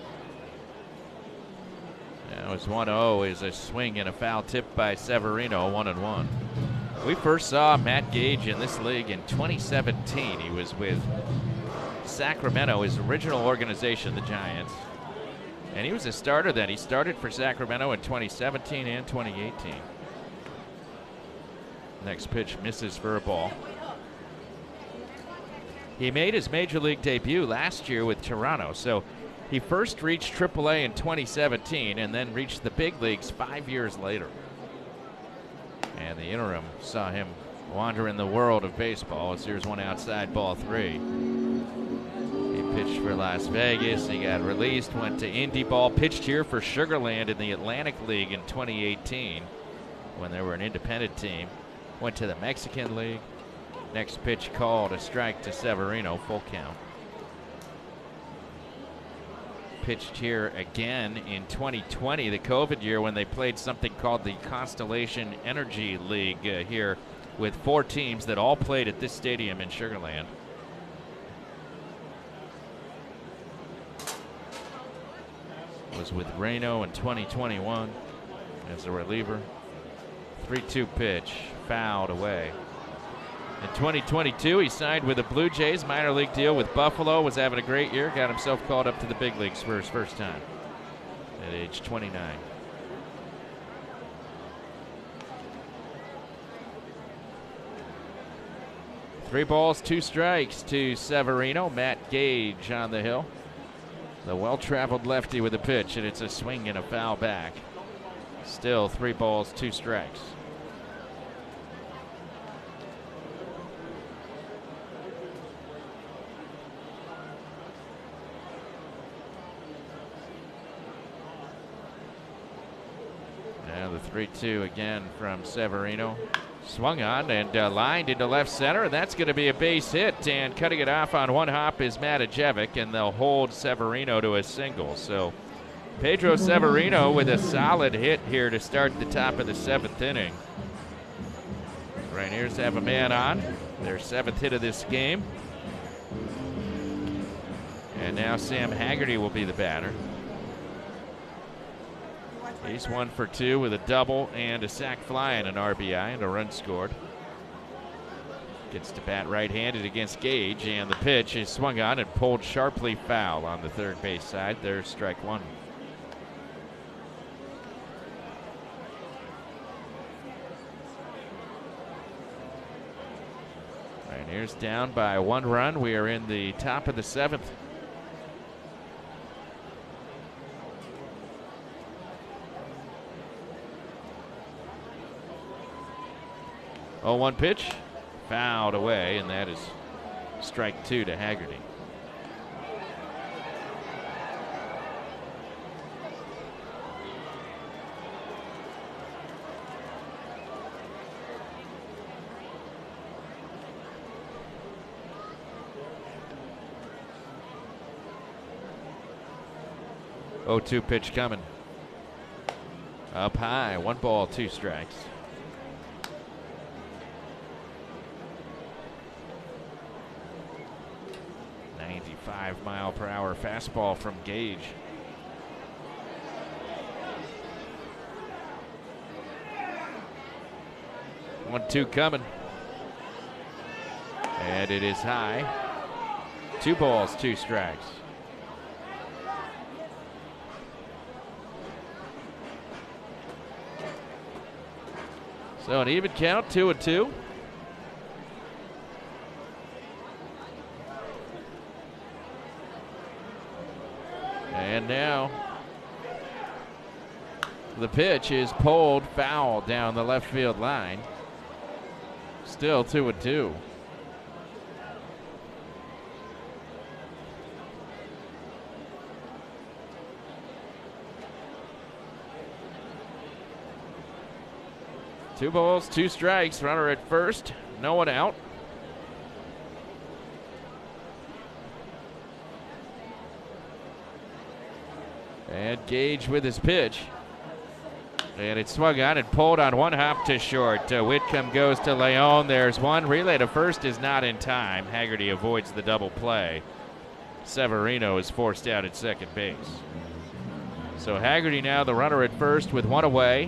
Now it's 1-0 is a swing and a foul tip by Severino, 1-1. We first saw Matt Gage in this league in 2017. He was with Sacramento, his original organization, the Giants. And he was a starter then. He started for Sacramento in 2017 and 2018. Next pitch misses for a ball. He made his major league debut last year with Toronto. So he first reached AAA in 2017 and then reached the big leagues 5 years later. And the interim saw him wander in the world of baseball. As here's one outside, ball 3. Pitched for Las Vegas. He got released, went to Indy Ball, pitched here for Sugar Land in the Atlantic League in 2018 when they were an independent team. Went to the Mexican League. Next pitch called, a strike to Severino, full count. Pitched here again in 2020, the COVID year, when they played something called the Constellation Energy League here with 4 teams that all played at this stadium in Sugar Land. Was with Reno in 2021 as a reliever. 3-2 pitch, fouled away. In 2022, he signed with the Blue Jays, minor league deal with Buffalo, was having a great year, got himself called up to the big leagues for his first time at age 29. Three balls, 2 strikes to Severino. Matt Gage on the hill. The well-traveled lefty with a pitch, and it's a swing and a foul back. Still 3 balls, 2 strikes. Now the 3-2 again from Severino. Swung on and lined into left center, and that's going to be a base hit. And cutting it off on one hop is Matajevic, and they'll hold Severino to a single. So Pedro Severino with a solid hit here to start the top of the 7th inning. Rainiers have a man on, their 7th hit of this game. And now Sam Haggerty will be the batter. He's 1 for 2 with a double and a sac fly and an RBI and a run scored. Gets to bat right-handed against Gage, and the pitch is swung on and pulled sharply foul on the third base side. There's strike 1. Here's down by 1 run. We are in the top of the 7th. Oh, 1 pitch, fouled away, and that is strike 2 to Haggerty. Oh, 2 pitch coming. Up high, 1 ball, 2 strikes. .5-mile-per-hour fastball from Gage. One, 2 coming. And it is high. 2 balls, 2 strikes. So an even count, 2-2. And now the pitch is pulled foul down the left field line. Still 2-2. Two balls, 2 strikes. Runner at first, no one out. And Gage with his pitch. And it's swung on and pulled on 1 hop to short. Whitcomb goes to Leon. There's 1. Relay to first is not in time. Haggerty avoids the double play. Severino is forced out at second base. So Haggerty now the runner at first with 1 away.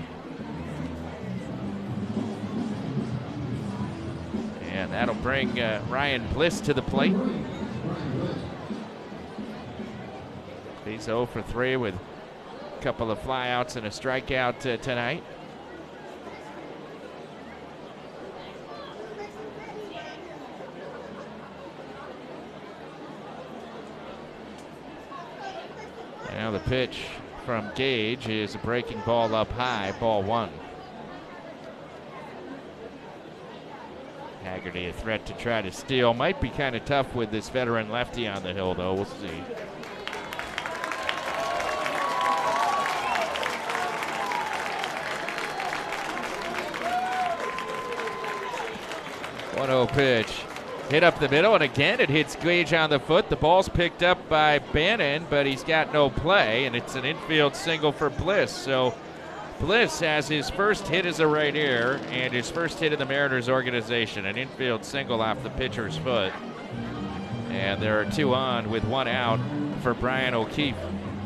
And that'll bring Ryan Bliss to the plate. He's 0 for 3 with a couple of flyouts and a strikeout tonight. Now the pitch from Gage is a breaking ball up high, ball 1. Haggerty a threat to try to steal. Might be kind of tough with this veteran lefty on the hill, though. We'll see. .1-0 pitch. Hit up the middle, and again it hits Gage on the foot. The ball's picked up by Bannon, but he's got no play, and it's an infield single for Bliss. So Bliss has his first hit as a Rainier and his first hit in the Mariners organization. An infield single off the pitcher's foot. And there are 2 on with 1 out for Brian O'Keefe.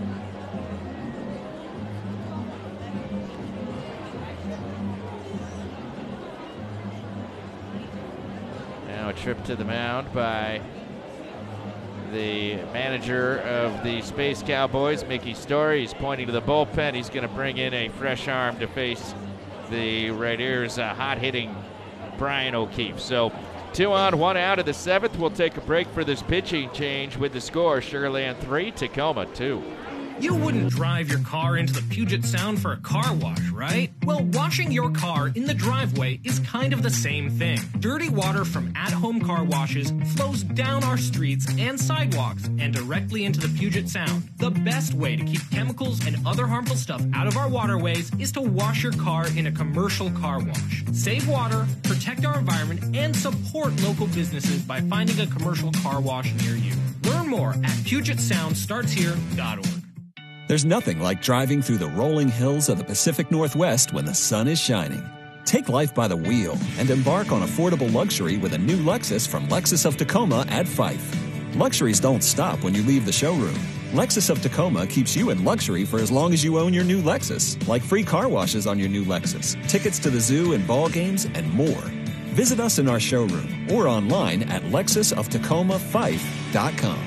Now a trip to the mound by the manager of the Space Cowboys, Mickey Story. He's pointing to the bullpen. He's going to bring in a fresh arm to face the Raiders' hot-hitting Brian O'Keefe. So 2 on, 1 out of the 7th. We'll take a break for this pitching change with the score. Sugar Land 3, Tacoma 2. You wouldn't drive your car into the Puget Sound for a car wash, right? Well, washing your car in the driveway is kind of the same thing. Dirty water from at-home car washes flows down our streets and sidewalks and directly into the Puget Sound. The best way to keep chemicals and other harmful stuff out of our waterways is to wash your car in a commercial car wash. Save water, protect our environment, and support local businesses by finding a commercial car wash near you. Learn more at PugetSoundStartsHere.org. There's nothing like driving through the rolling hills of the Pacific Northwest when the sun is shining. Take life by the wheel and embark on affordable luxury with a new Lexus from Lexus of Tacoma at Fife. Luxuries don't stop when you leave the showroom. Lexus of Tacoma keeps you in luxury for as long as you own your new Lexus, like free car washes on your new Lexus, tickets to the zoo and ball games, and more. Visit us in our showroom or online at LexusofTacomaFife.com.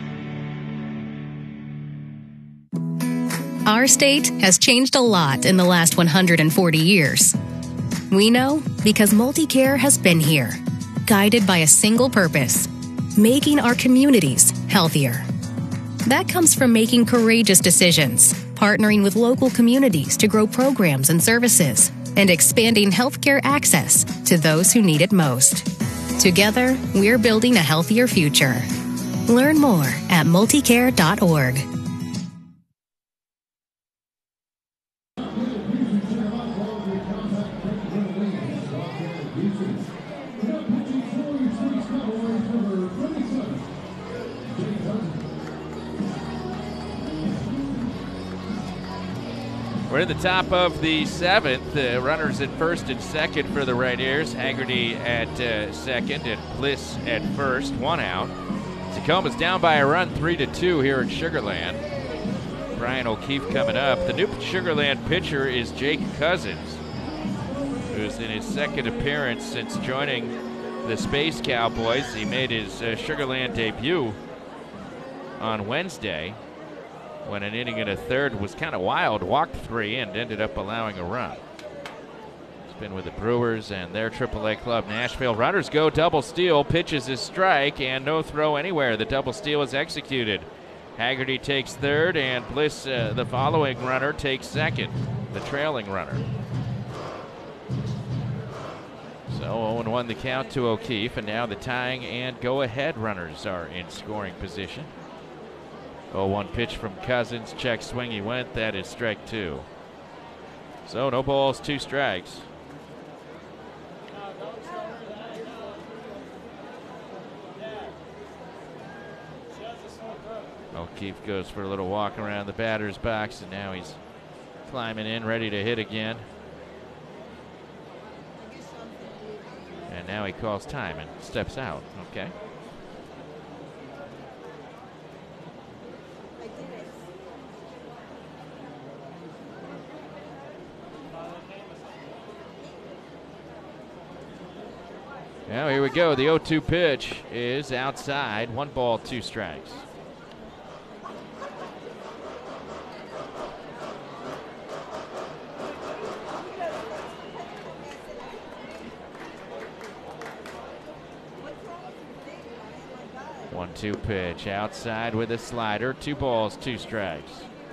Our state has changed a lot in the last 140 years. We know because MultiCare has been here, guided by a single purpose, making our communities healthier. That comes from making courageous decisions, partnering with local communities to grow programs and services, and expanding healthcare access to those who need it most. Together, we're building a healthier future. Learn more at multicare.org. We're at the top of the seventh. Runners at first and second for the Rainiers. Haggerty at second and Bliss at first. One out. Tacoma's down by a run, 3-2 here at Sugar Land. Brian O'Keefe coming up. The new Sugar Land pitcher is Jake Cousins, who's in his second appearance since joining the Space Cowboys. He made his Sugar Land debut on Wednesday, when an inning and a third was kind of wild, walked 3 and ended up allowing a run. He's been with the Brewers and their AAA club, Nashville. Runners go double steal, pitches his strike, and no throw anywhere. The double steal is executed. Haggerty takes third, and Bliss, the following runner, takes second, the trailing runner. So 0-1 the count to O'Keefe, and now the tying and go-ahead runners are in scoring position. 0-1 pitch from Cousins. Check swing, he went. That is strike 2. So no balls, 2 strikes. O'Keefe goes for a little walk around the batter's box, and now he's climbing in, ready to hit again. And now he calls time and steps out. Okay. Now here we go. The 0-2 pitch is outside. 1 ball, 2 strikes. One-two pitch outside with a slider. 2 balls, 2 strikes.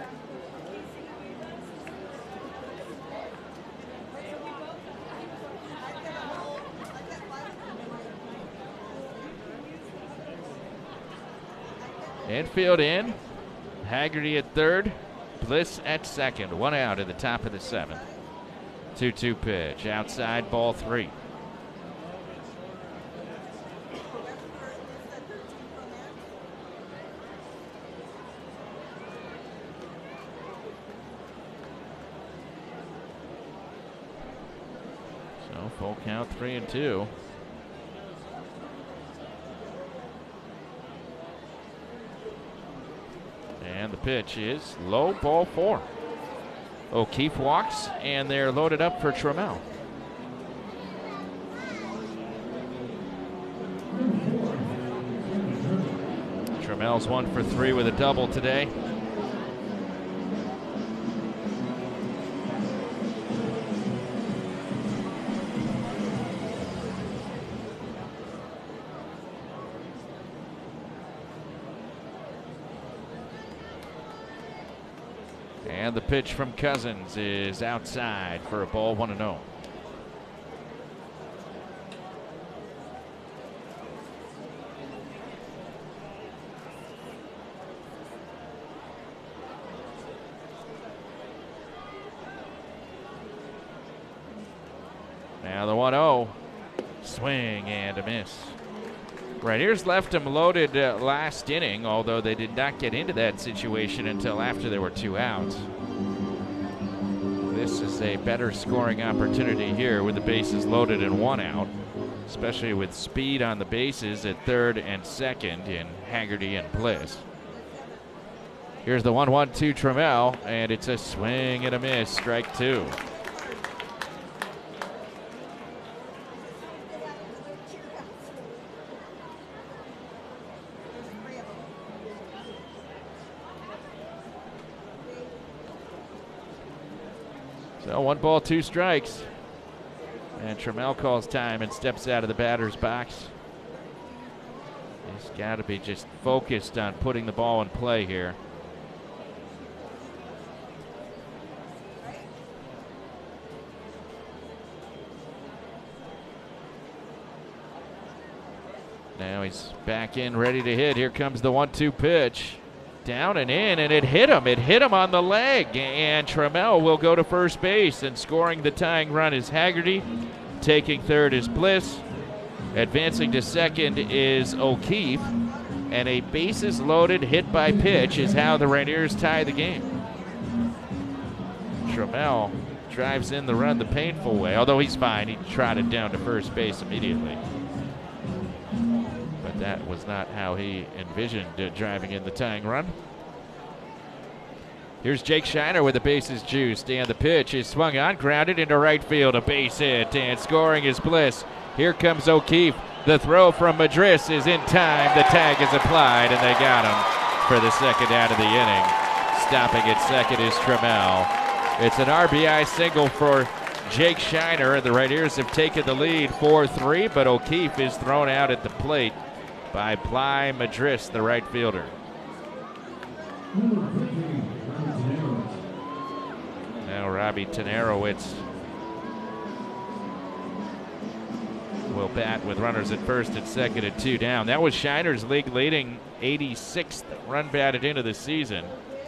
Infield in. Haggerty at third. Bliss at second. 1 out at the top of the 7th. 2-2 pitch. Outside, ball 3. So full count, 3-2. And the pitch is low, ball 4. O'Keefe walks, and they're loaded up for Trammell. Trammell's 1 for 3 with a double today. And the pitch from Cousins is outside for a ball, 1-0. Now the 1-0. Swing and a miss. Rainiers left him loaded last inning, although they did not get into that situation until after there were 2 outs. This is a better scoring opportunity here with the bases loaded and 1 out, especially with speed on the bases at third and second in Haggerty and Bliss. Here's the 1-1 to Trammell, and it's a swing and a miss, strike 2. So 1 ball, 2 strikes. And Trammell calls time and steps out of the batter's box. He's got to be just focused on putting the ball in play here. Now he's back in, ready to hit. Here comes the 1-2 pitch. Down and in, and it hit him. It hit him on the leg, and Trammell will go to first base, and scoring the tying run is Haggerty. Taking third is Bliss. Advancing to second is O'Keefe, and a bases loaded hit by pitch is how the Rainiers tie the game. Trammell drives in the run the painful way, although he's fine. He trotted down to first base immediately. That was not how he envisioned driving in the tying run. Here's Jake Shiner with the bases juiced, and the pitch is swung on, grounded into right field, a base hit, and scoring is Bliss. Here comes O'Keefe. The throw from Madris is in time. The tag is applied, and they got him for the second out of the inning. Stopping at second is Trammell. It's an RBI single for Jake Shiner, and the Rainiers have taken the lead 4-3, but O'Keefe is thrown out at the plate by Bly Madris, the right fielder. Now Robbie Tenarowitz will bat with runners at first and second and 2 down. That was Shiner's league-leading 86th run batted into the season.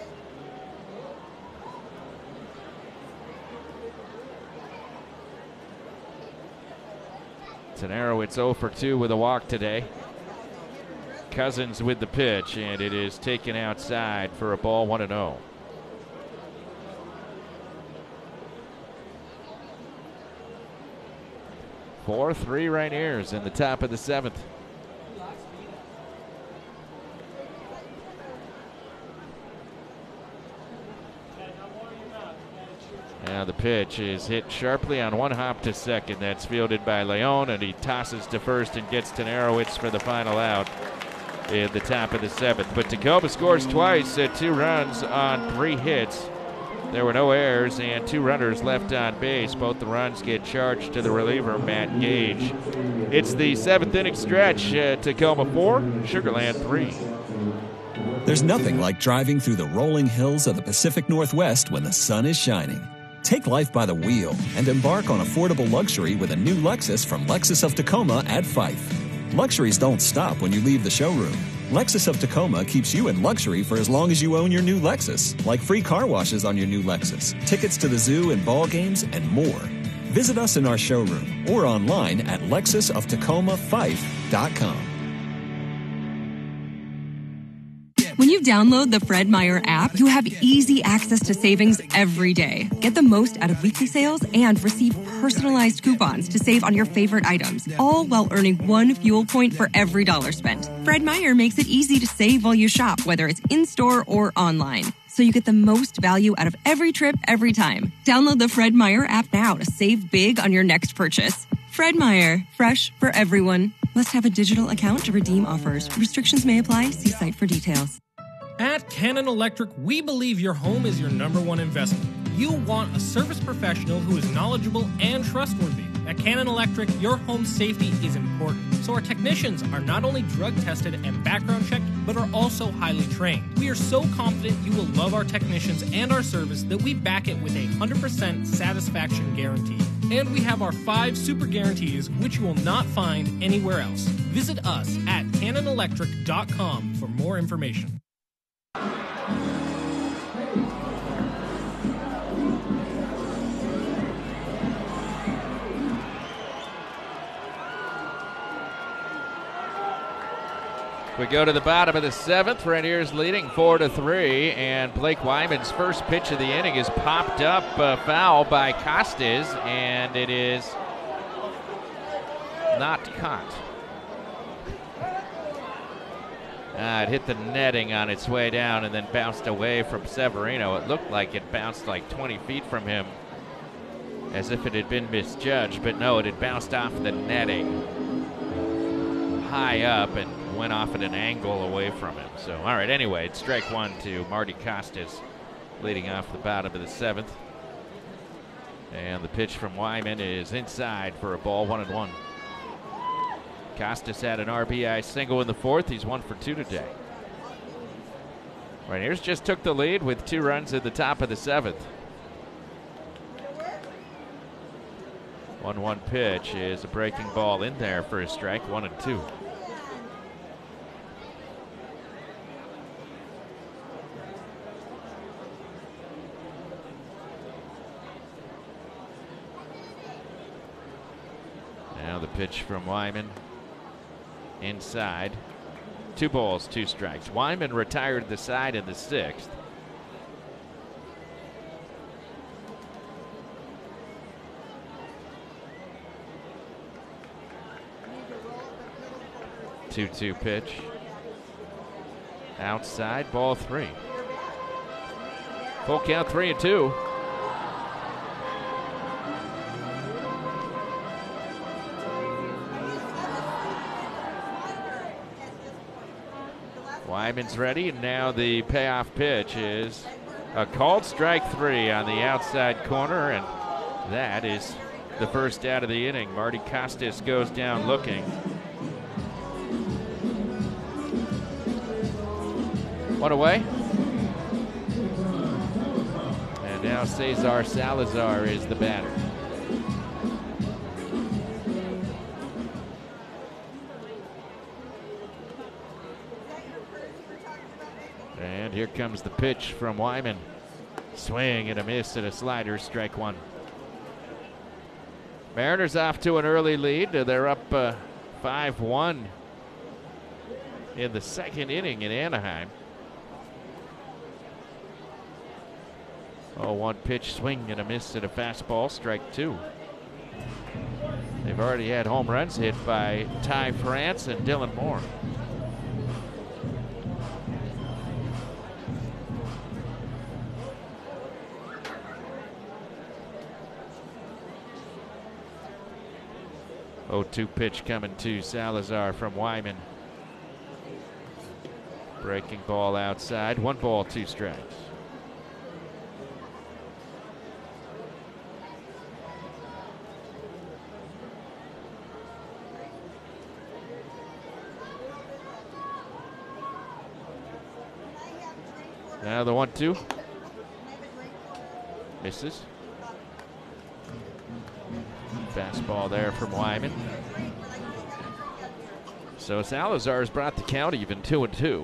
Tenarowitz 0 for 2 with a walk today. Cousins with the pitch, and it is taken outside for a ball, 1-0. Four 3 Rainiers in the top of the 7th. Now the pitch is hit sharply on 1 hop to second. That's fielded by Leon, and he tosses to first and gets Tenarowitz for the final out in the top of the 7th. But Tacoma scores twice, 2 runs on 3 hits. There were no errors and 2 runners left on base. Both the runs get charged to the reliever, Matt Gage. It's the 7th inning stretch. Tacoma 4, Sugar Land 3. There's nothing like driving through the rolling hills of the Pacific Northwest when the sun is shining. Take life by the wheel and embark on affordable luxury with a new Lexus from Lexus of Tacoma at Fife. Luxuries don't stop when you leave the showroom. Lexus of Tacoma keeps you in luxury for as long as you own your new Lexus, like free car washes on your new Lexus, tickets to the zoo and ball games, and more. Visit us in our showroom or online at lexusoftacoma5.com. When you download the Fred Meyer app, you have easy access to savings every day. Get the most out of weekly sales and receive personalized coupons to save on your favorite items, all while earning 1 fuel point for every $1 spent. Fred Meyer makes it easy to save while you shop, whether it's in-store or online, so you get the most value out of every trip, every time. Download the Fred Meyer app now to save big on your next purchase. Fred Meyer, fresh for everyone. Must have a digital account to redeem offers. Restrictions may apply. See site for details. At Cannon Electric, we believe your home is your #1 investment. You want a service professional who is knowledgeable and trustworthy. At Cannon Electric, your home safety is important, so our technicians are not only drug tested and background checked, but are also highly trained. We are so confident you will love our technicians and our service that we back it with a 100% satisfaction guarantee. And we have our 5 super guarantees, which you will not find anywhere else. Visit us at cannonelectric.com for more information. We go to the bottom of the 7th. Rainiers leading 4-3, and Blake Wyman's first pitch of the inning is popped up foul by Costes, and it is not caught. It hit the netting on its way down and then bounced away from Severino. It looked like it bounced like 20 feet from him, as if it had been misjudged, but no, it had bounced off the netting high up and went off at an angle away from him. So, all right, anyway, it's strike 1 to Marty Costes, leading off the bottom of the 7th. And the pitch from Wyman is inside for a ball, 1-1. Costes had an RBI single in the 4th. He's 1 for 2 today. Rainiers just took the lead with 2 runs at the top of the 7th. 1-1 pitch is a breaking ball in there for a strike, 1-2. Now the pitch from Wyman inside. 2 balls, 2 strikes. Wyman retired the side in the 6th. Two-two pitch. Outside, ball 3. Full count, 3-2. Wyman's ready, and now the payoff pitch is a called strike 3 on the outside corner, and that is the first out of the inning. Marty Costes goes down looking. 1 away. And now Cesar Salazar is the batter. And here comes the pitch from Wyman. Swing and a miss and a slider, strike 1. Mariners off to an early lead. They're up 5-1 in the 2nd inning in Anaheim. 0-1 pitch, swing and a miss and a fastball, strike 2. They've already had home runs hit by Ty France and Dylan Moore. Oh, 2 pitch coming to Salazar from Wyman. Breaking ball outside. 1 ball, 2 strikes. Now the 1-2. Misses. Fastball there from Wyman. So Salazar has brought the count even, 2-2.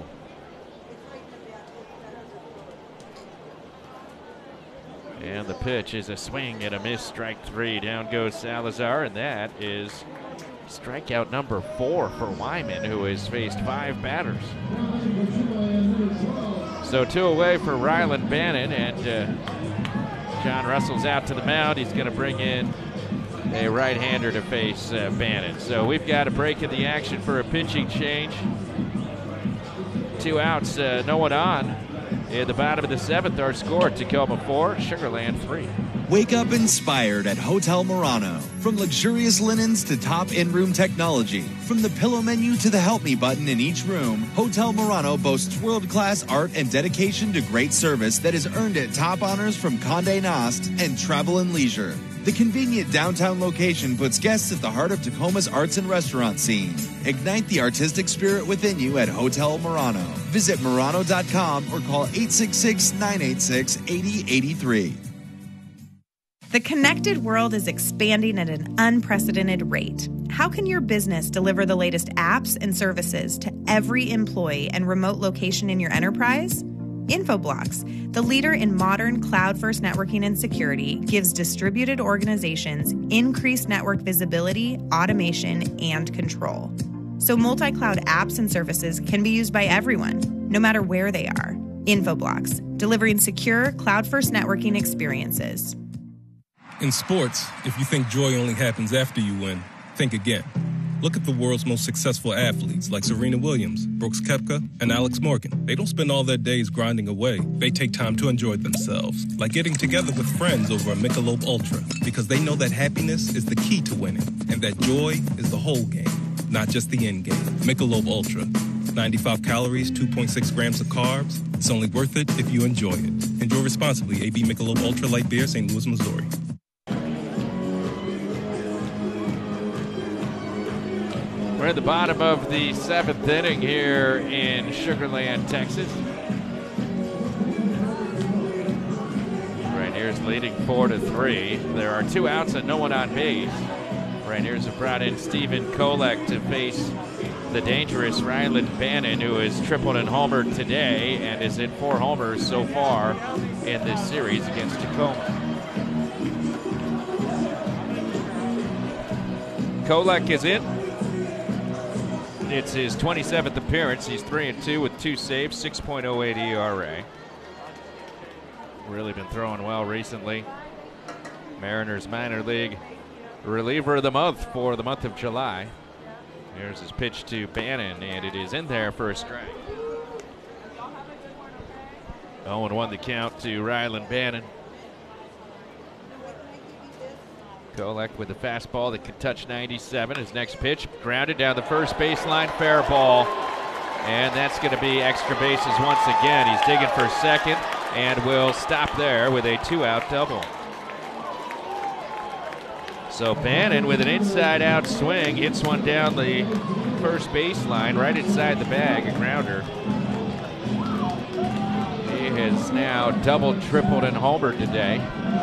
And the pitch is a swing and a miss, strike 3. Down goes Salazar, and that is strikeout number 4 for Wyman, who has faced 5 batters. So 2 away for Ryland Bannon, and John Russell's out to the mound. He's going to bring in a right-hander to face Bannon. So we've got a break in the action for a pitching change. 2 outs, no one on. At the bottom of the 7th, our score, Tacoma 4, Sugarland 3. Wake up inspired at Hotel Murano. From luxurious linens to top in-room technology, from the pillow menu to the help me button in each room, Hotel Murano boasts world-class art and dedication to great service that has earned it top honors from Condé Nast and Travel and Leisure. The convenient downtown location puts guests at the heart of Tacoma's arts and restaurant scene. Ignite the artistic spirit within you at Hotel Murano. Visit Murano.com or call 866-986-8083. The connected world is expanding at an unprecedented rate. How can your business deliver the latest apps and services to every employee and remote location in your enterprise? Infoblox, the leader in modern cloud-first networking and security, gives distributed organizations increased network visibility, automation, and control. So multi-cloud apps and services can be used by everyone, no matter where they are. Infoblox, delivering secure, cloud-first networking experiences. In sports, if you think joy only happens after you win, think again. Look at the world's most successful athletes like Serena Williams, Brooks Koepka, and Alex Morgan. They don't spend all their days grinding away. They take time to enjoy themselves, like getting together with friends over a Michelob Ultra, because they know that happiness is the key to winning, and that joy is the whole game, not just the end game. Michelob Ultra. 95 calories, 2.6 grams of carbs. It's only worth it if you enjoy it. Enjoy responsibly. AB Michelob Ultra Light Beer, St. Louis, Missouri. We're at the bottom of the 7th inning here in Sugar Land, Texas. Rainiers leading 4-3. There are 2 outs and no one on base. Rainiers have brought in Stephen Kolek to face the dangerous Ryland Bannon, who has tripled and homered today and is hit 4 homers so far in this series against Tacoma. Kolek is in. It's his 27th appearance. He's 3-2 with 2 saves, 6.08 ERA. Really been throwing well recently. Mariners minor league reliever of the month for the month of July. Here's his pitch to Bannon, and it is in there for a strike. 0-1 the count to Ryland Bannon. Kolek with the fastball that could touch 97. His next pitch grounded down the first baseline, fair ball. And that's going to be extra bases once again. He's digging for second and will stop there with a 2-out double. So Bannon with an inside-out swing hits one down the first baseline right inside the bag, a grounder. He has now doubled, tripled, and homered today.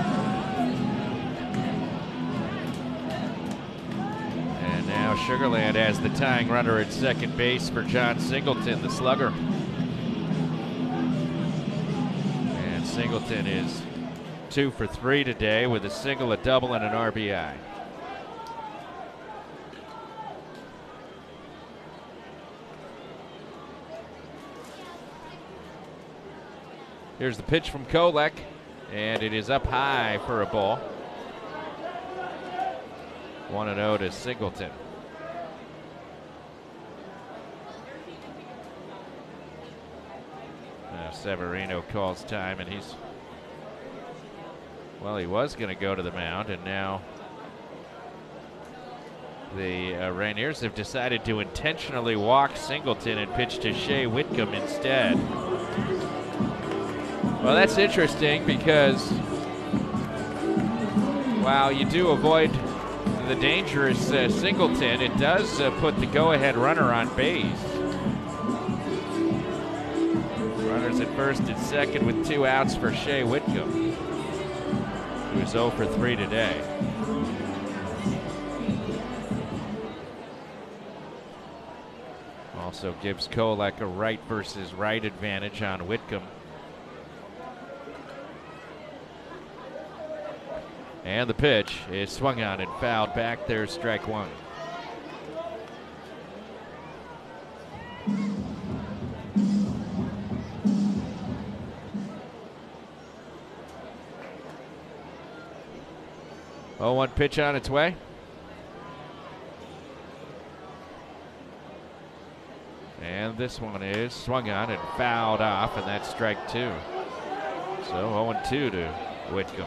Now Sugar Land has the tying runner at second base for John Singleton, the slugger. And Singleton is 2 for 3 today with a single, a double, and an RBI. Here's the pitch from Kolek, and it is up high for a ball. 1-0 to Singleton. Now Severino calls time, and he was going to go to the mound, and now the Rainiers have decided to intentionally walk Singleton and pitch to Shea Whitcomb instead. Well, that's interesting because while you do avoid the dangerous Singleton, it does put the go-ahead runner on base. Runners at first and second with 2 outs for Shea Whitcomb, who's 0 for 3 today. Also gives Kolek a right versus right advantage on Whitcomb. And the pitch is swung on and fouled back. There's strike 1. Oh, 1 pitch on its way. And this one is swung on and fouled off, and that's strike 2. So 0-2 to Whitcomb.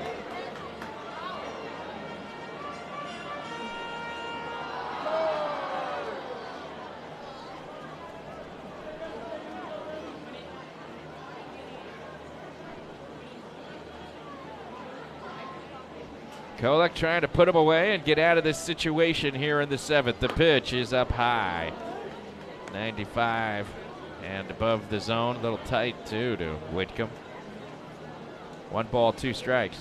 Kolek trying to put him away and get out of this situation here in the 7th. The pitch is up high. 95 and above the zone. A little tight, too, to Whitcomb. 1 ball, 2 strikes.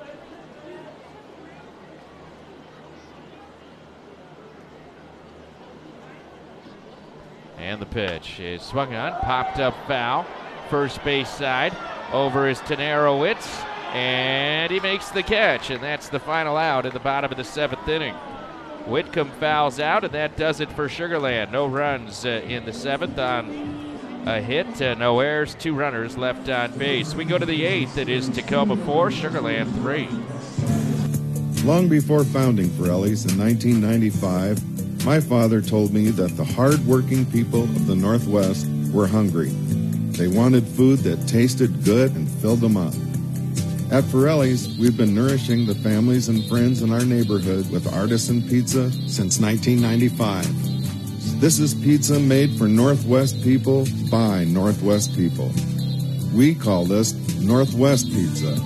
And the pitch is swung on, popped up foul. First base side, over is Tanarowitz, and he makes the catch, and that's the final out in the bottom of the 7th inning. Whitcomb fouls out, and that does it for Sugar Land. No runs in the 7th on a hit, no errors, 2 runners left on base. We go to the 8th. It is Tacoma 4, Sugar Land 3. Long before founding Pirelli's in 1995, my father told me that the hard-working people of the Northwest were hungry. They wanted food that tasted good and filled them up. At Pirelli's, we've been nourishing the families and friends in our neighborhood with artisan pizza since 1995. This is pizza made for Northwest people by Northwest people. We call this Northwest Pizza.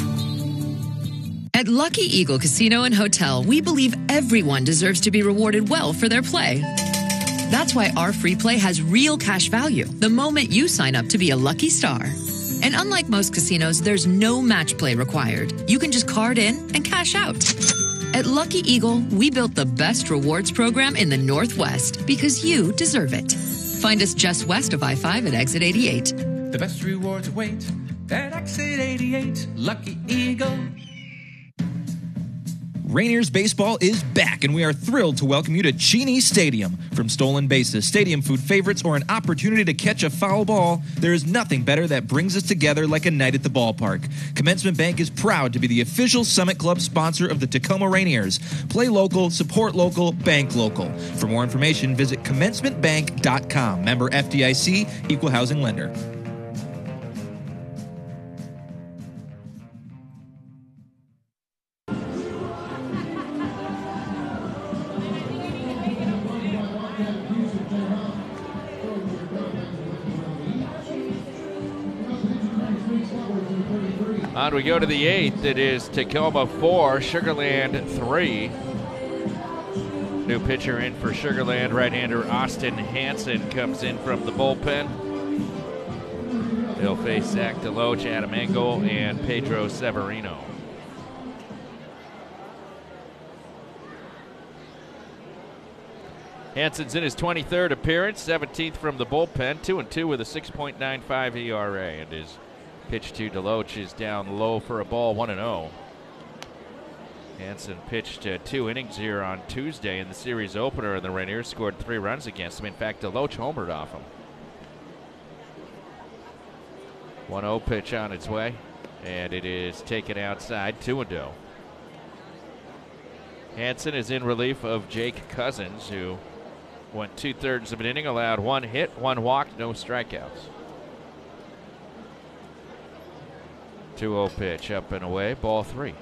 At Lucky Eagle Casino and Hotel, we believe everyone deserves to be rewarded well for their play. That's why our free play has real cash value the moment you sign up to be a lucky star. And unlike most casinos, there's no match play required. You can just card in and cash out. At Lucky Eagle, we built the best rewards program in the Northwest because you deserve it. Find us just west of I-5 at exit 88. The best rewards await at exit 88. Lucky Eagle. Rainiers baseball is back, and we are thrilled to welcome you to Cheney Stadium. From stolen bases, stadium food favorites, or an opportunity to catch a foul ball, there is nothing better that brings us together like a night at the ballpark. Commencement Bank is proud to be the official Summit Club sponsor of the Tacoma Rainiers. Play local, support local, bank local. For more information, visit commencementbank.com. Member FDIC, Equal Housing Lender. On we go to the 8th. It is Tacoma 4, Sugar Land 3. New pitcher in for Sugar Land, right-hander Austin Hansen comes in from the bullpen. They'll face Zach Deloach, Adam Engel, and Pedro Severino. Hansen's in his 23rd appearance, 17th from the bullpen, 2-2 with a 6.95 ERA, and his pitch to Deloach is down low for a ball, 1-0. Hansen pitched 2 innings here on Tuesday in the series opener, and the Rainiers scored 3 runs against him. In fact, Deloach homered off him. 1-0 pitch on its way, and it is taken outside, 2-0. Hansen is in relief of Jake Cousins, who went 2/3 of an inning, allowed 1 hit, 1 walk, no strikeouts. 2-0 pitch, up and away, ball 3.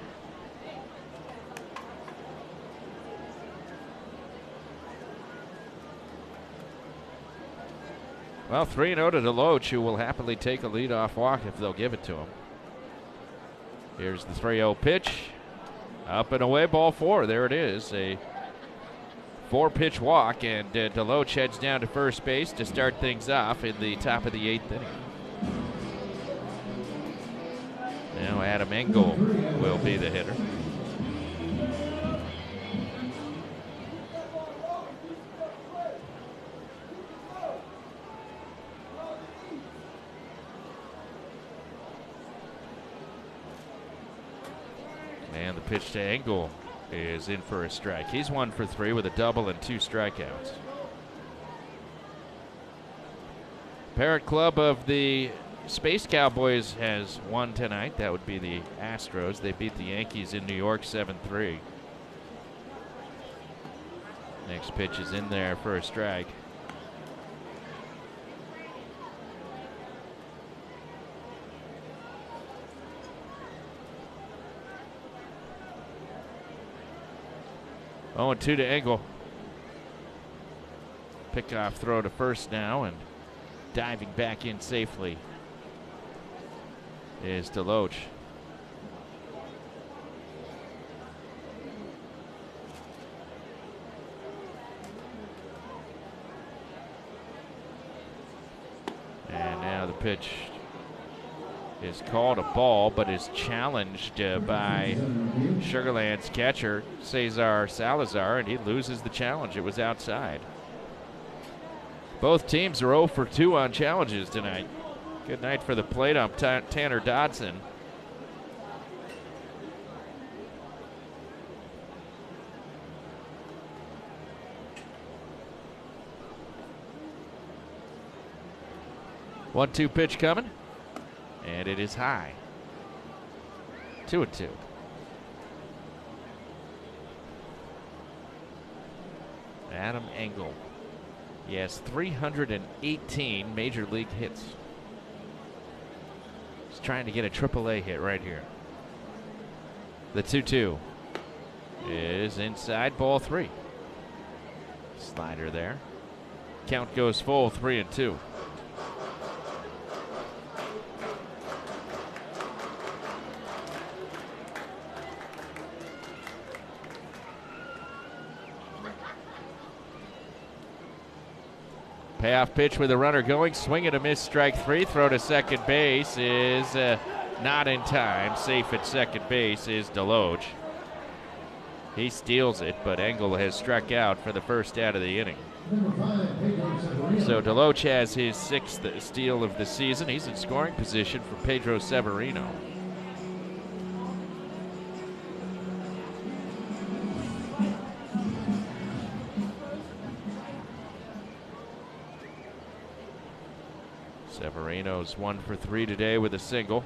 Well, 3-0 to Deloach, who will happily take a leadoff walk if they'll give it to him. Here's the 3-0 pitch. Up and away, ball 4. There it is, a 4-pitch walk, and Deloach heads down to first base to start things off in the top of the 8th inning. Now Adam Engel will be the hitter. And the pitch to Engel is in for a strike. He's 1 for 3 with a double and 2 strikeouts. Parent club of the Space Cowboys has won tonight. That would be the Astros. They beat the Yankees in New York 7-3. Next pitch is in there for a strike. Oh, and 2 to Engel. Pickoff throw to first now, and diving back in safely is Deloach. The pitch is called a ball, but is challenged by Sugar Land's catcher, Cesar Salazar, and he loses the challenge. It was outside. Both teams are 0 for 2 on challenges tonight. Good night for the plate ump, Tanner Dodson. One-two pitch coming, and it is high. 2-2. Adam Engel. He has 318 major league hits. He's trying to get a AAA hit right here. The 2-2 is inside, ball 3. Slider there. Count goes full, 3-2. Payoff pitch with a runner going. Swing and a miss, strike 3. Throw to second base is not in time. Safe at second base is Deloach. He steals it, but Engel has struck out for the first out of the inning. So Deloach has his 6th steal of the season. He's in scoring position for Pedro Severino. Severino's 1 for 3 today with a single.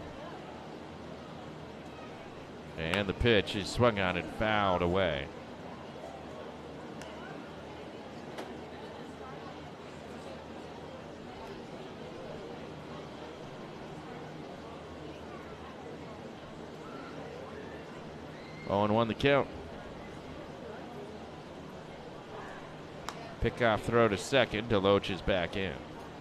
And the pitch is swung on and fouled away. Oh, and 1 the count. Pickoff throw to second. Deloach is back in.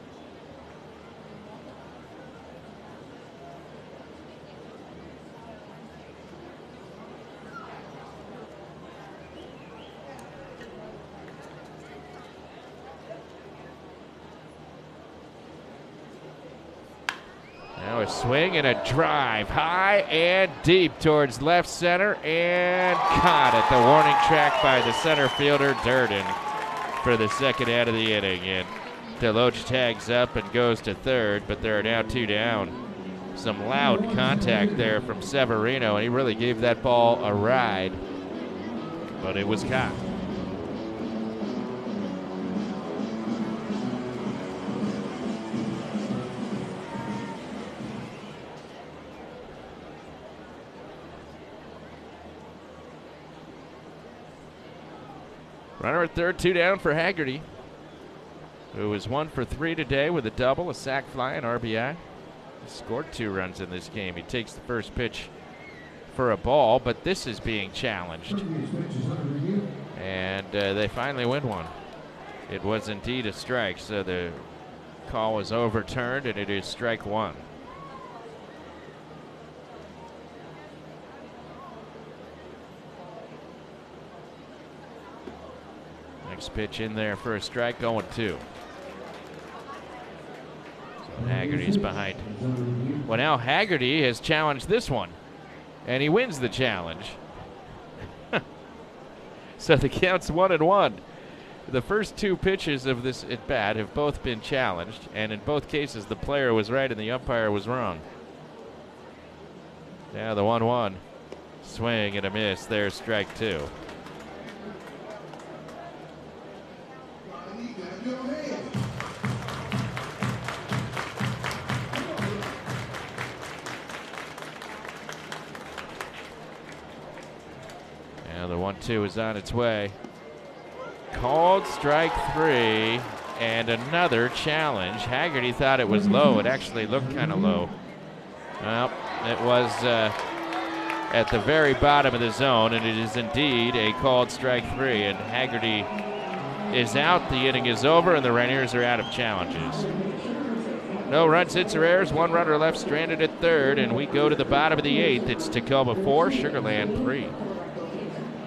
Now a swing and a drive high and deep towards left center and caught at the warning track by the center fielder Durden for the second out of the inning. And Deloach tags up and goes to third, but there are now 2 down. Some loud contact there from Severino, and he really gave that ball a ride, but it was caught. Runner at third, 2 down for Haggerty, who was 1 for 3 today with a double, a sac fly, and RBI. He scored 2 runs in this game. He takes the first pitch for a ball, but this is being challenged. And they finally win one. It was indeed a strike, so the call was overturned, and it is strike 1. Next pitch in there for a strike, going 2. So Haggerty's behind. Well, now Haggerty has challenged this one, and he wins the challenge. So the count's 1-1. The first 2 pitches of this at bat have both been challenged, and in both cases the player was right and the umpire was wrong. Now the 1-1. Swing and a miss. There's strike 2. Now the 1-2 is on its way. Called strike 3 and another challenge. Haggerty thought it was low. It actually looked kind of low. Well, it was at the very bottom of the zone, and it is indeed a called strike 3. And Haggerty is out. The inning is over, and the Rainiers are out of challenges. No runs, hits, or errors. 1 runner left stranded at third, and we go to the bottom of the 8th. It's Tacoma 4, Sugar Land 3.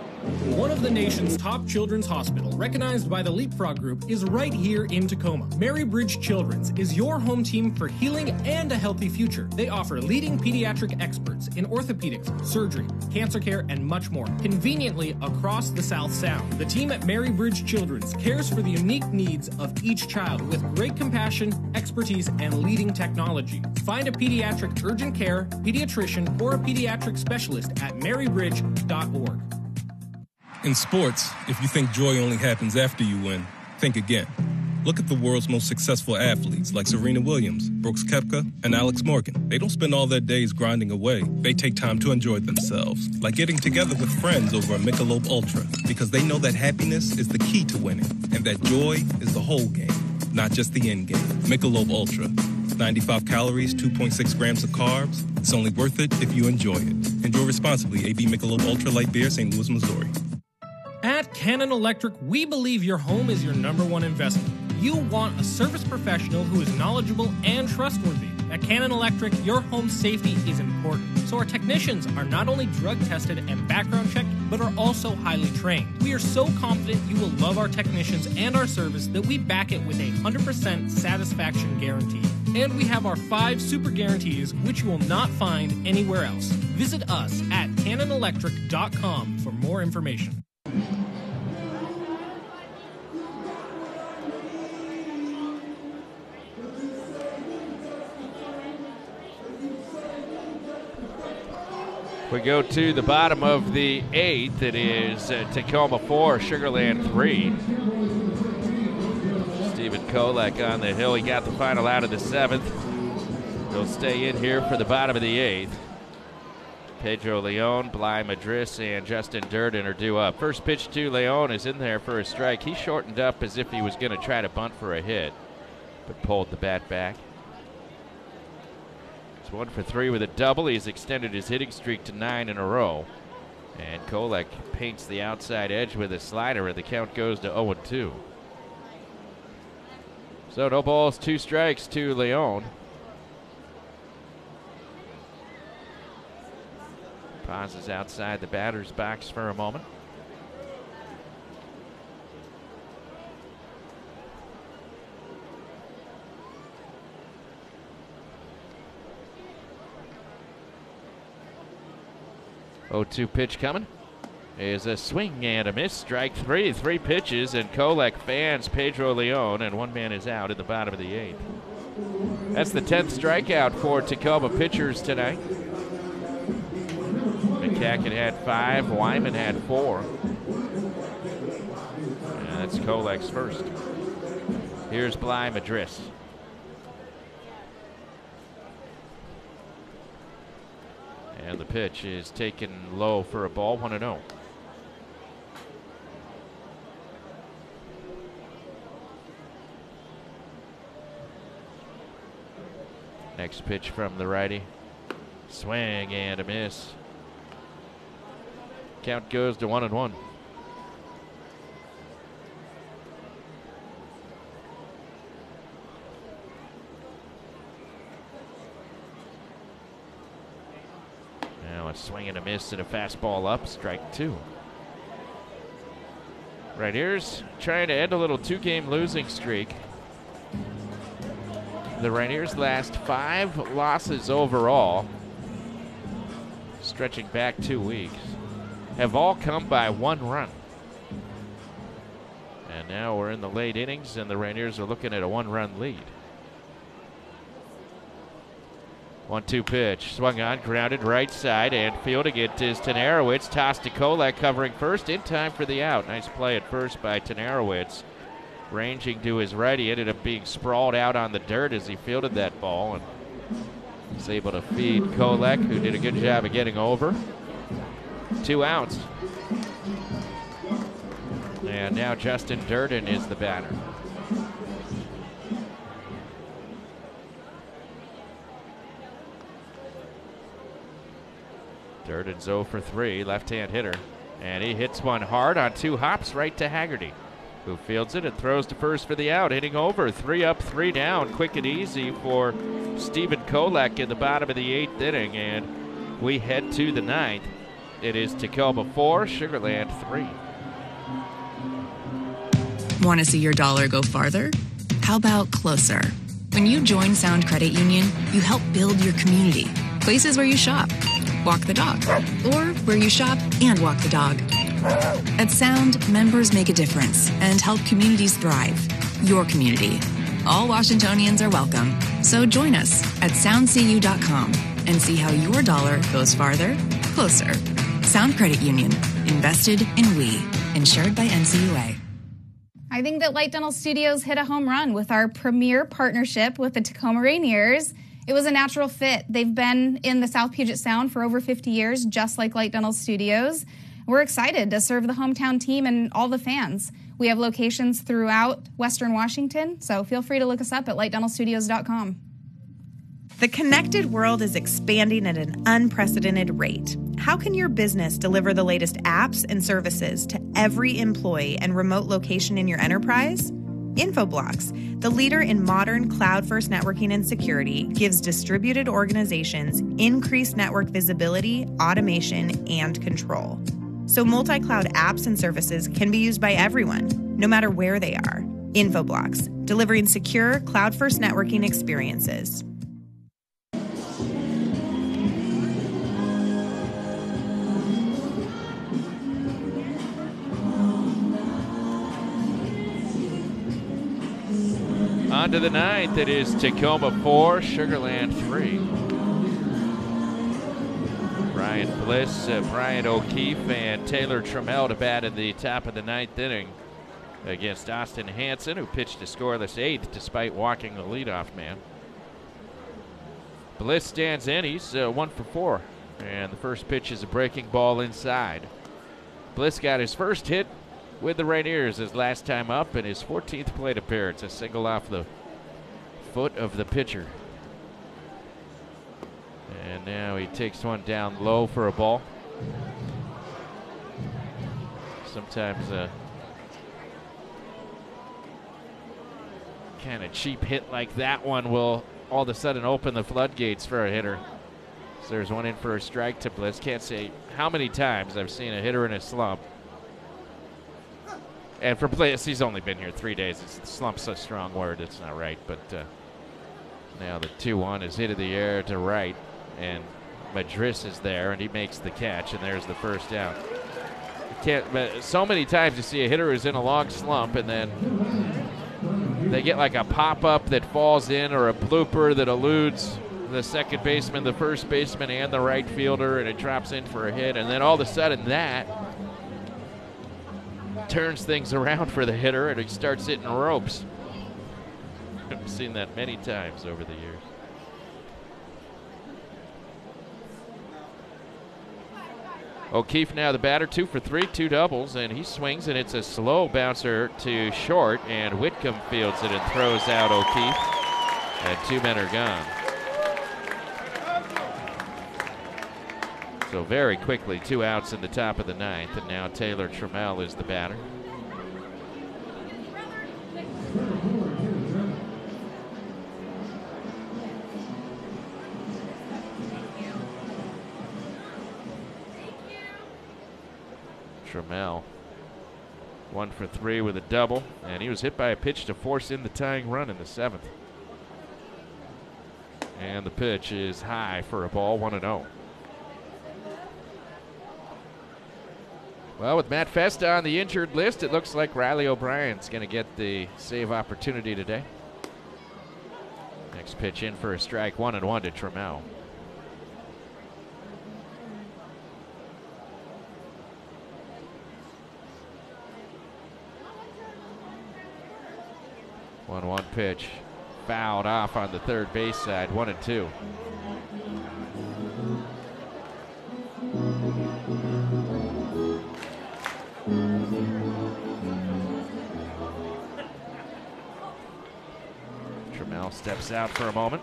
One of the nation's top children's hospital, recognized by the Leapfrog Group, is right here in Tacoma. Mary Bridge Children's is your home team for healing and a healthy future. They offer leading pediatric experts in orthopedics, surgery, cancer care, and much more, conveniently across the South Sound. The team at Mary Bridge Children's cares for the unique needs of each child with great compassion, expertise, and leading technology. Find a pediatric urgent care, pediatrician, or a pediatric specialist at marybridge.org. In sports, if you think joy only happens after you win, think again. Look at the world's most successful athletes like Serena Williams, Brooks Koepka, and Alex Morgan. They don't spend all their days grinding away. They take time to enjoy themselves, like getting together with friends over a Michelob Ultra, because they know that happiness is the key to winning, and that joy is the whole game, not just the end game. Michelob Ultra. 95 calories, 2.6 grams of carbs. It's only worth it if you enjoy it. Enjoy responsibly. AB Michelob Ultra Light Beer, St. Louis, Missouri. At Cannon Electric, we believe your home is your number one investment. You want a service professional who is knowledgeable and trustworthy. At Cannon Electric, your home safety is important, so our technicians are not only drug tested and background checked, but are also highly trained. We are so confident you will love our technicians and our service that we back it with a 100% satisfaction guarantee. And we have our 5 super guarantees, which you will not find anywhere else. Visit us at cannonelectric.com for more information. We go to the bottom of the 8th. It is Tacoma 4, Sugar Land 3. Stephen Kolek on the hill. He got the final out of the 7th. He'll stay in here for the bottom of the 8th. Pedro Leon, Bly Madris, and Justin Durden are due up. First pitch to Leon is in there for a strike. He shortened up as if he was going to try to bunt for a hit, but pulled the bat back. He's 1 for 3 with a double. He's extended his hitting streak to 9 in a row. And Kolek paints the outside edge with a slider, and the count goes to 0-2. So no balls, 2 strikes to Leon. Pauses outside the batter's box for a moment. Oh, 2 pitch coming. Is a swing and a miss. Strike 3. 3 pitches, and Kolek fans Pedro Leon, and 1 man is out in the bottom of the 8th. That's the 10th strikeout for Tacoma pitchers tonight. McCacken had 5. Wyman had 4. And that's Kolek's first. Here's Bly Madris. And the pitch is taken low for a ball, 1-0. Next pitch from the righty. Swing and a miss. Count goes to 1-1. Now a swing and a miss and a fastball up, strike 2. Right here's trying to end a little 2-game losing streak. The Rainiers' last 5 losses overall, stretching back 2 weeks, have all come by 1 run. And now we're in the late innings, and the Rainiers are looking at a 1-run lead. 1-2 pitch, swung on, grounded right side, and fielding it is Tanarowitz. Tossed to Kolek, covering first in time for the out. Nice play at first by Tanarowitz. Ranging to his right, he ended up being sprawled out on the dirt as he fielded that ball, and was able to feed Kolek, who did a good job of getting over. 2 outs. And now Justin Durden is the batter. Durden's 0 for 3, left-hand hitter. And he hits one hard on 2 hops right to Haggerty, who fields it and throws to first for the out. Hitting over, 3 up, 3 down. Quick and easy for Stephen Kolek in the bottom of the 8th inning. And we head to the 9th. it is Tacoma 4, Sugar Land 3. Want to see your dollar go farther? How about closer? When you join Sound Credit Union, you help build your community. Places where you shop, walk the dog, or where you shop and walk the dog. At Sound, members make a difference and help communities thrive. Your community. All Washingtonians are welcome. So join us at soundcu.com and see how your dollar goes farther, closer. Sound Credit Union. Invested in we. Insured by NCUA. I think that Light Dental Studios hit a home run with our premier partnership with the Tacoma Rainiers. It was a natural fit. They've been in the South Puget Sound for over 50 years, just like Light Dental Studios. We're excited to serve the hometown team and all the fans. We have locations throughout Western Washington, so feel free to look us up at lightdentalstudios.com. The connected world is expanding at an unprecedented rate. How can your business deliver the latest apps and services to every employee and remote location in your enterprise? Infoblox, the leader in modern cloud-first networking and security, gives distributed organizations increased network visibility, automation, and control. So multi-cloud apps and services can be used by everyone, no matter where they are. Infoblox, delivering secure cloud-first networking experiences. On to the ninth, it is Tacoma 4, Sugar Land 3. Brian Bliss, Brian O'Keefe, and Taylor Trammell to bat in the top of the ninth inning against Austin Hanson, who pitched a scoreless eighth despite walking the leadoff man. Bliss stands in. He's 1 for 4, and the first pitch is a breaking ball inside. Bliss got his first hit with the Rainiers his last time up in his 14th plate appearance, a single off the foot of the pitcher. And now he takes one down low for a ball. Sometimes a kind of cheap hit like that one will all of a sudden open the floodgates for a hitter. So there's one in for a strike to Bliss. Can't say how many times I've seen a hitter in a slump. And for Bliss, he's only been here 3 days. Slump's a strong word. It's not right. But now the 2-1 is hit in the air to right. And Madris is there, and he makes the catch, and there's the first out. So many times you see a hitter who's in a long slump, and then they get like a pop-up that falls in or a blooper that eludes the second baseman, the first baseman, and the right fielder, and it drops in for a hit. And then all of a sudden that turns things around for the hitter, and he starts hitting ropes. I've seen that many times over the years. O'Keefe now the batter, 2 for 3, 2 doubles, and he swings, and it's a slow bouncer to short, and Whitcomb fields it and throws out O'Keefe, and 2 men are gone. So very quickly, 2 outs in the top of the ninth, and now Taylor Trammell is the batter. Trammell 1 for 3 with a double, and he was hit by a pitch to force in the tying run in the 7th. And the pitch is high for a ball, 1-0. Well, with Matt Festa on the injured list, it looks like Riley O'Brien's going to get the save opportunity today. Next pitch in for a strike, 1-1 to Trammell. One pitch, fouled off on the third base side, 1-2. Trammell steps out for a moment.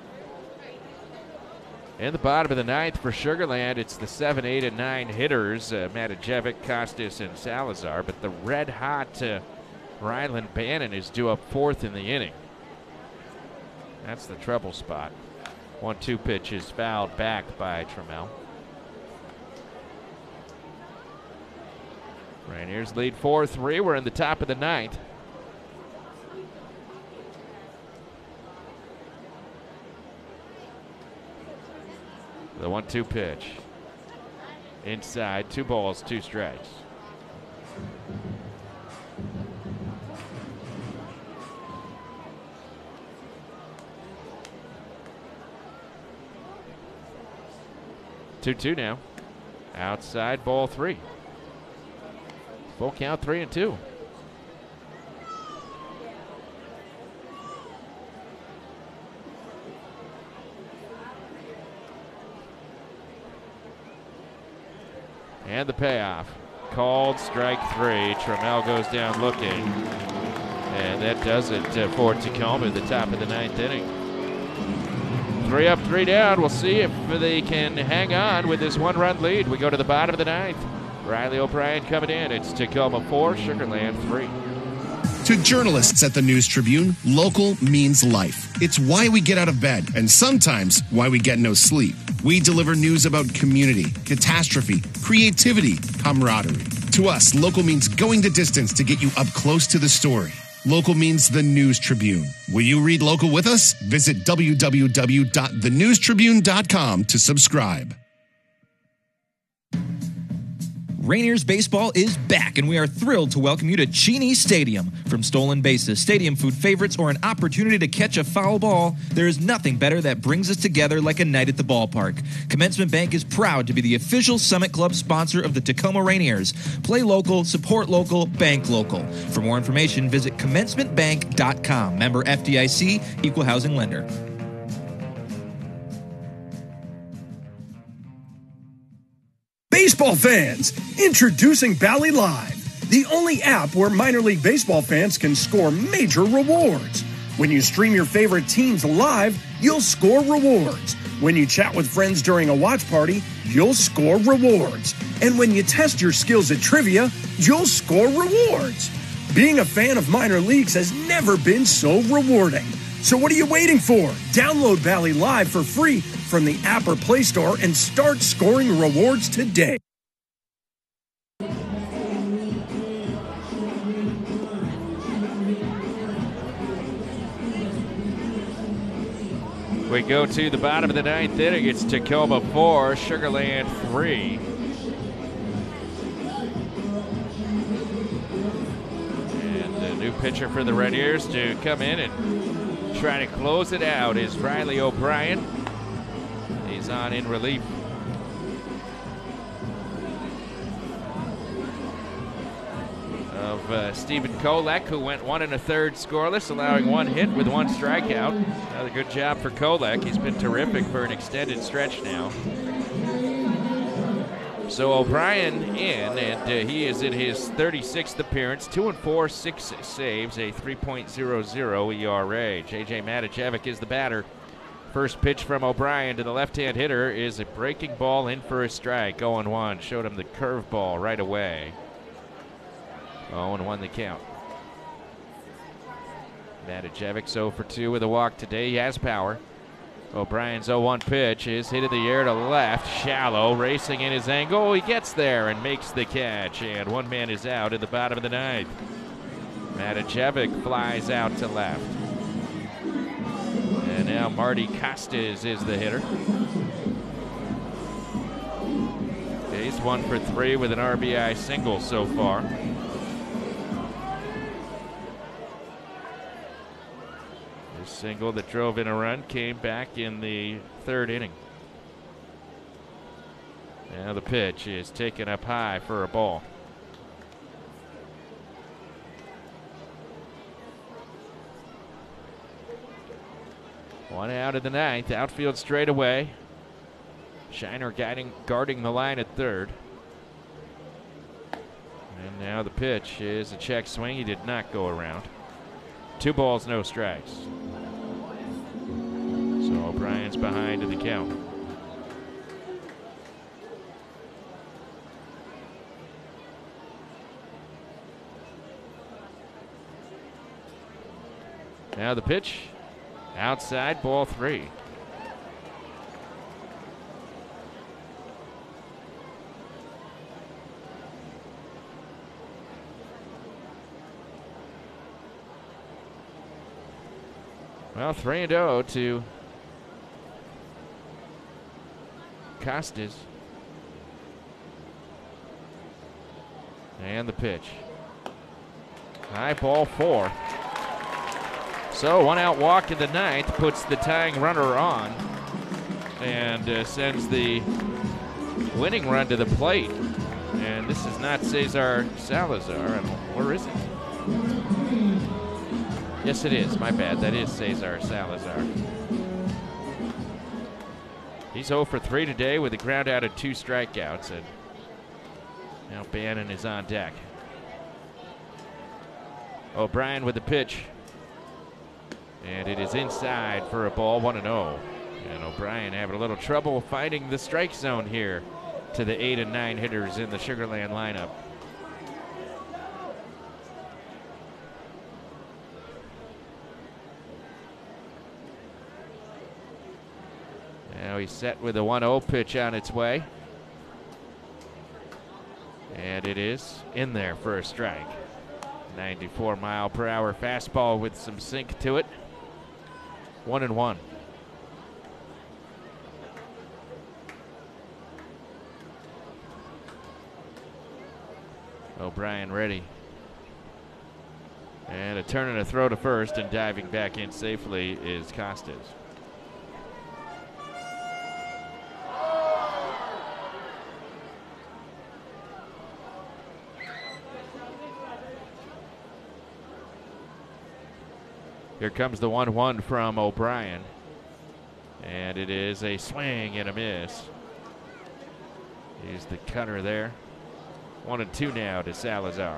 In the bottom of the ninth for Sugar Land, it's the 7, 8, and 9 hitters, Matajevic, Costas, and Salazar, but the red-hot Ryland Bannon is due up 4th in the inning. That's the trouble spot. 1-2 pitch is fouled back by Trammell. Rainiers lead 4-3. We're in the top of the ninth. The 1-2 pitch. Inside, 2 balls, 2 strikes. Two now. Outside, ball 3. Full count, 3-2. And the payoff. Called strike 3. Trammell goes down looking. And that does it for Tacoma at the top of the 9th inning. 3 up, 3 down. We'll see if they can hang on with this 1-run lead. We go to the bottom of the 9th. Riley O'Brien coming in. It's Tacoma 4, Sugar Land 3. To journalists at the News Tribune, local means life. It's why we get out of bed, and sometimes why we get no sleep. We deliver news about community, catastrophe, creativity, camaraderie. To us, local means going the distance to get you up close to the story. Local means the News Tribune. Will you read local with us? Visit www.thenewstribune.com to subscribe. Rainiers baseball is back, and we are thrilled to welcome you to Cheney Stadium. From stolen bases, stadium food favorites, or an opportunity to catch a foul ball, there is nothing better that brings us together like a night at the ballpark. Commencement Bank is proud to be the official Summit Club sponsor of the Tacoma Rainiers. Play local, support local, bank local. For more information, visit commencementbank.com. Member FDIC, Equal Housing Lender. Baseball fans, introducing Bally Live, the only app where minor league baseball fans can score major rewards. When you stream your favorite teams live, you'll score rewards. When you chat with friends during a watch party, you'll score rewards. And when you test your skills at trivia, you'll score rewards. Being a fan of minor leagues has never been so rewarding. So what are you waiting for? Download Bally Live for free from the App or Play Store and start scoring rewards today. We go to the bottom of the 9th inning. It's Tacoma 4, Sugar Land 3. And the new pitcher for the Rainiers to come in and try to close it out is Riley O'Brien. He's on in relief. Of Stephen Kolek, who went 1 1/3 scoreless, allowing 1 hit with 1 strikeout. Another good job for Kolek. He's been terrific for an extended stretch now. So O'Brien in, and he is in his 36th appearance, 2-4, 6 saves, a 3.00 ERA. J.J. Matijevic is the batter. First pitch from O'Brien to the left-hand hitter is a breaking ball in for a strike. 0-1, showed him the curveball right away. 0-1 the count. Matijevic 0 for 2 with a walk today. He has power. O'Brien's 0-1 pitch is hit in the air to left, shallow, racing in his angle. He gets there and makes the catch, and 1 man is out in the bottom of the 9th. Matijevic flies out to left. And now Marty Costas is the hitter. He's 1 for 3 with an RBI single so far. The single that drove in a run came back in the 3rd inning. Now the pitch is taken up high for a ball. One out of the 9th, outfield straight away. Shiner guarding the line at 3rd. And now the pitch is a check swing. He did not go around. 2 balls, no strikes. So O'Brien's behind in the count. Now the pitch. Outside, ball 3. Well, 3-0 to Costas. And the pitch. High ball 4. So 1 out walk in the 9th puts the tying runner on and sends the winning run to the plate. And this is not Cesar Salazar. Where is it? Yes, it is. My bad. That is Cesar Salazar. He's 0 for 3 today with a ground out and 2 strikeouts. And now Bannon is on deck. O'Brien with the pitch. And it is inside for a ball, 1-0. And O'Brien having a little trouble finding the strike zone here to the 8 and 9 hitters in the Sugar Land lineup. Now he's set with a 1-0 pitch on its way. And it is in there for a strike. 94-mile-per-hour fastball with some sink to it. 1-1. O'Brien ready. And a turn and a throw to first, and diving back in safely is Costas. Here comes the 1-1 from O'Brien. And it is a swing and a miss. Here's the cutter there. 1-2 now to Salazar.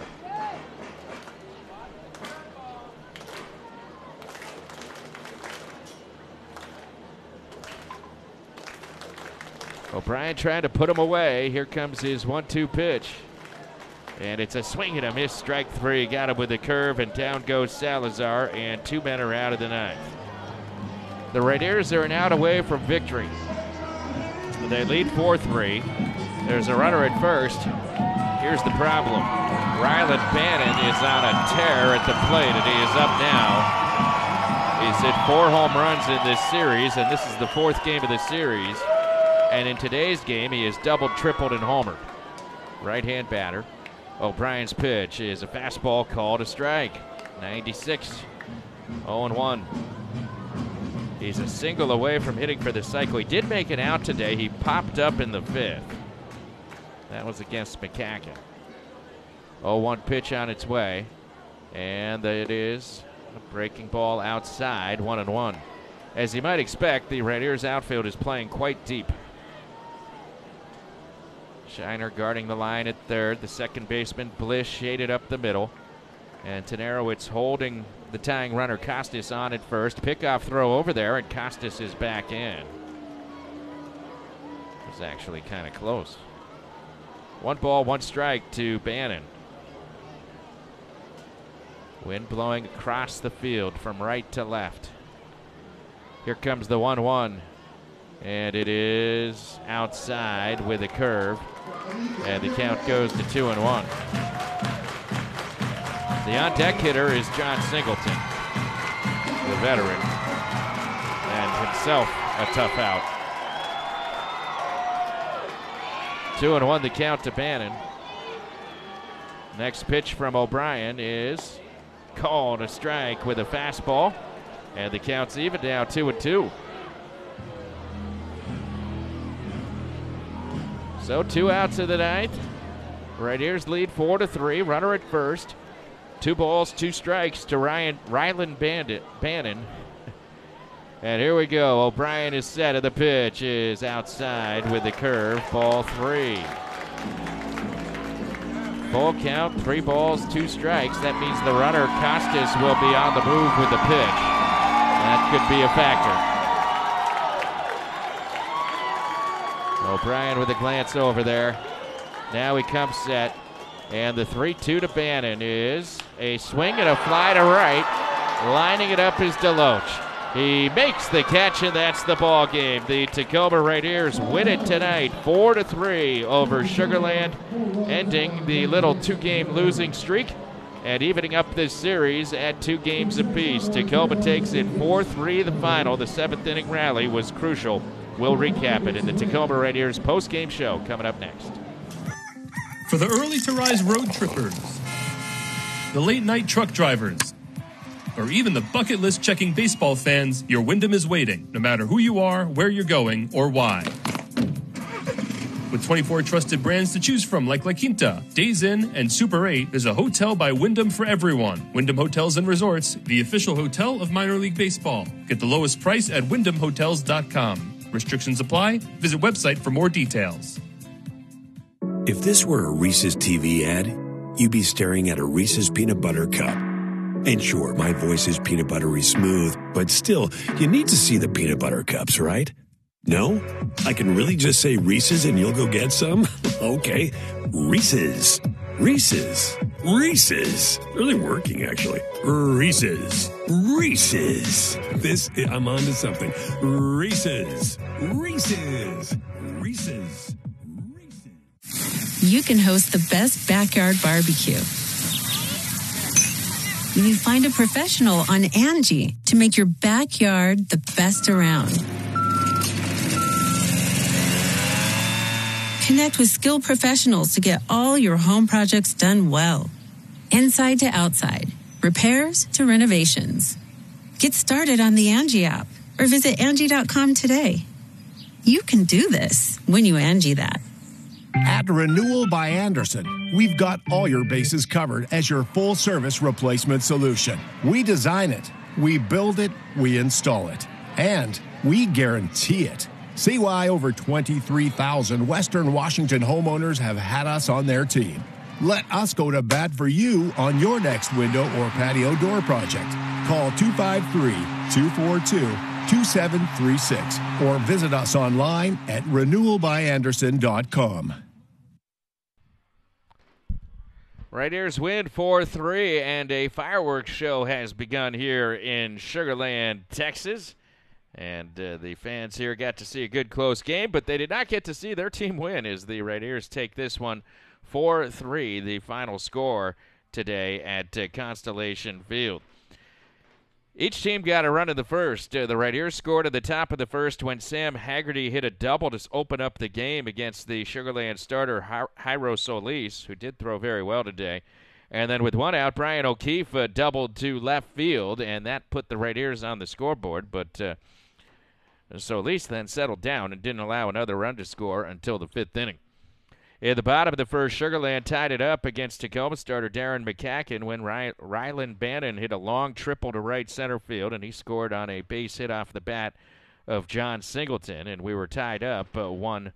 O'Brien trying to put him away. Here comes his 1-2 pitch. And it's a swing and a miss, strike 3. Got him with the curve, and down goes Salazar, and 2 men are out of the 9th. The Raiders are an out away from victory. They lead 4-3. There's a runner at first. Here's the problem. Ryland Bannon is on a tear at the plate, and he is up now. He's hit 4 home runs in this series, and this is the 4th game of the series. And in today's game, he has doubled, tripled, and homered. Right-hand batter. O'Brien's pitch is a fastball called a strike. 96. 0-1. He's a single away from hitting for the cycle. He did make it out today. He popped up in the 5th. That was against McCacken. 0-1 pitch on its way. And it is a breaking ball outside, 1-1. As you might expect, the Raiders outfield is playing quite deep. Shiner guarding the line at third. The second baseman, Blish, shaded up the middle. And Tanarowitz holding the tying runner, Costas, on at first. Pickoff throw over there, and Costas is back in. It was actually kind of close. 1 ball, 1 strike to Bannon. Wind blowing across the field from right to left. Here comes the 1-1. And it is outside with a curve. And the count goes to 2-1. The on-deck hitter is John Singleton, the veteran, and himself a tough out. 2-1 the count to Bannon. Next pitch from O'Brien is called a strike with a fastball. And the count's even now, 2-2. So 2 outs of the 9th. Raiders lead 4-3. Runner at first. 2 balls, 2 strikes to Ryland Bannon. And here we go. O'Brien is set, and the pitch is outside with the curve. Ball 3. Full count, 3 balls, 2 strikes. That means the runner, Costas, will be on the move with the pitch. That could be a factor. O'Brien with a glance over there. Now he comes set. And the 3-2 to Bannon is a swing and a fly to right. Lining it up is Deloach. He makes the catch, and that's the ball game. The Tacoma Raiders win it tonight, 4-3 over Sugar Land, ending the little 2-game losing streak and evening up this series at 2 games apiece. Tacoma takes it 4-3 the final. The 7th inning rally was crucial. We'll recap it in the Tacoma Rainiers post-game show coming up next. For the early-to-rise road trippers, the late-night truck drivers, or even the bucket list checking baseball fans, your Wyndham is waiting, no matter who you are, where you're going, or why. With 24 trusted brands to choose from like La Quinta, Days Inn, and Super 8, there's a hotel by Wyndham for everyone. Wyndham Hotels and Resorts, the official hotel of minor league baseball. Get the lowest price at wyndhamhotels.com. Restrictions apply. Visit website for more details. If this were a Reese's TV ad, you'd be staring at a Reese's peanut butter cup. And sure, my voice is peanut buttery smooth, but still, you need to see the peanut butter cups, right? No? I can really just say Reese's and you'll go get some? Okay. Reese's. Reese's. Reese's. Really working, actually. Reese's. Reese's. I'm on to something. Reese's. Reese's. Reese's. You can host the best backyard barbecue. You find a professional on Angie to make your backyard the best around. Connect with skilled professionals to get all your home projects done well. Inside to outside, repairs to renovations. Get started on the Angie app or visit Angie.com today. You can do this when you Angie that. At Renewal by Anderson, we've got all your bases covered as your full-service replacement solution. We design it, we build it, we install it, and we guarantee it. See why over 23,000 Western Washington homeowners have had us on their team. Let us go to bat for you on your next window or patio door project. Call 253-242-2736 or visit us online at renewalbyanderson.com. Rainiers win 4-3, and a fireworks show has begun here in Sugar Land, Texas. And the fans here got to see a good close game, but they did not get to see their team win as the Rainiers take this one 4-3, the final score today at Constellation Field. Each team got a run in the first. The Rainiers scored at the top of the first when Sam Haggerty hit a double to open up the game against the Sugar Land starter Jairo Solis, who did throw very well today. And then with one out, Brian O'Keefe doubled to left field, and that put the Rainiers on the scoreboard. But Solis then settled down and didn't allow another run to score until the 5th inning. At the bottom of the first, Sugar Land tied it up against Tacoma starter Darren McCacken when Rylan Bannon hit a long triple to right center field, and he scored on a base hit off the bat of John Singleton, and we were tied up 1-1.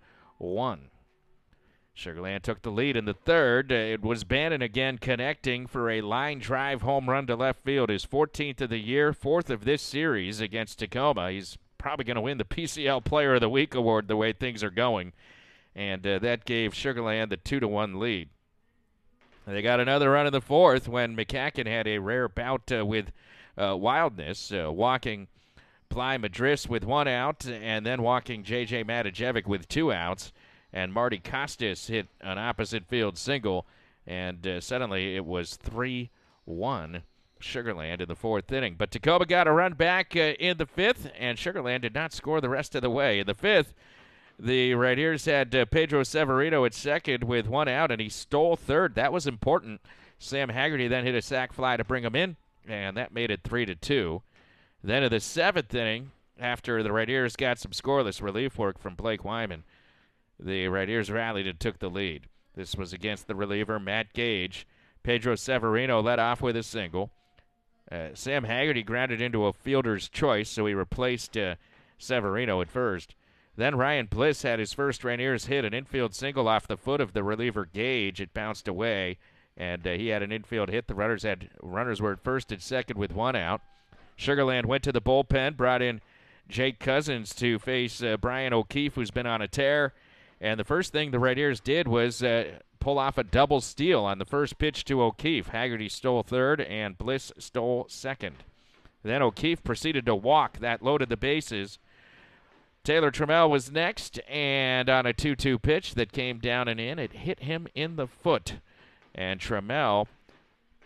Sugar Land took the lead in the third. It was Bannon again connecting for a line drive home run to left field, his 14th of the year, 4th of this series against Tacoma. He's probably going to win the PCL Player of the Week award the way things are going. And that gave Sugar Land the 2-1 lead. They got another run in the fourth when McCacken had a rare bout with wildness, walking Ply Madris with 1 out and then walking J.J. Matajevic with 2 outs. And Marty Costas hit an opposite field single, and suddenly it was 3-1 Sugar Land in the 4th inning. But Tacoma got a run back in the 5th, and Sugar Land did not score the rest of the way. In the 5th, the Rainiers had Pedro Severino at second with 1 out, and he stole third. That was important. Sam Haggerty then hit a sac fly to bring him in, and that made it 3-2. Then in the 7th inning, after the Rainiers got some scoreless relief work from Blake Wyman, the Rainiers rallied and took the lead. This was against the reliever, Matt Gage. Pedro Severino led off with a single. Sam Haggerty grounded into a fielder's choice, so he replaced Severino at first. Then Ryan Bliss had his first Rainiers hit, an infield single off the foot of the reliever Gage. It bounced away, and he had an infield hit. The runners were at first and second with 1 out. Sugar Land went to the bullpen, brought in Jake Cousins to face Brian O'Keefe, who's been on a tear. And the first thing the Rainiers did was pull off a double steal on the first pitch to O'Keefe. Haggerty stole third, and Bliss stole second. Then O'Keefe proceeded to walk. That loaded the bases. Taylor Trammell was next, and on a 2-2 pitch that came down and in, it hit him in the foot. And Trammell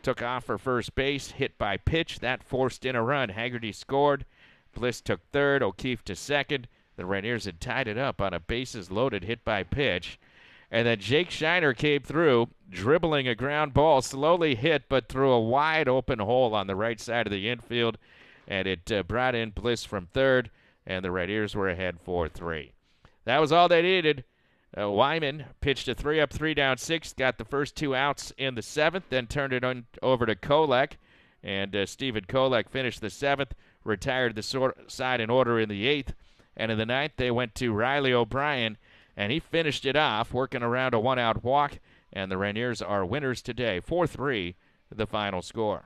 took off for first base, hit by pitch. That forced in a run. Haggerty scored. Bliss took third, O'Keefe to second. The Rainiers had tied it up on a bases-loaded hit by pitch. And then Jake Shiner came through, dribbling a ground ball, slowly hit, but through a wide-open hole on the right side of the infield. And it brought in Bliss from third, and the Rainiers were ahead 4-3. That was all they needed. Wyman pitched a 3-up, 3-down, 6, got the first 2 outs in the 7th, then turned it over to Kolek. And Stephen Kolek finished the 7th, retired the side in order in the 8th. And in the 9th, they went to Riley O'Brien, and he finished it off, working around a 1-out walk. And the Rainiers are winners today, 4-3, the final score.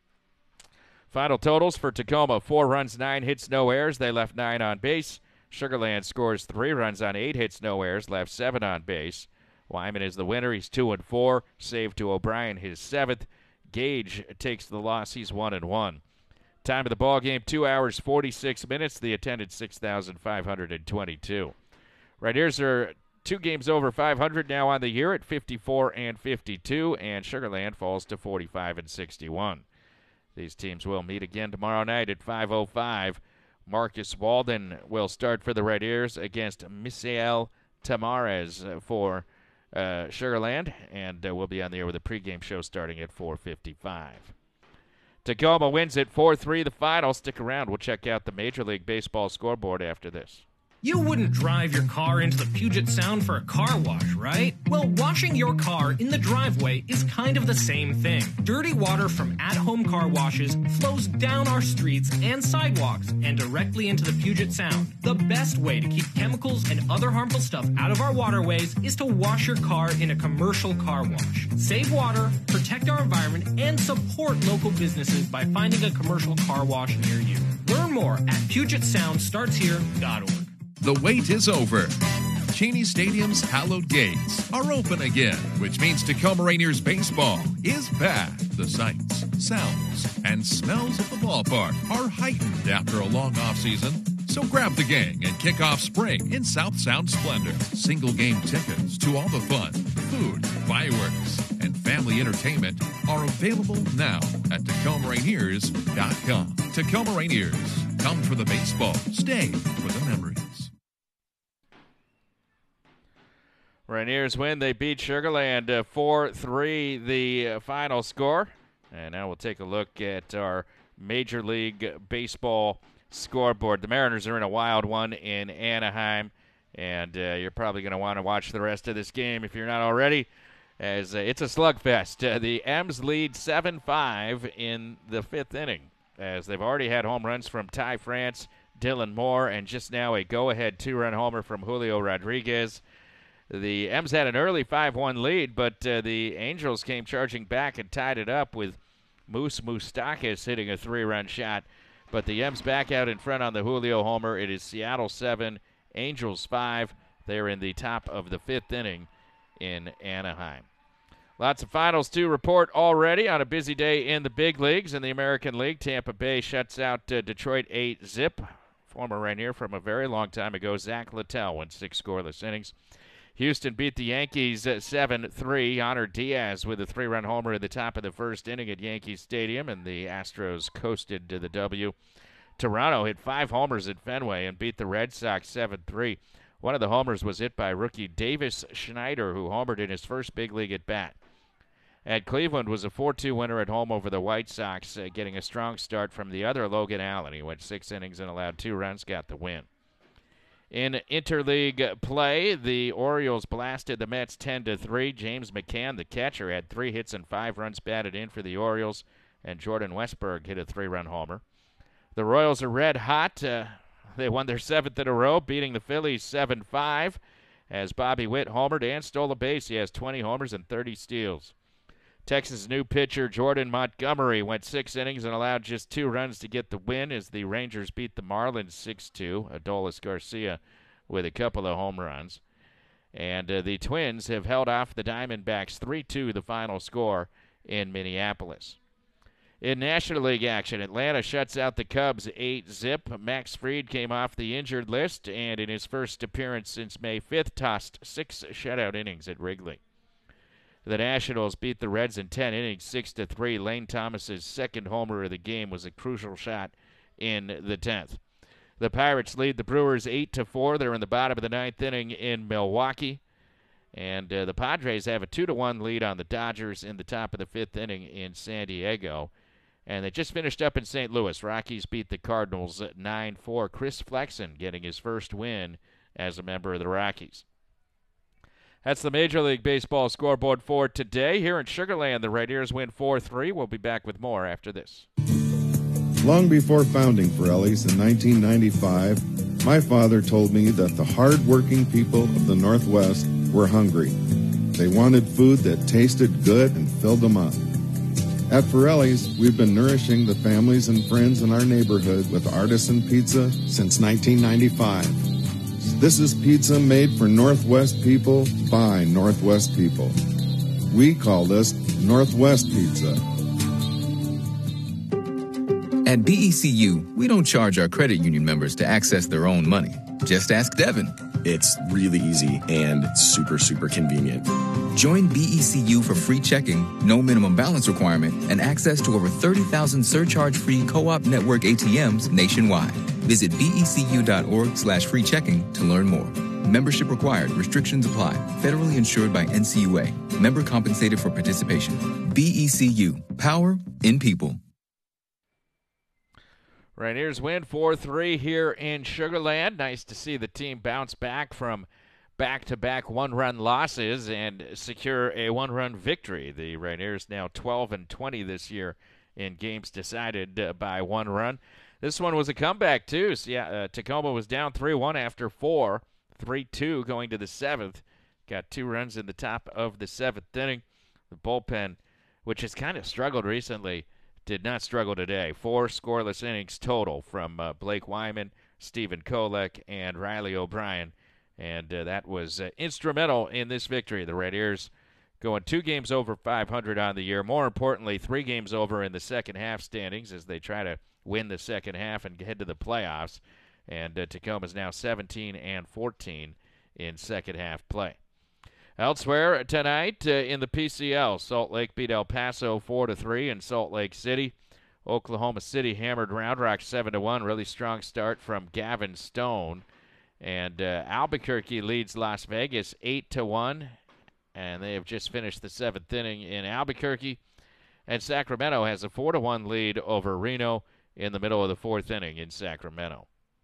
Final totals for Tacoma: 4 runs, 9 hits, no errors. They left 9 on base. Sugar Land scores 3 runs on 8 hits, no errors, left 7 on base. Wyman is the winner. He's 2-4. Save to O'Brien, his 7th. Gage takes the loss. He's 1-1. Time of the ball game, 2 hours, 46 minutes. The attendance, 6,522. Rainiers are 2 games over 500 now on the year at 54-52, and Sugar Land falls to 45-61. These teams will meet again tomorrow night at 5:05. Marcus Walden will start for the Rainiers against Misael Tamares for Sugar Land, and we'll be on the air with a pregame show starting at 4:55. Tacoma wins at 4-3 the final. Stick around. We'll check out the Major League Baseball scoreboard after this. You wouldn't drive your car into the Puget Sound for a car wash, right? Well, washing your car in the driveway is kind of the same thing. Dirty water from at-home car washes flows down our streets and sidewalks and directly into the Puget Sound. The best way to keep chemicals and other harmful stuff out of our waterways is to wash your car in a commercial car wash. Save water, protect our environment, and support local businesses by finding a commercial car wash near you. Learn more at PugetSoundStartsHere.org. The wait is over. Cheney Stadium's hallowed gates are open again, which means Tacoma Rainiers baseball is back. The sights, sounds, and smells of the ballpark are heightened after a long offseason. So grab the gang and kick off spring in South Sound splendor. Single game tickets to all the fun, food, fireworks, and family entertainment are available now at TacomaRainiers.com. Tacoma Rainiers, come for the baseball, stay for the memories. Rainiers win. They beat Sugar Land 4-3, the final score. And now we'll take a look at our Major League Baseball scoreboard. The Mariners are in a wild one in Anaheim, and you're probably going to want to watch the rest of this game if you're not already, as it's a slugfest. The M's lead 7-5 in the 5th inning, as they've already had home runs from Ty France, Dylan Moore, and just now a go-ahead 2-run homer from Julio Rodriguez. The M's had an early 5-1 lead, but the Angels came charging back and tied it up with Moose Moustakas hitting a 3-run shot. But the M's back out in front on the Julio homer. It is Seattle 7, Angels 5. They're in the top of the 5th inning in Anaheim. Lots of finals to report already on a busy day in the big leagues. In the American League, Tampa Bay shuts out Detroit 8-zip. Former Rainier from a very long time ago, Zach Littell, went 6 scoreless innings. Houston beat the Yankees 7-3. Yonder Diaz with a 3-run homer in the top of the 1st inning at Yankee Stadium, and the Astros coasted to the W. Toronto hit 5 homers at Fenway and beat the Red Sox 7-3. One of the homers was hit by rookie Davis Schneider, who homered in his first big league at bat. And Cleveland was a 4-2 winner at home over the White Sox, getting a strong start from the other Logan Allen. He went 6 innings and allowed 2 runs, got the win. In interleague play, the Orioles blasted the Mets 10-3. James McCann, the catcher, had 3 hits and 5 runs batted in for the Orioles, and Jordan Westberg hit a 3-run homer. The Royals are red hot. They won their 7th in a row, beating the Phillies 7-5, as Bobby Witt homered and stole a base. He has 20 homers and 30 steals. Texas' new pitcher, Jordan Montgomery, went 6 innings and allowed just 2 runs to get the win as the Rangers beat the Marlins 6-2. Adolis Garcia with a couple of home runs. And the Twins have held off the Diamondbacks 3-2, the final score in Minneapolis. In National League action, Atlanta shuts out the Cubs 8-zip. Max Fried came off the injured list and in his first appearance since May 5th tossed 6 shutout innings at Wrigley. The Nationals beat the Reds in 10 innings, 6-3. Lane Thomas's second homer of the game was a crucial shot in the 10th. The Pirates lead the Brewers 8-4. They're in the bottom of the 9th inning in Milwaukee. And the Padres have a 2-1 lead on the Dodgers in the top of the 5th inning in San Diego. And they just finished up in St. Louis. Rockies beat the Cardinals 9-4. Chris Flexen getting his first win as a member of the Rockies. That's the Major League Baseball scoreboard for today. Here in Sugar Land, the Rainiers win 4-3. We'll be back with more after this. Long before founding Pirelli's in 1995, my father told me that the hard-working people of the Northwest were hungry. They wanted food that tasted good and filled them up. At Pirelli's, we've been nourishing the families and friends in our neighborhood with artisan pizza since 1995. This is pizza made for Northwest people by Northwest people. We call this Northwest Pizza. At BECU, we don't charge our credit union members to access their own money. Just ask Devin. It's really easy and super, super convenient. Join BECU for free checking, no minimum balance requirement, and access to over 30,000 surcharge-free co-op network ATMs nationwide. Visit becu.org/free checking to learn more. Membership required. Restrictions apply. Federally insured by NCUA. Member compensated for participation. BECU. Power in people. Rainiers win 4-3 here in Sugar Land. Nice to see the team bounce back from back-to-back one-run losses and secure a one-run victory. The Rainiers now 12-20 this year in games decided by one run. This one was a comeback, too. So, Tacoma was down 3-1 after 4, 3-2 going to the 7th. Got 2 runs in the top of the 7th inning. The bullpen, which has kind of struggled recently, did not struggle today. 4 scoreless innings total from Blake Wyman, Stephen Kolek, and Riley O'Brien. And that was instrumental in this victory. The Rainiers going 2 games over 500 on the year. More importantly, 3 games over in the second half standings as they try to win the second half and head to the playoffs. And Tacoma's now 17-14 in second half play. Elsewhere tonight in the PCL, Salt Lake beat El Paso 4-3 in Salt Lake City. Oklahoma City hammered Round Rock 7-1. Really strong start from Gavin Stone. And Albuquerque leads Las Vegas 8-1. And they have just finished the 7th inning in Albuquerque. And Sacramento has a 4-1 lead over Reno in the middle of the 4th inning in Sacramento.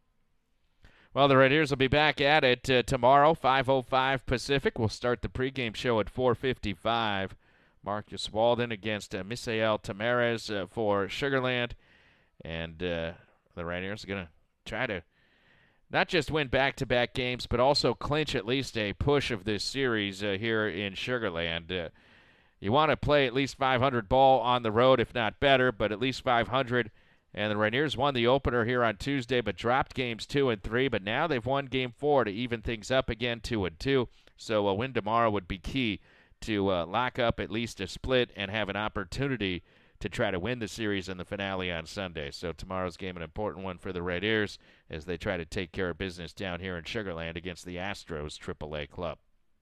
Well, the Rainiers will be back at it tomorrow, 5:05 Pacific. We'll start the pregame show at 4:55. Marcus Walden against Misael Tamarez for Sugar Land. And the Rainiers are going to try to not just win back-to-back games, but also clinch at least a push of this series here in Sugar Land. You want to play at least 500 ball on the road, if not better, but at least 500. And the Rainiers won the opener here on Tuesday, but dropped games 2 and 3. But now they've won game 4 to even things up again, 2-2. So a win tomorrow would be key to lock up at least a split and have an opportunity to try to win the series in the finale on Sunday. So tomorrow's game an important one for the Rainiers as they try to take care of business down here in Sugar Land against the Astros AAA club.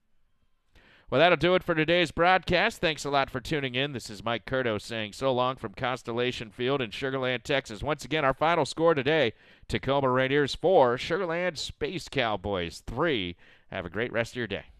Well, that'll do it for today's broadcast. Thanks a lot for tuning in. This is Mike Curto saying so long from Constellation Field in Sugar Land, Texas. Once again, our final score today, Tacoma Rainiers 4, Sugar Land Space Cowboys 3. Have a great rest of your day.